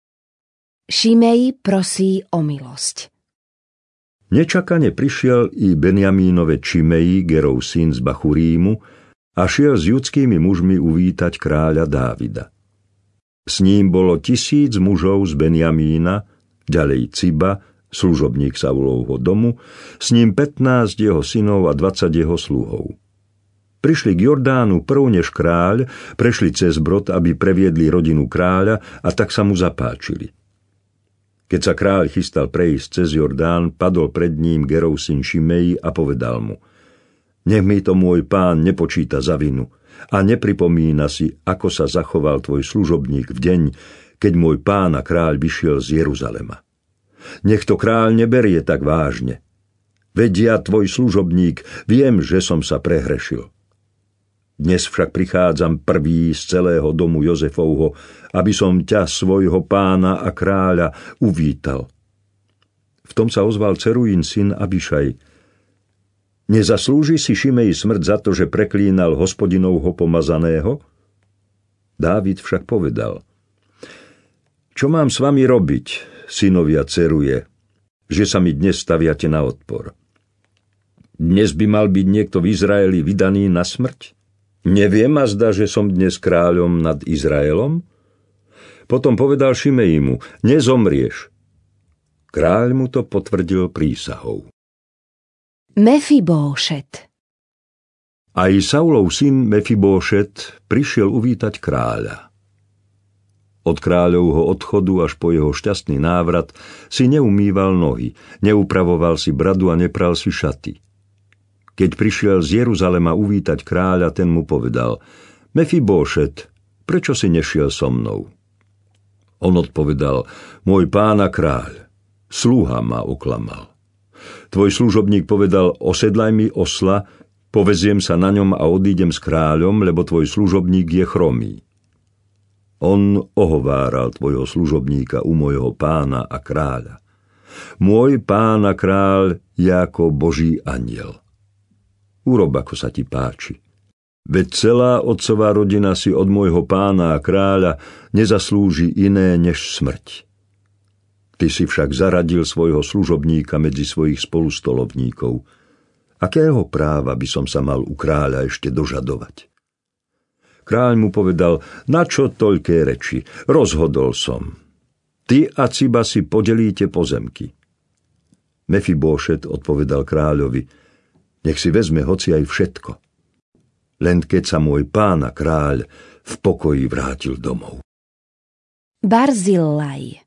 S2: Šimej prosí o milosť.
S3: Nečakane prišiel i Benjamínove Šimej, Gerov syn z Bachurímu, a šiel s judskými mužmi uvítať kráľa Dávida. S ním bolo tisíc mužov z Benjamína, ďalej Ciba, služobník Saulovho domu, s ním pätnásť jeho synov a dvadsať jeho sluhov. Prišli k Jordánu prv než kráľ, prešli cez brod, aby previedli rodinu kráľa, a tak sa mu zapáčili. Keď sa kráľ chystal prejsť cez Jordán, padol pred ním Gerov syn Šimej a povedal mu: Nech mi to môj pán nepočíta za vinu a nepripomína si, ako sa zachoval tvoj služobník v deň, keď môj pán a kráľ vyšiel z Jeruzalema. Nech to kráľ neberie tak vážne. Veď ja, tvoj služobník, viem, že som sa prehrešil. Dnes však prichádzam prvý z celého domu Jozefovho, aby som ťa, svojho pána a kráľa, uvítal. V tom sa ozval Ceruín syn Abišaj: Nezaslúži si Šimej smrť za to, že preklínal Hospodinovho pomazaného? Dávid však povedal: Čo mám s vami robiť, synovia Ceruje, že sa mi dnes staviate na odpor? Dnes by mal byť niekto v Izraeli vydaný na smrť? Neviem a zdá, že som dnes kráľom nad Izraelom? Potom povedal Šimejmu: Nezomrieš. Kráľ mu to potvrdil prísahou.
S2: Mefibóšet.
S3: Aj Saulov syn Mefibóšet prišiel uvítať kráľa. Od kráľovho odchodu až po jeho šťastný návrat si neumýval nohy, neupravoval si bradu a nepral si šaty. Keď prišiel z Jeruzalema uvítať kráľa, ten mu povedal: Mefibóšet, prečo si nešiel so mnou? On odpovedal: Môj pán a kráľ, sluha ma oklamal. Tvoj služobník povedal, osedlaj mi osla, poveziem sa na ňom a odídem s kráľom, lebo tvoj služobník je chromý. On ohováral tvojho služobníka u môjho pána a kráľa. Môj pán a kráľ je ako Boží anjel. Urob, ako sa ti páči. Veď celá otcová rodina si od môjho pána a kráľa nezaslúži iné než smrť. Ty si však zaradil svojho služobníka medzi svojich spolustolovníkov. Akého práva by som sa mal u kráľa ešte dožadovať? Kráľ mu povedal, na čo toľké reči? Rozhodol som. Ty a Ciba si podelíte pozemky. Mefibóšet odpovedal kráľovi, nech si vezme hoci aj všetko. Len keď sa môj pán a kráľ v pokoji vrátil domov.
S2: Barzillaj.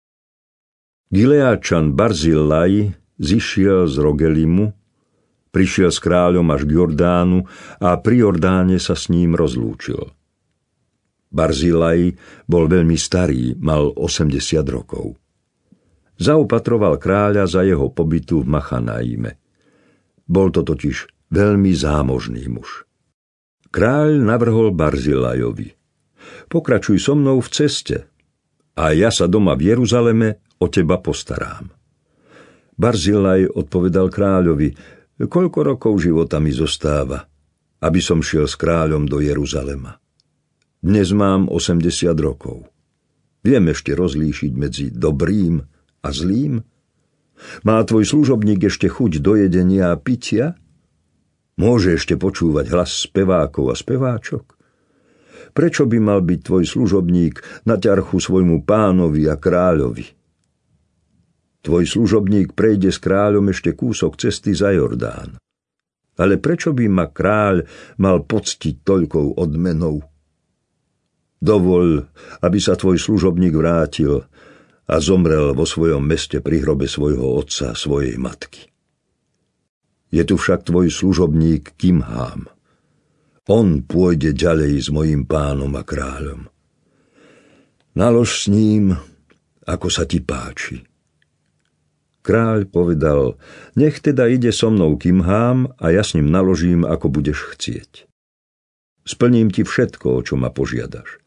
S3: Gileáčan Barzillaj zišiel z Rogelimu, prišiel s kráľom až k Jordánu a pri Jordáne sa s ním rozlúčil. Barzillaj bol veľmi starý, mal osemdesiat rokov. Zaopatroval kráľa za jeho pobytu v Machanaíme. Bol to totiž veľmi zámožný muž. Kráľ navrhol Barzillajovi, pokračuj so mnou v ceste a ja sa doma v Jeruzaleme o teba postarám. Barzillaj odpovedal kráľovi, koľko rokov života mi zostáva, aby som šiel s kráľom do Jeruzalema. Dnes mám osemdesiat rokov. Viem ešte rozlíšiť medzi dobrým a zlým? Má tvoj služobník ešte chuť do jedenia a pitia? Môže ešte počúvať hlas spevákov a speváčok? Prečo by mal byť tvoj služobník na ťarchu svojmu pánovi a kráľovi? Tvoj služobník prejde s kráľom ešte kúsok cesty za Jordán. Ale prečo by ma kráľ mal poctiť toľkou odmenou? Dovoľ, aby sa tvoj služobník vrátil a zomrel vo svojom meste pri hrobe svojho otca a svojej matky. Je tu však tvoj služobník Kimhám. On pôjde ďalej s mojím pánom a kráľom. Nalož s ním, ako sa ti páči. Kráľ povedal, nech teda ide so mnou Kimhám a ja s ním naložím, ako budeš chcieť. Splním ti všetko, o čo ma požiadaš.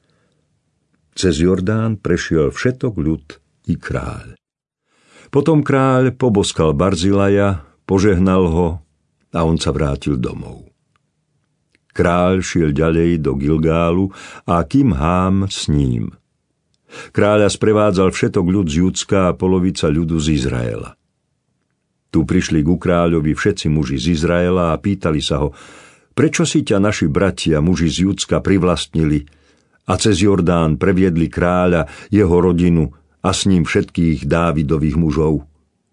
S3: Cez Jordán prešiel všetok ľud i kráľ. Potom kráľ poboskal Barzillaja, požehnal ho a on sa vrátil domov. Kráľ šiel ďalej do Gilgálu a Kimhám s ním. Kráľa sprevádzal všetok ľud z Judska a polovica ľudu z Izraela. Tu prišli ku kráľovi všetci muži z Izraela a pýtali sa ho, prečo si ťa naši bratia muži z Judska privlastnili a cez Jordán previedli kráľa, jeho rodinu a s ním všetkých Dávidových mužov?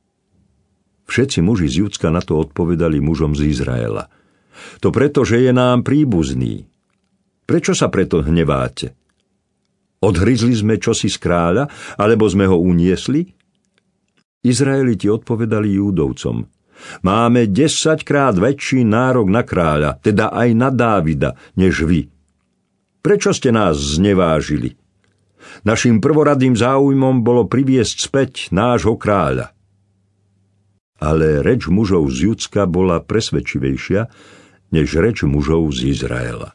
S3: Všetci muži z Judska na to odpovedali mužom z Izraela. To preto, že je nám príbuzný. Prečo sa preto hneváte? Odhryzli sme čosi z kráľa, alebo sme ho uniesli? Izraeliti odpovedali Júdovcom. Máme desaťkrát väčší nárok na kráľa, teda aj na Dávida, než vy. Prečo ste nás znevážili? Naším prvoradým záujmom bolo priviesť späť nášho kráľa. Ale reč mužov z Judska bola presvedčivejšia, než reč mužov z Izraela.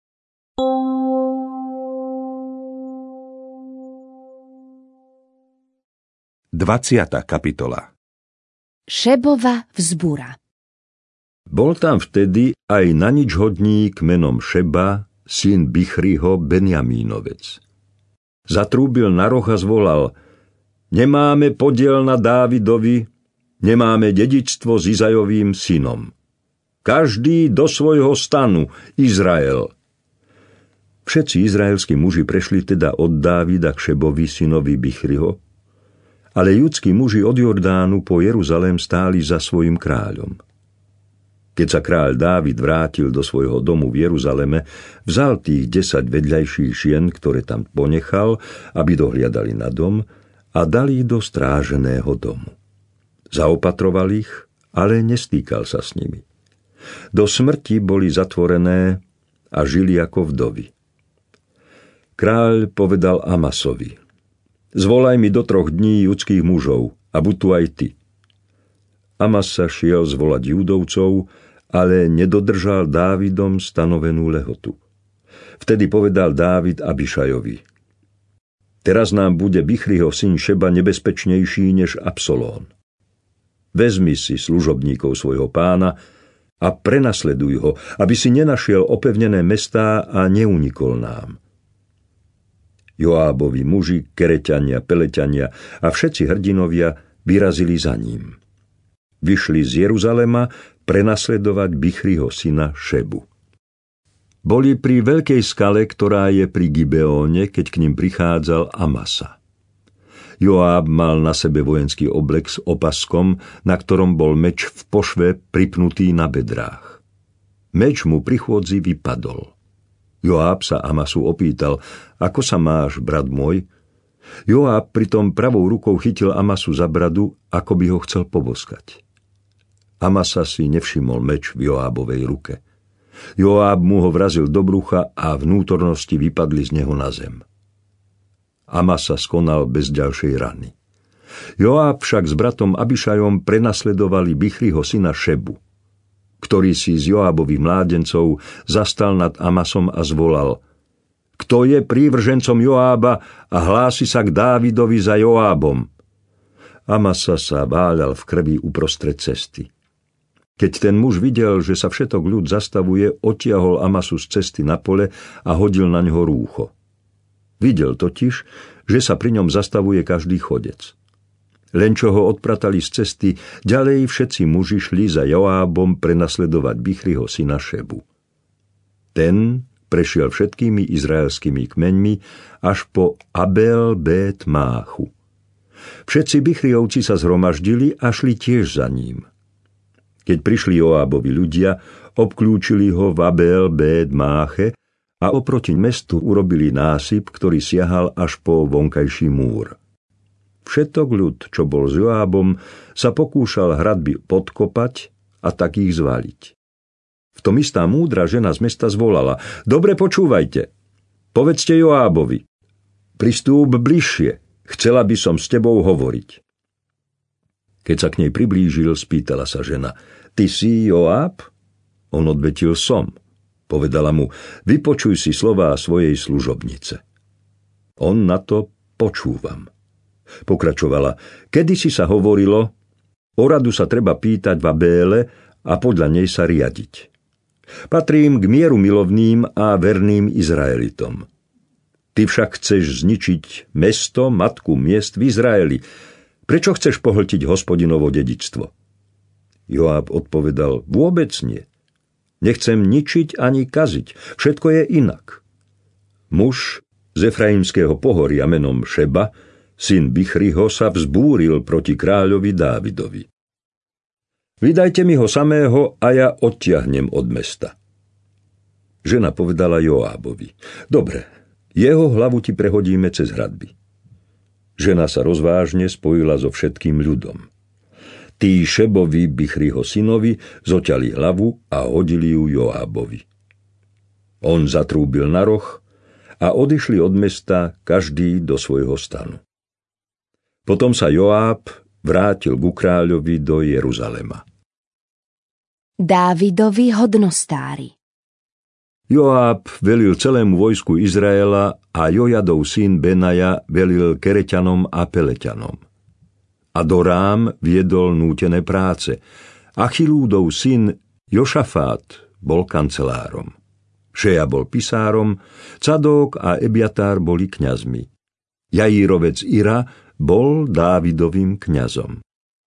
S1: dvadsiata kapitola.
S2: Šebova vzbura.
S3: Bol tam vtedy aj naničhodník menom Šeba, syn Bichriho, Benjamínovec. Zatrúbil na roh a zvolal, nemáme podiel na Dávidovi, nemáme dedičstvo s Izajovým synom. Každý do svojho stanu, Izrael. Všetci izraelskí muži prešli teda od Dávida k Šebovi, synovi Bichriho, ale judskí muži od Jordánu po Jeruzalém stáli za svojim kráľom. Keď sa kráľ Dávid vrátil do svojho domu v Jeruzaleme, vzal tých desať vedľajších žien, ktoré tam ponechal, aby dohliadali na dom, a dali ich do stráženého domu. Zaopatroval ich, ale nestýkal sa s nimi. Do smrti boli zatvorené a žili ako vdovy. Kráľ povedal Amasovi, zvolaj mi do troch dní judských mužov a buď tu aj ty. Amasa šiel zvolať Júdovcov, ale nedodržal Dávidom stanovenú lehotu. Vtedy povedal Dávid Abišajovi: Teraz nám bude Bichriho syn Šeba nebezpečnejší než Absalón. Vezmi si služobníkov svojho pána a prenasleduj ho, aby si nenašiel opevnené mestá a neunikol nám. Joábovi muži, Kereťania, Peleťania a všetci hrdinovia vyrazili za ním. Vyšli z Jeruzalema prenasledovať Bichriho syna Šebu. Boli pri veľkej skale, ktorá je pri Gibeóne, keď k ním prichádzal Amasa. Joáb mal na sebe vojenský oblek s opaskom, na ktorom bol meč v pošve pripnutý na bedrách. Meč mu pri chôdzi vypadol. Joáb sa Amasu opýtal: Ako sa máš, brat môj? Joáb pritom pravou rukou chytil Amasu za bradu, ako by ho chcel poboskať. Amasa si nevšimol meč v Joábovej ruke. Joáb mu ho vrazil do brucha a vnútornosti vypadli z neho na zem. Amasa skonal bez ďalšej rany. Joáb však s bratom Abišajom prenasledovali Bichriho syna Šebu, ktorý si z Joábových mládencov zastal nad Amasom a zvolal: Kto je prívržencom Joába a hlási sa k Dávidovi za Joábom? Amasa sa váľal v krvi uprostred cesty. Keď ten muž videl, že sa všetok ľud zastavuje, odtiahol Amasu z cesty na pole a hodil na ňo rúcho. Videl totiž, že sa pri ňom zastavuje každý chodec. Len čo ho odpratali z cesty, ďalej všetci muži šli za Joábom prenasledovať Bichriho syna Šebu. Ten prešiel všetkými izraelskými kmeňmi až po Abel Bet Máchu. Všetci Bichriovci sa zhromaždili a šli tiež za ním. Keď prišli Joábovi ľudia, obklúčili ho v Abel Bet Máche a oproti mestu urobili násyp, ktorý siahal až po vonkajší múr. Všetok ľud, čo bol s Joábom, sa pokúšal hradby podkopať a tak ich zvaliť. V tom istá múdra žena z mesta zvolala: Dobre počúvajte, povedzte Joábovi: Pristúp bližšie, chcela by som s tebou hovoriť. Keď sa k nej priblížil, spýtala sa žena: Ty si Joáb? On odvetil: Som. Povedala mu: Vypočuj si slová svojej služobnice. On na to: Počúvam. Pokračovala: Kedysi sa hovorilo: O radu sa treba pýtať v Abéle a podľa nej sa riadiť. Patrím k mieru milovným a verným Izraelitom. Ty však chceš zničiť mesto, matku miest v Izraeli. Prečo chceš pohltiť Hospodinovo dedičstvo? Joáb odpovedal: Vôbec nie. Nechcem ničiť ani kaziť. Všetko je inak. Muž z Efraimského pohoria menom Šeba, syn Bichriho, sa vzbúril proti kráľovi Dávidovi. Vydajte mi ho samého a ja odtiahnem od mesta. Žena povedala Joábovi: Dobre, jeho hlavu ti prehodíme cez hradby. Žena sa rozvážne spojila so všetkým ľudom. Tí Šebovi, Bichriho synovi, zoťali hlavu a hodili ju Joábovi. On zatrúbil na roh a odišli od mesta každý do svojho stanu. Potom sa Joáb vrátil ku kráľovi do Jeruzalema.
S2: Dávidovi hodnostári.
S3: Joáb velil celému vojsku Izraela a Jojadov syn Benaja velil Kereťanom a Peleťanom. Adorám viedol nútené práce. Achilúdov syn Jošafát bol kancelárom. Šeja bol pisárom, Cadók a Ebiatár boli kňazmi. Jaírovec Ira bol Dávidovým kňazom.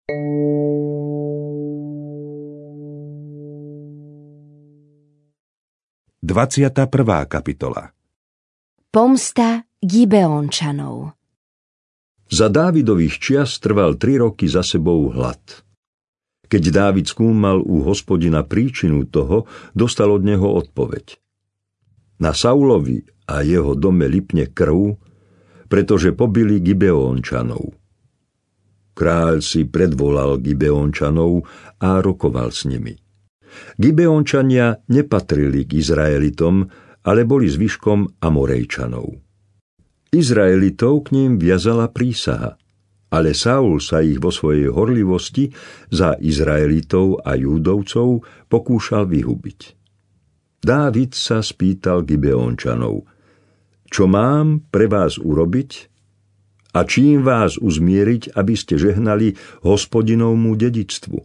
S1: dvadsiata prvá kapitola.
S2: Pomsta Gibeončanov.
S3: Za Dávidových čias trval tri roky za sebou hlad. Keď Dávid skúmal u Hospodina príčinu toho, dostal od neho odpoveď. Na Saulovi a jeho dome lipne krv, pretože pobili Gibeončanov. Kráľ si predvolal Gibeončanov a rokoval s nimi. Gibeončania nepatrili k Izraelitom, ale boli zvyškom Amorejčanov. Izraelitov k ním viazala prísaha. Ale Saul sa ich vo svojej horlivosti za Izraelitov a Júdovcov pokúšal vyhubiť. Dávid sa spýtal Gibeončanov: Čo mám pre vás urobiť? A čím vás uzmieriť, aby ste žehnali Hospodinovmu dedičstvu?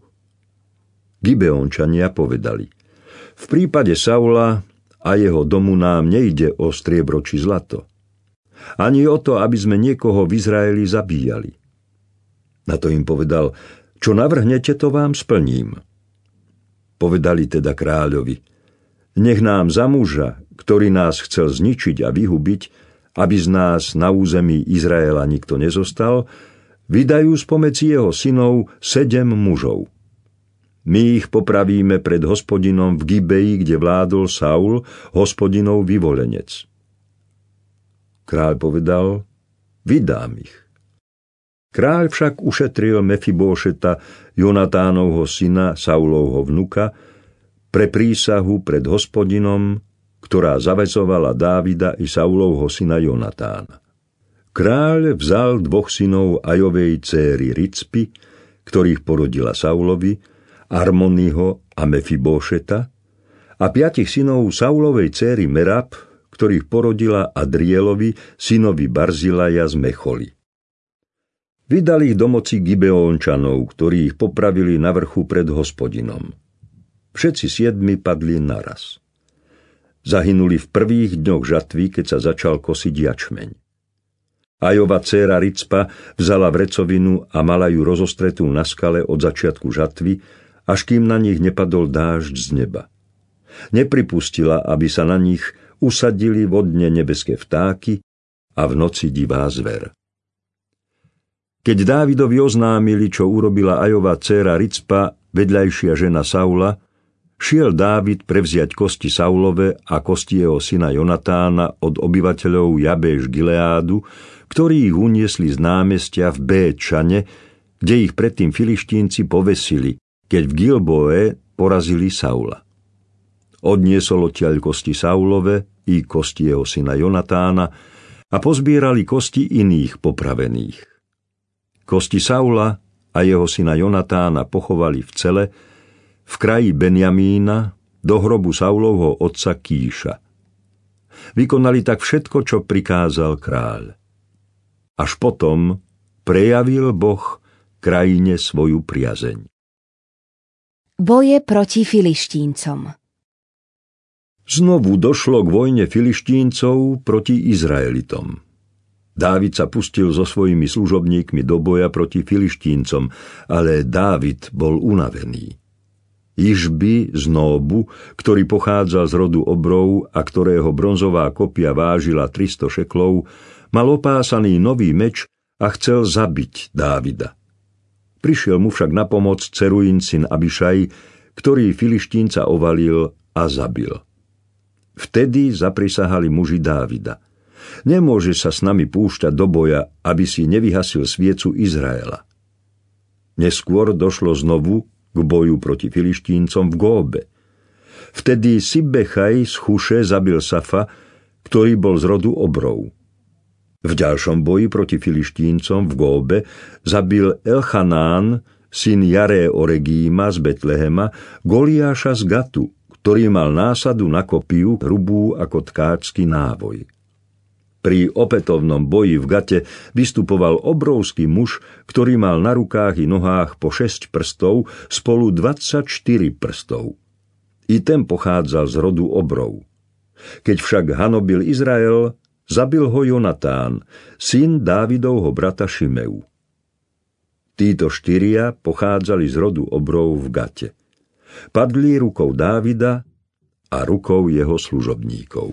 S3: Gibeončania povedali: V prípade Saula a jeho domu nám nejde o striebro či zlato, ani o to, aby sme niekoho v Izraeli zabíjali. Na to im povedal: Čo navrhnete, to vám splním. Povedali teda kráľovi: Nech nám za muža, ktorý nás chcel zničiť a vyhubiť, aby z nás na území Izraela nikto nezostal, vydajú spomedzi jeho synov sedem mužov. My ich popravíme pred Hospodinom v Gibeji, kde vládol Saul, Hospodinov vyvolenec. Kráľ povedal: Vydám ich. Kráľ však ušetril Mefibóšeta, Jonatánovho syna, Saulovho vnuka, pre prísahu pred Hospodinom, ktorá zaväzovala Dávida i Saulovho syna Jonatána. Kráľ vzal dvoch synov Ajovej céry Ricpy, ktorých porodila Saulovi, Armoniho a Mefibóšeta, a piatich synov Saulovej céry Merab, ktorých porodila Adrielovi, synovi Barzilaja z Mecholi. Vydali ich do moci Gibeončanov, ktorí ich popravili na vrchu pred Hospodinom. Všetci siedmi padli naraz. Zahynuli v prvých dňoch žatvy, keď sa začal kosiť jačmeň. Ajova dcéra Ricpa vzala vrecovinu a mala ju rozostretú na skale od začiatku žatvy, až kým na nich nepadol dážď z neba. Nepripustila, aby sa na nich usadili vodne nebeské vtáky a v noci divá zver. Keď Dávidovi oznámili, čo urobila Ajova dcéra Ricpa, vedľajšia žena Saula, šiel Dávid prevziať kosti Saulove a kosti jeho syna Jonatána od obyvateľov Jabéš Gileádu, ktorí ich uniesli z námestia v Béčane, kde ich predtým Filištínci povesili, keď v Gilboe porazili Saula. Odniesol odtiaľ kosti Saulove i kosti jeho syna Jonatána a pozbierali kosti iných popravených. Kosti Saula a jeho syna Jonatána pochovali v Cele, v kraji Benjamína, do hrobu Saulovho otca Kíša. Vykonali tak všetko, čo prikázal kráľ. Až potom prejavil Boh krajine svoju priazeň.
S2: Boje proti Filištíncom.
S3: Znovu došlo k vojne Filištíncov proti Izraelitom. Dávid sa pustil so svojimi služobníkmi do boja proti Filištíncom, ale Dávid bol unavený. Išby z Nóbu, ktorý pochádzal z rodu Obrov a ktorého bronzová kopia vážila tristo šeklov, mal opásaný nový meč a chcel zabiť Dávida. Prišiel mu však na pomoc Ceruín syn Abišaj, ktorý Filištínca ovalil a zabil. Vtedy zaprisahali muži Dávida: Nemôže sa s nami púšťať do boja, aby si nevyhasil sviecu Izraela. Neskôr došlo znovu k boju proti Filištíncom v Góbe. Vtedy Sibbechaj z Chuše zabil Safa, ktorý bol z rodu Obrov. V ďalšom boji proti Filištíncom v Góbe zabil Elchanán, syn Jaré Oregíma z Betlehema, Goliáša z Gatu, ktorý mal násadu na kopiu hrubú ako tkáčsky návoj. Pri opätovnom boji v Gate vystupoval obrovský muž, ktorý mal na rukách i nohách po šesť prstov, spolu dvadsaťštyri prstov. I ten pochádzal z rodu Obrov. Keď však hanobil Izrael, zabil ho Jonatán, syn Dávidovho brata Šimeu. Títo štyria pochádzali z rodu Obrov v Gate. Padli rukou Dávida a rukou jeho služobníkov.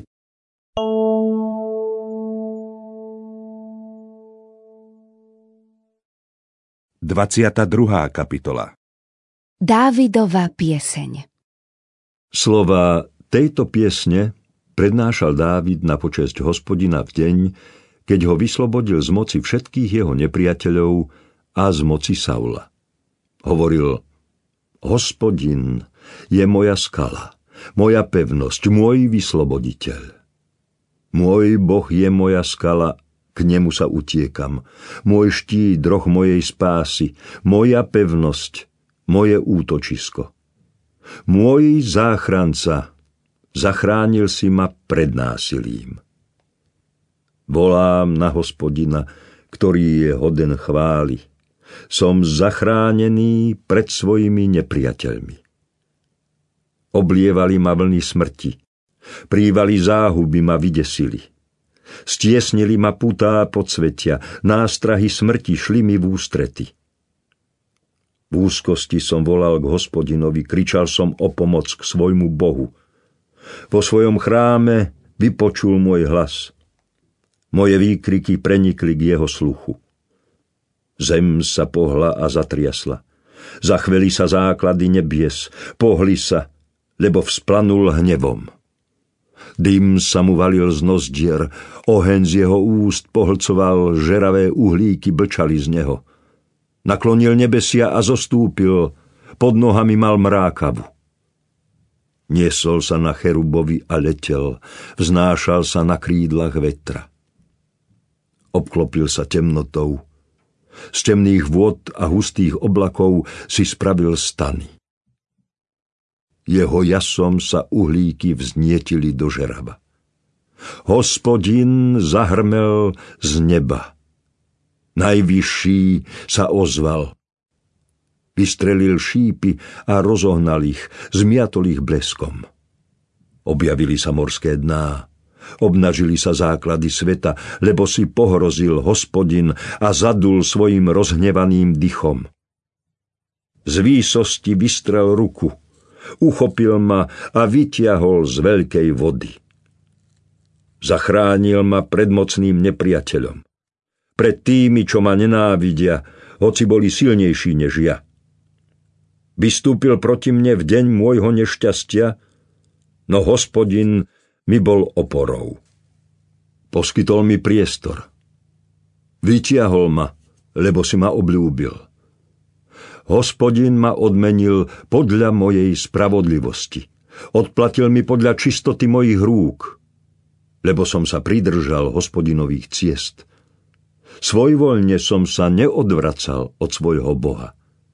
S1: dvadsiata druhá kapitola.
S2: Dávidova pieseň.
S3: Slova tejto piesne prednášal Dávid na počesť Hospodina v deň, keď ho vyslobodil z moci všetkých jeho nepriateľov a z moci Saula. Hovoril: Hospodin je moja skala, moja pevnosť, môj vysloboditeľ. Môj Boh je moja skala, K nemu sa utiekam. Môj štít, roh mojej spásy, moja pevnosť, moje útočisko. Môj záchranca, zachránil si ma pred násilím. Volám na Hospodina, ktorý je hoden chvály. Som zachránený pred svojimi nepriateľmi. Oblievali ma vlny smrti, prívali záhuby ma vydesili. Stiesnili ma putá podsvetia, nástrahy smrti šli mi v ústrety. V úzkosti som volal k Hospodinovi, kričal som o pomoc k svojmu Bohu. Vo svojom chráme vypočul môj hlas. Moje výkriky prenikli k jeho sluchu. Zem sa pohla a zatriasla. Zachveli sa základy nebies, pohli sa, lebo vzplanul hnevom. Dym sa mu valil z nozdier, oheň z jeho úst pohlcoval, žeravé uhlíky blčali z neho. Naklonil nebesia a zostúpil, pod nohami mal mrákavu. Niesol sa na cherubovi a letel, vznášal sa na krídlach vetra. Obklopil sa temnotou, z temných vôd a hustých oblakov si spravil stany. Jeho jasom sa uhlíky vznietili do žerava. Hospodin zahrmel z neba. Najvyšší sa ozval. Vystrelil šípy a rozohnal ich, zmiatol ich bleskom. Objavili sa morské dná, obnažili sa základy sveta, lebo si pohrozil Hospodin a zadul svojim rozhnevaným dychom. Z výsosti vystrel ruku, uchopil ma a vytiahol z veľkej vody. Zachránil ma pred mocným nepriateľom, pred tými, čo ma nenávidia, hoci boli silnejší než ja. Vystúpil proti mne v deň môjho nešťastia, no Hospodin mi bol oporou. Poskytol mi priestor. Vytiahol ma, lebo si ma obľúbil. Hospodin ma odmenil podľa mojej spravodlivosti. Odplatil mi podľa čistoty mojich rúk, lebo som sa pridržal Hospodinových ciest. Svojvoľne som sa neodvracal od svojho Boha.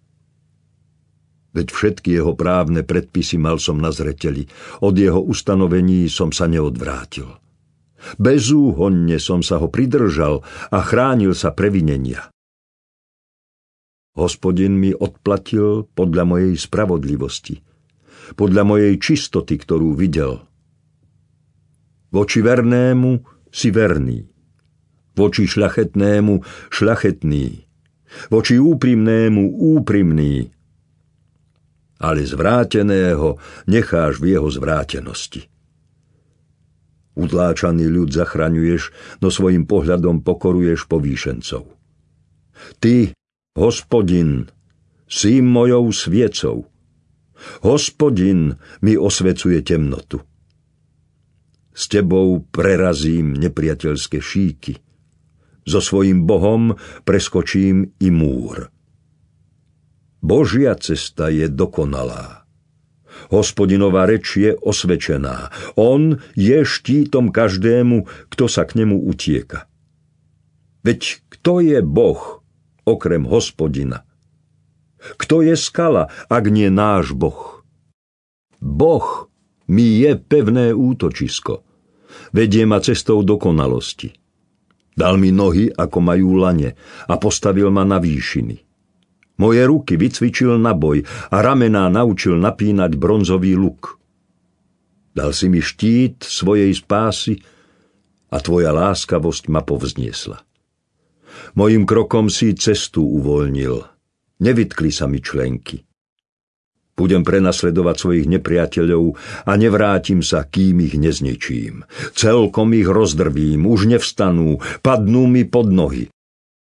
S3: Veď všetky jeho právne predpisy mal som na zreteli, od jeho ustanovení som sa neodvrátil. Bezúhonne som sa ho pridržal a chránil sa previnenia. Hospodin mi odplatil podľa mojej spravodlivosti, podľa mojej čistoty, ktorú videl. Voči vernému si verný, voči šľachetnému šľachetný, voči úprimnému úprimný, ale zvráteného necháš v jeho zvrátenosti. Utláčaný ľud zachraňuješ, no svojim pohľadom pokoruješ povýšencov. Ty, Hospodin, si mojou sviecou. Hospodin mi osvecuje temnotu. S tebou prerazím nepriateľské šíky. So svojím Bohom preskočím i múr. Božia cesta je dokonalá. Hospodinová reč je osvečená. On je štítom každému, kto sa k nemu utieka. Veď kto je Boh, okrem Hospodina? Kto je skala, ak nie náš Boh? Boh mi je pevné útočisko. Vedie ma cestou dokonalosti. Dal mi nohy, ako majú lane, a postavil ma na výšiny. Moje ruky vycvičil na boj a ramená naučil napínať bronzový luk. Dal si mi štít svojej spásy a tvoja láskavosť ma povzniesla. Mojim krokom si cestu uvoľnil. Nevytkli sa mi členky. Budem prenasledovať svojich nepriateľov a nevrátim sa, kým ich nezničím. Celkom ich rozdrvím, už nevstanú, padnú mi pod nohy.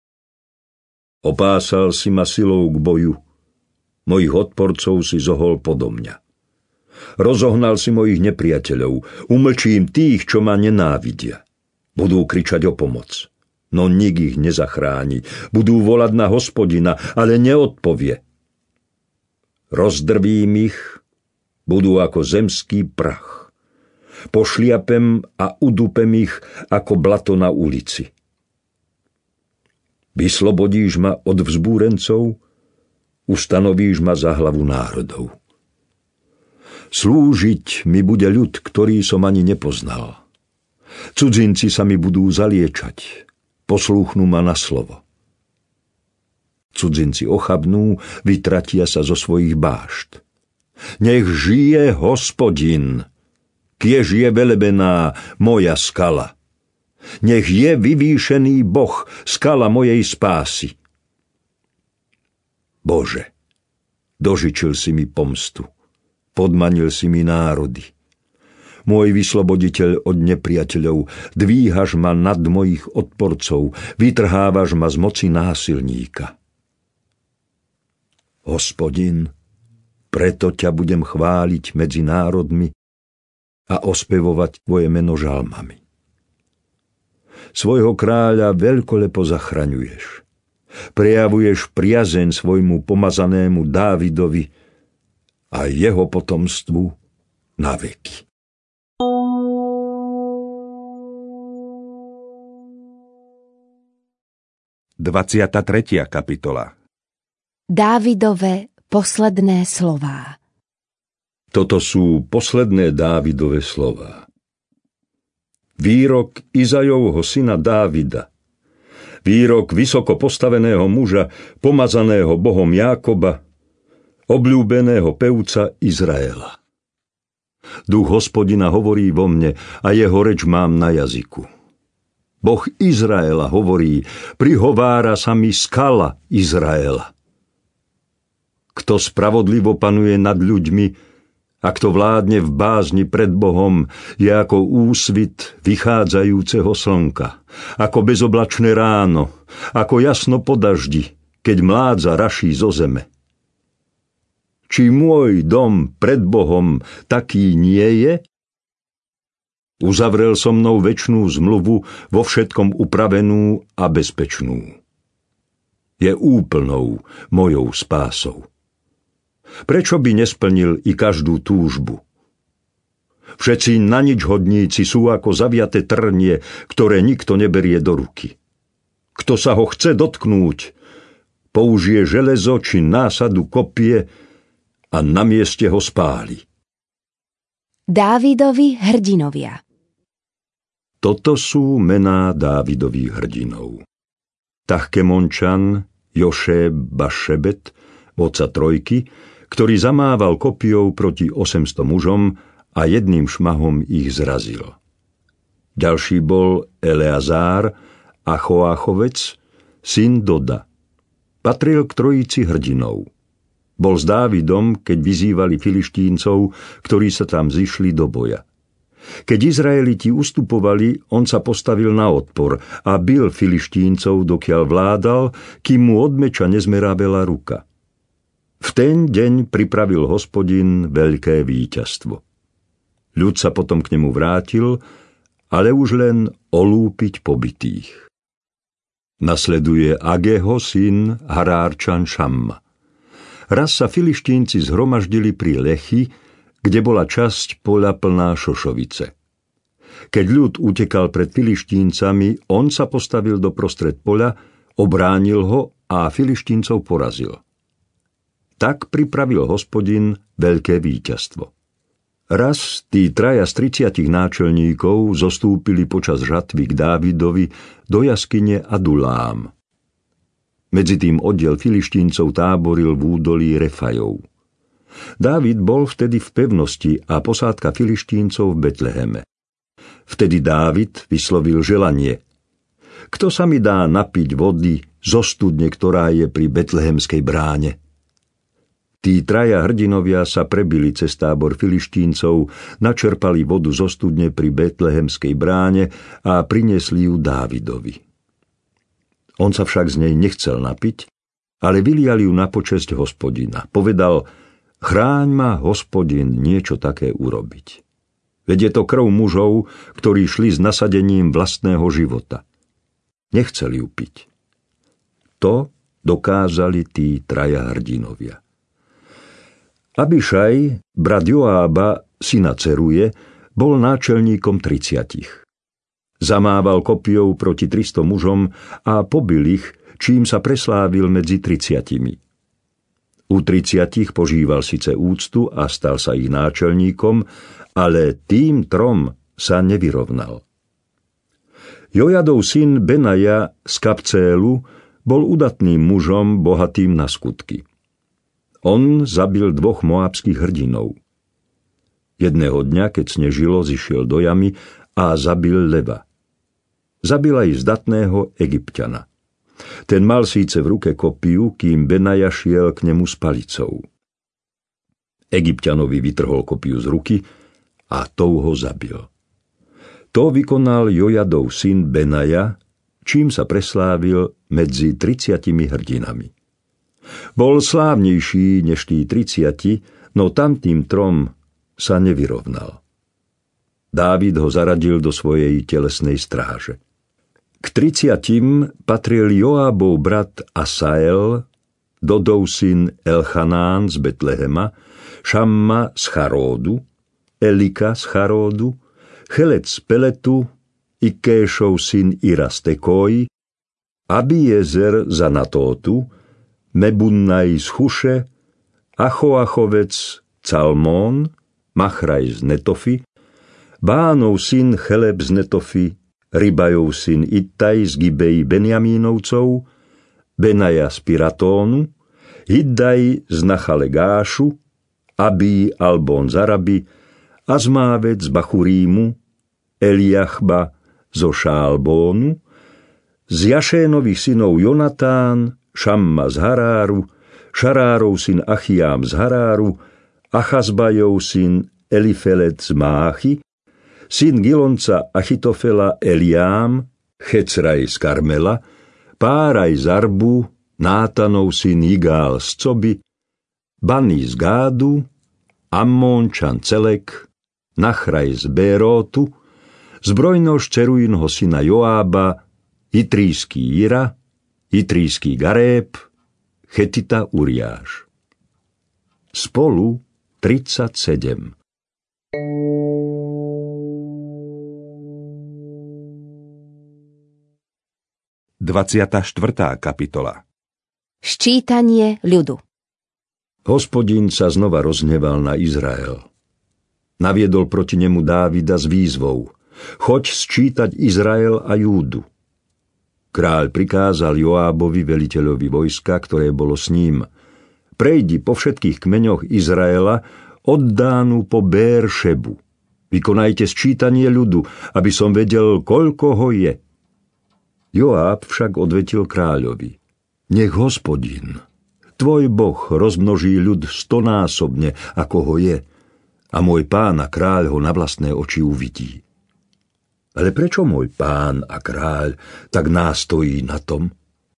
S3: Opásal si ma silou k boju. Mojich odporcov si zohol podo mňa. Rozohnal si mojich nepriateľov. Umlčím tých, čo ma nenávidia. Budú kričať o pomoc, no nik ich nezachráni. Budú volať na Hospodina, ale neodpovie. Rozdrvím ich, budú ako zemský prach. Pošliapem a udupem ich ako blato na ulici. Vyslobodíš ma od vzbúrencov, ustanovíš ma za hlavu národov. Slúžiť mi bude ľud, ktorý som ani nepoznal. Cudzinci sa mi budú zaliečať, poslúchnú ma na slovo. Cudzinci ochabnú, vytratia sa zo svojich bášt. Nech žije Hospodin, kiež je velebená moja skala. Nech je vyvýšený Boh, skala mojej spásy. Bože, dožičil si mi pomstu, podmanil si mi národy. Môj vysloboditeľ od nepriateľov, dvíhaš ma nad mojich odporcov, vytrhávaš ma z moci násilníka. Hospodin, preto ťa budem chváliť medzi národmi a ospevovať tvoje meno žalmami. Svojho kráľa veľkolepo zachraňuješ. Prejavuješ priazeň svojmu pomazanému Dávidovi a jeho potomstvu na veky.
S1: dvadsiata tretia kapitola.
S2: Dávidove posledné slová.
S3: Toto sú posledné Dávidove slová. Výrok Izajovho syna Dávida. Výrok vysoko postaveného muža, pomazaného Bohom Jákoba, obľúbeného pevca Izraela. Duch Hospodina hovorí vo mne a jeho reč mám na jazyku. Boh Izraela hovorí, prihovára sa mi skala Izraela. Kto spravodlivo panuje nad ľuďmi, a kto vládne v bázni pred Bohom, je ako úsvit vychádzajúceho slnka, ako bezoblačné ráno, ako jasno po daždi, keď mládza raší zo zeme. Či môj dom pred Bohom taký nie je? Uzavrel so mnou večnú zmluvu, vo všetkom upravenú a bezpečnú. Je úplnou mojou spásou. Prečo by nesplnil i každú túžbu? Všetci na nič hodníci sú ako zaviaté trnie, ktoré nikto neberie do ruky. Kto sa ho chce dotknúť, použije železo či násadu kopie a na mieste ho spáli.
S2: Dávidovi hrdinovia.
S3: Toto sú mená Dávidových hrdinov. Tachkemončan, Jošeb Bašebet, vodca trojky, ktorý zamával kopijou proti osemsto mužom a jedným šmahom ich zrazil. Ďalší bol Eleazár a Choáchovec, syn Doda. Patril k trojici hrdinov. Bol s Dávidom, keď vyzývali Filištíncov, ktorí sa tam zišli do boja. Keď Izraeliti ustupovali, on sa postavil na odpor a bil Filištíncov, dokiaľ vládal, kým mu od meča nezmerábela ruka. V ten deň pripravil Hospodin veľké víťazstvo. Ľud sa potom k nemu vrátil, ale už len olúpiť pobitých. Nasleduje Ageho syn Harárčan Šamma. Raz sa Filištínci zhromaždili pri Lechi, kde bola časť poľa plná šošovice. Keď ľud utekal pred Filištíncami, on sa postavil do prostred poľa, obránil ho a Filištíncov porazil. Tak pripravil Hospodin veľké víťazstvo. Raz tí traja z tridsiatich náčelníkov zostúpili počas žatvy k Dávidovi do jaskyne Adulám. Medzitým oddiel Filištíncov táboril v údolí Refajov. Dávid bol vtedy v pevnosti a posádka Filištíncov v Betleheme. Vtedy Dávid vyslovil želanie. Kto sa mi dá napiť vody zo studne, ktorá je pri betlehemskej bráne? Tí traja hrdinovia sa prebili cez tábor Filištíncov, načerpali vodu zo studne pri betlehemskej bráne a priniesli ju Dávidovi. On sa však z nej nechcel napiť, ale vyliali ju na počesť Hospodina. Povedal, chráň ma, Hospodin, niečo také urobiť. Veď je to krv mužov, ktorí šli s nasadením vlastného života. Nechceli ju piť. To dokázali tí traja hrdinovia. Abišaj, brat Joába, syna Ceruje, bol náčelníkom tridsiatich. Zamával kopijou proti tristo mužom a pobil ich, čím sa preslávil medzi triciatimi. U triciatich požíval síce úctu a stal sa ich náčelníkom, ale tým trom sa nevyrovnal. Jojadov syn Benaja z Kapcélu bol udatným mužom, bohatým na skutky. On zabil dvoch moábskych hrdinov. Jedného dňa, keď snežilo, zišiel do jamy a zabil leva. Zabil aj zdatného Egypťana. Ten mal síce v ruke kopiu, kým Benaja šiel k nemu s palicou. Egypťanovi vytrhol kopiu z ruky a tou ho zabil. To vykonal Jojadov syn Benaja, čím sa preslávil medzi triciatimi hrdinami. Bol slávnejší než tí triciati, no tamtým trom sa nevyrovnal. Dávid ho zaradil do svojej telesnej stráže. K triciatim patril Joábov brat Asael, Dodov syn Elchanán z Betlehema, Šamma z Charódu, Elika z Charódu, Chelec z Peletu, Ikéšov syn Ira z Tekoji, Abiezer z Anatótu, Mebunnaj z Chuše, Achoachovec Calmón, Machraj z Netofy, Bánov syn Cheleb z Netofy, Ribajov syn Ittaj z Gibei Benjamínovcov, Benaja z Piratónu, Hiddaj z Nachale Gášu, Abí Albón z Araby, Azmávec z Bachurímu, Eliachba zo Šálbónu, z Jašénových synov Jonatán, Šamma z Haráru, Šarárov syn Achiám z Haráru, Achazbajov syn Elifelet z Máchy, syn Gilonca Achitofela Eliám, Checraj z Karmela, Páraj z Arbu, Nátanov syn Jigál z Coby, Bani z Gádu, Ammónčan Celek, Nachraj z Bérótu, zbrojnož Ceruinho syna Joába, Itríský Ira, Itríský Garép, Chetita Uriáš. Spolu tridsaťsedem.
S1: dvadsiata štvrtá kapitola.
S2: Ščítanie ľudu.
S3: Hospodin sa znova rozhneval na Izrael. Naviedol proti nemu Dávida s výzvou: Choď sčítať Izrael a Júdu. Kráľ prikázal Joábovi, veliteľovi vojska, ktoré bolo s ním: Prejdi po všetkých kmeňoch Izraela od Dánu po Bér-Šebu. Vykonajte sčítanie ľudu, aby som vedel, koľko ho je. Joáb však odvetil kráľovi: Nech Hospodin, tvoj Boh, rozmnoží ľud stonásobne, ako ho je, a môj pán a kráľ ho na vlastné oči uvidí. Ale prečo môj pán a kráľ tak nástojí na tom?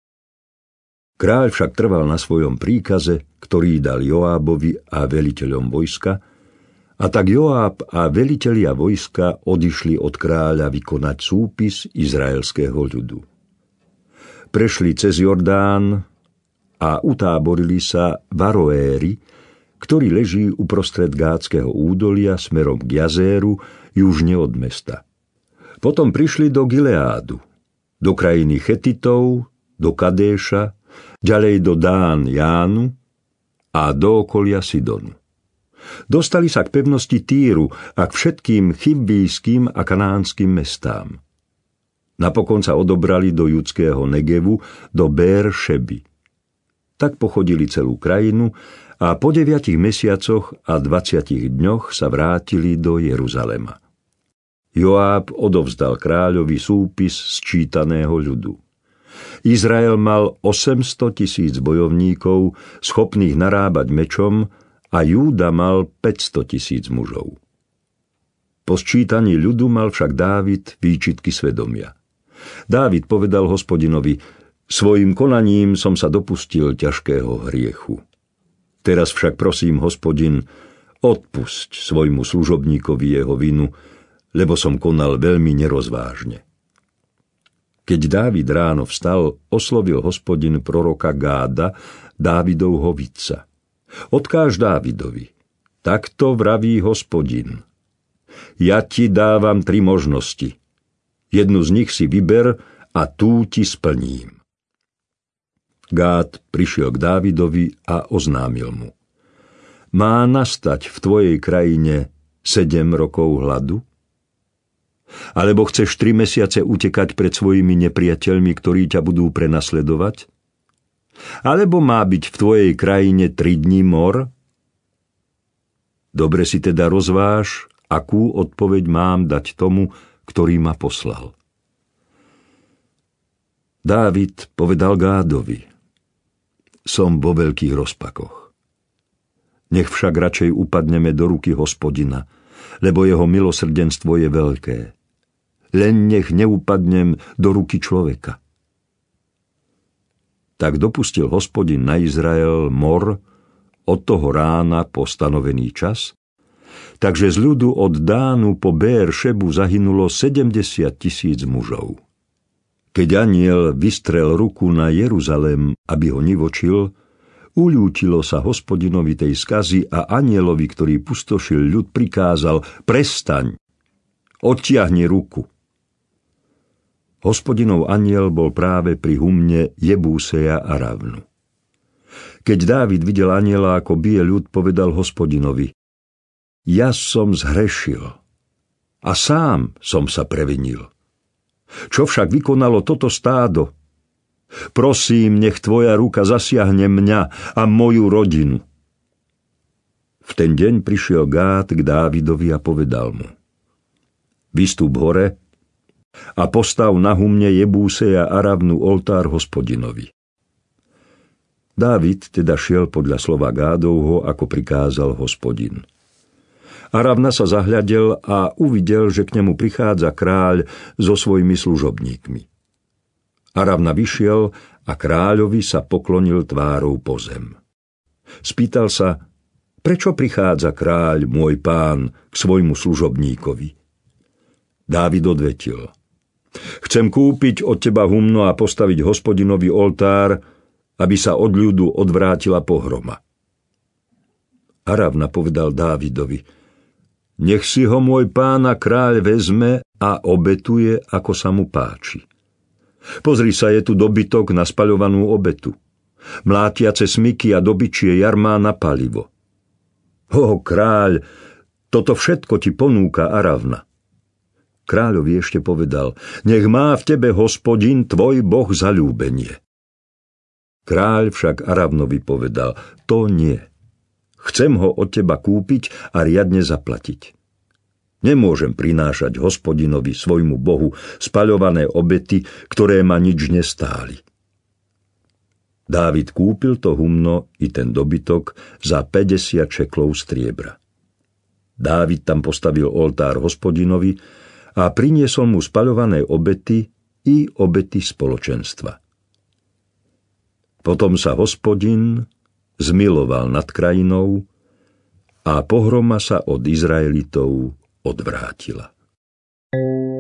S3: Kráľ však trval na svojom príkaze, ktorý dal Joábovi a veliteľom vojska, a tak Joáb a velitelia vojska odišli od kráľa vykonať súpis izraelského ľudu. Prešli cez Jordán a utáborili sa v Aroéri, ktorý leží uprostred Gádskeho údolia smerom k Jazéru, južne od mesta. Potom prišli do Gileádu, do krajiny Chetitov, do Kadéša, ďalej do Dán Jánu a do okolia Sidonu. Dostali sa k pevnosti Týru a k všetkým chibijským a kanánskym mestám. Napokon sa odobrali do judského Negevu, do Bér-Šeby. Tak pochodili celú krajinu a po deviatich mesiacoch a dvaciatich dňoch sa vrátili do Jeruzalema. Joáb odovzdal kráľovi súpis sčítaného ľudu. Izrael mal osemsto tisíc bojovníkov, schopných narábať mečom, a Júda mal päťsto tisíc mužov. Po sčítaní ľudu mal však Dávid výčitky svedomia. Dávid povedal Hospodinovi: Svojím konaním som sa dopustil ťažkého hriechu. Teraz však prosím, Hospodin, odpusť svojmu služobníkovi jeho vinu, lebo som konal veľmi nerozvážne. Keď Dávid ráno vstal, oslovil Hospodin proroka Gáda, Dávidovho vidca. Odkáž Dávidovi: Takto vraví Hospodin: Ja ti dávam tri možnosti. Jednu z nich si vyber a tú ti splním. Gád prišiel k Dávidovi a oznámil mu: Má nastať v tvojej krajine sedem rokov hladu? Alebo chceš tri mesiace utekať pred svojimi nepriateľmi, ktorí ťa budú prenasledovať? Alebo má byť v tvojej krajine tri dni mor? Dobre si teda rozváž, akú odpoveď mám dať tomu, ktorý ma poslal. Dávid povedal Gádovi: Som vo veľkých rozpakoch. Nech však radšej upadneme do ruky Hospodina, lebo jeho milosrdenstvo je veľké. Len nech neupadnem do ruky človeka. Tak dopustil Hospodin na Izrael mor od toho rána po stanovený čas, takže z ľudu od Dánu po Béer-šebu zahynulo sedemdesiat tisíc mužov. Keď anjel vystrel ruku na Jeruzalém, aby ho nivočil, uľútilo sa Hospodinovi tej skazy a anjelovi, ktorý pustošil ľud, prikázal: Prestaň, odtiahni ruku. Hospodinov anjel bol práve pri humne Jebúseja a Ravnu. Keď Dávid videl anjela, ako bije ľud, povedal Hospodinovi: Ja som zhrešil a sám som sa previnil. Čo však vykonalo toto stádo? Prosím, nech tvoja ruka zasiahne mňa a moju rodinu. V ten deň prišiel Gád k Dávidovi a povedal mu: Vystúp hore a postav na humne Jebúseja a Ravnu oltár Hospodinovi. Dávid teda šiel podľa slova Gádovho, ako prikázal Hospodin. Aravna sa zahľadel a uvidel, že k nemu prichádza kráľ so svojimi služobníkmi. Aravna vyšiel a kráľovi sa poklonil tvárou po zem. Spýtal sa: Prečo prichádza kráľ, môj pán, k svojmu služobníkovi? Dávid odvetil: Chcem kúpiť od teba humno a postaviť Hospodinovi oltár, aby sa od ľudu odvrátila pohroma. Aravna povedal Dávidovi: Nech si ho môj pán a kráľ vezme a obetuje, ako sa mu páči. Pozri sa, je tu dobytok na spaľovanú obetu, mlátiace smyky a dobyčie jarmá na palivo. Ó, kráľ, toto všetko ti ponúka Aravna. Kráľovi ešte povedal: Nech má v tebe Hospodin, tvoj Boh, zaľúbenie. Kráľ však Aravnovi povedal: To nie. Chcem ho od teba kúpiť a riadne zaplatiť. Nemôžem prinášať Hospodinovi, svojmu Bohu, spaľované obety, ktoré ma nič nestáli. Dávid kúpil to humno i ten dobytok za päťdesiat šeklov striebra. Dávid tam postavil oltár Hospodinovi a priniesol mu spaľované obety i obety spoločenstva. Potom sa Hospodin zmiloval nad krajinou a pohroma sa od Izraelitov odvrátila.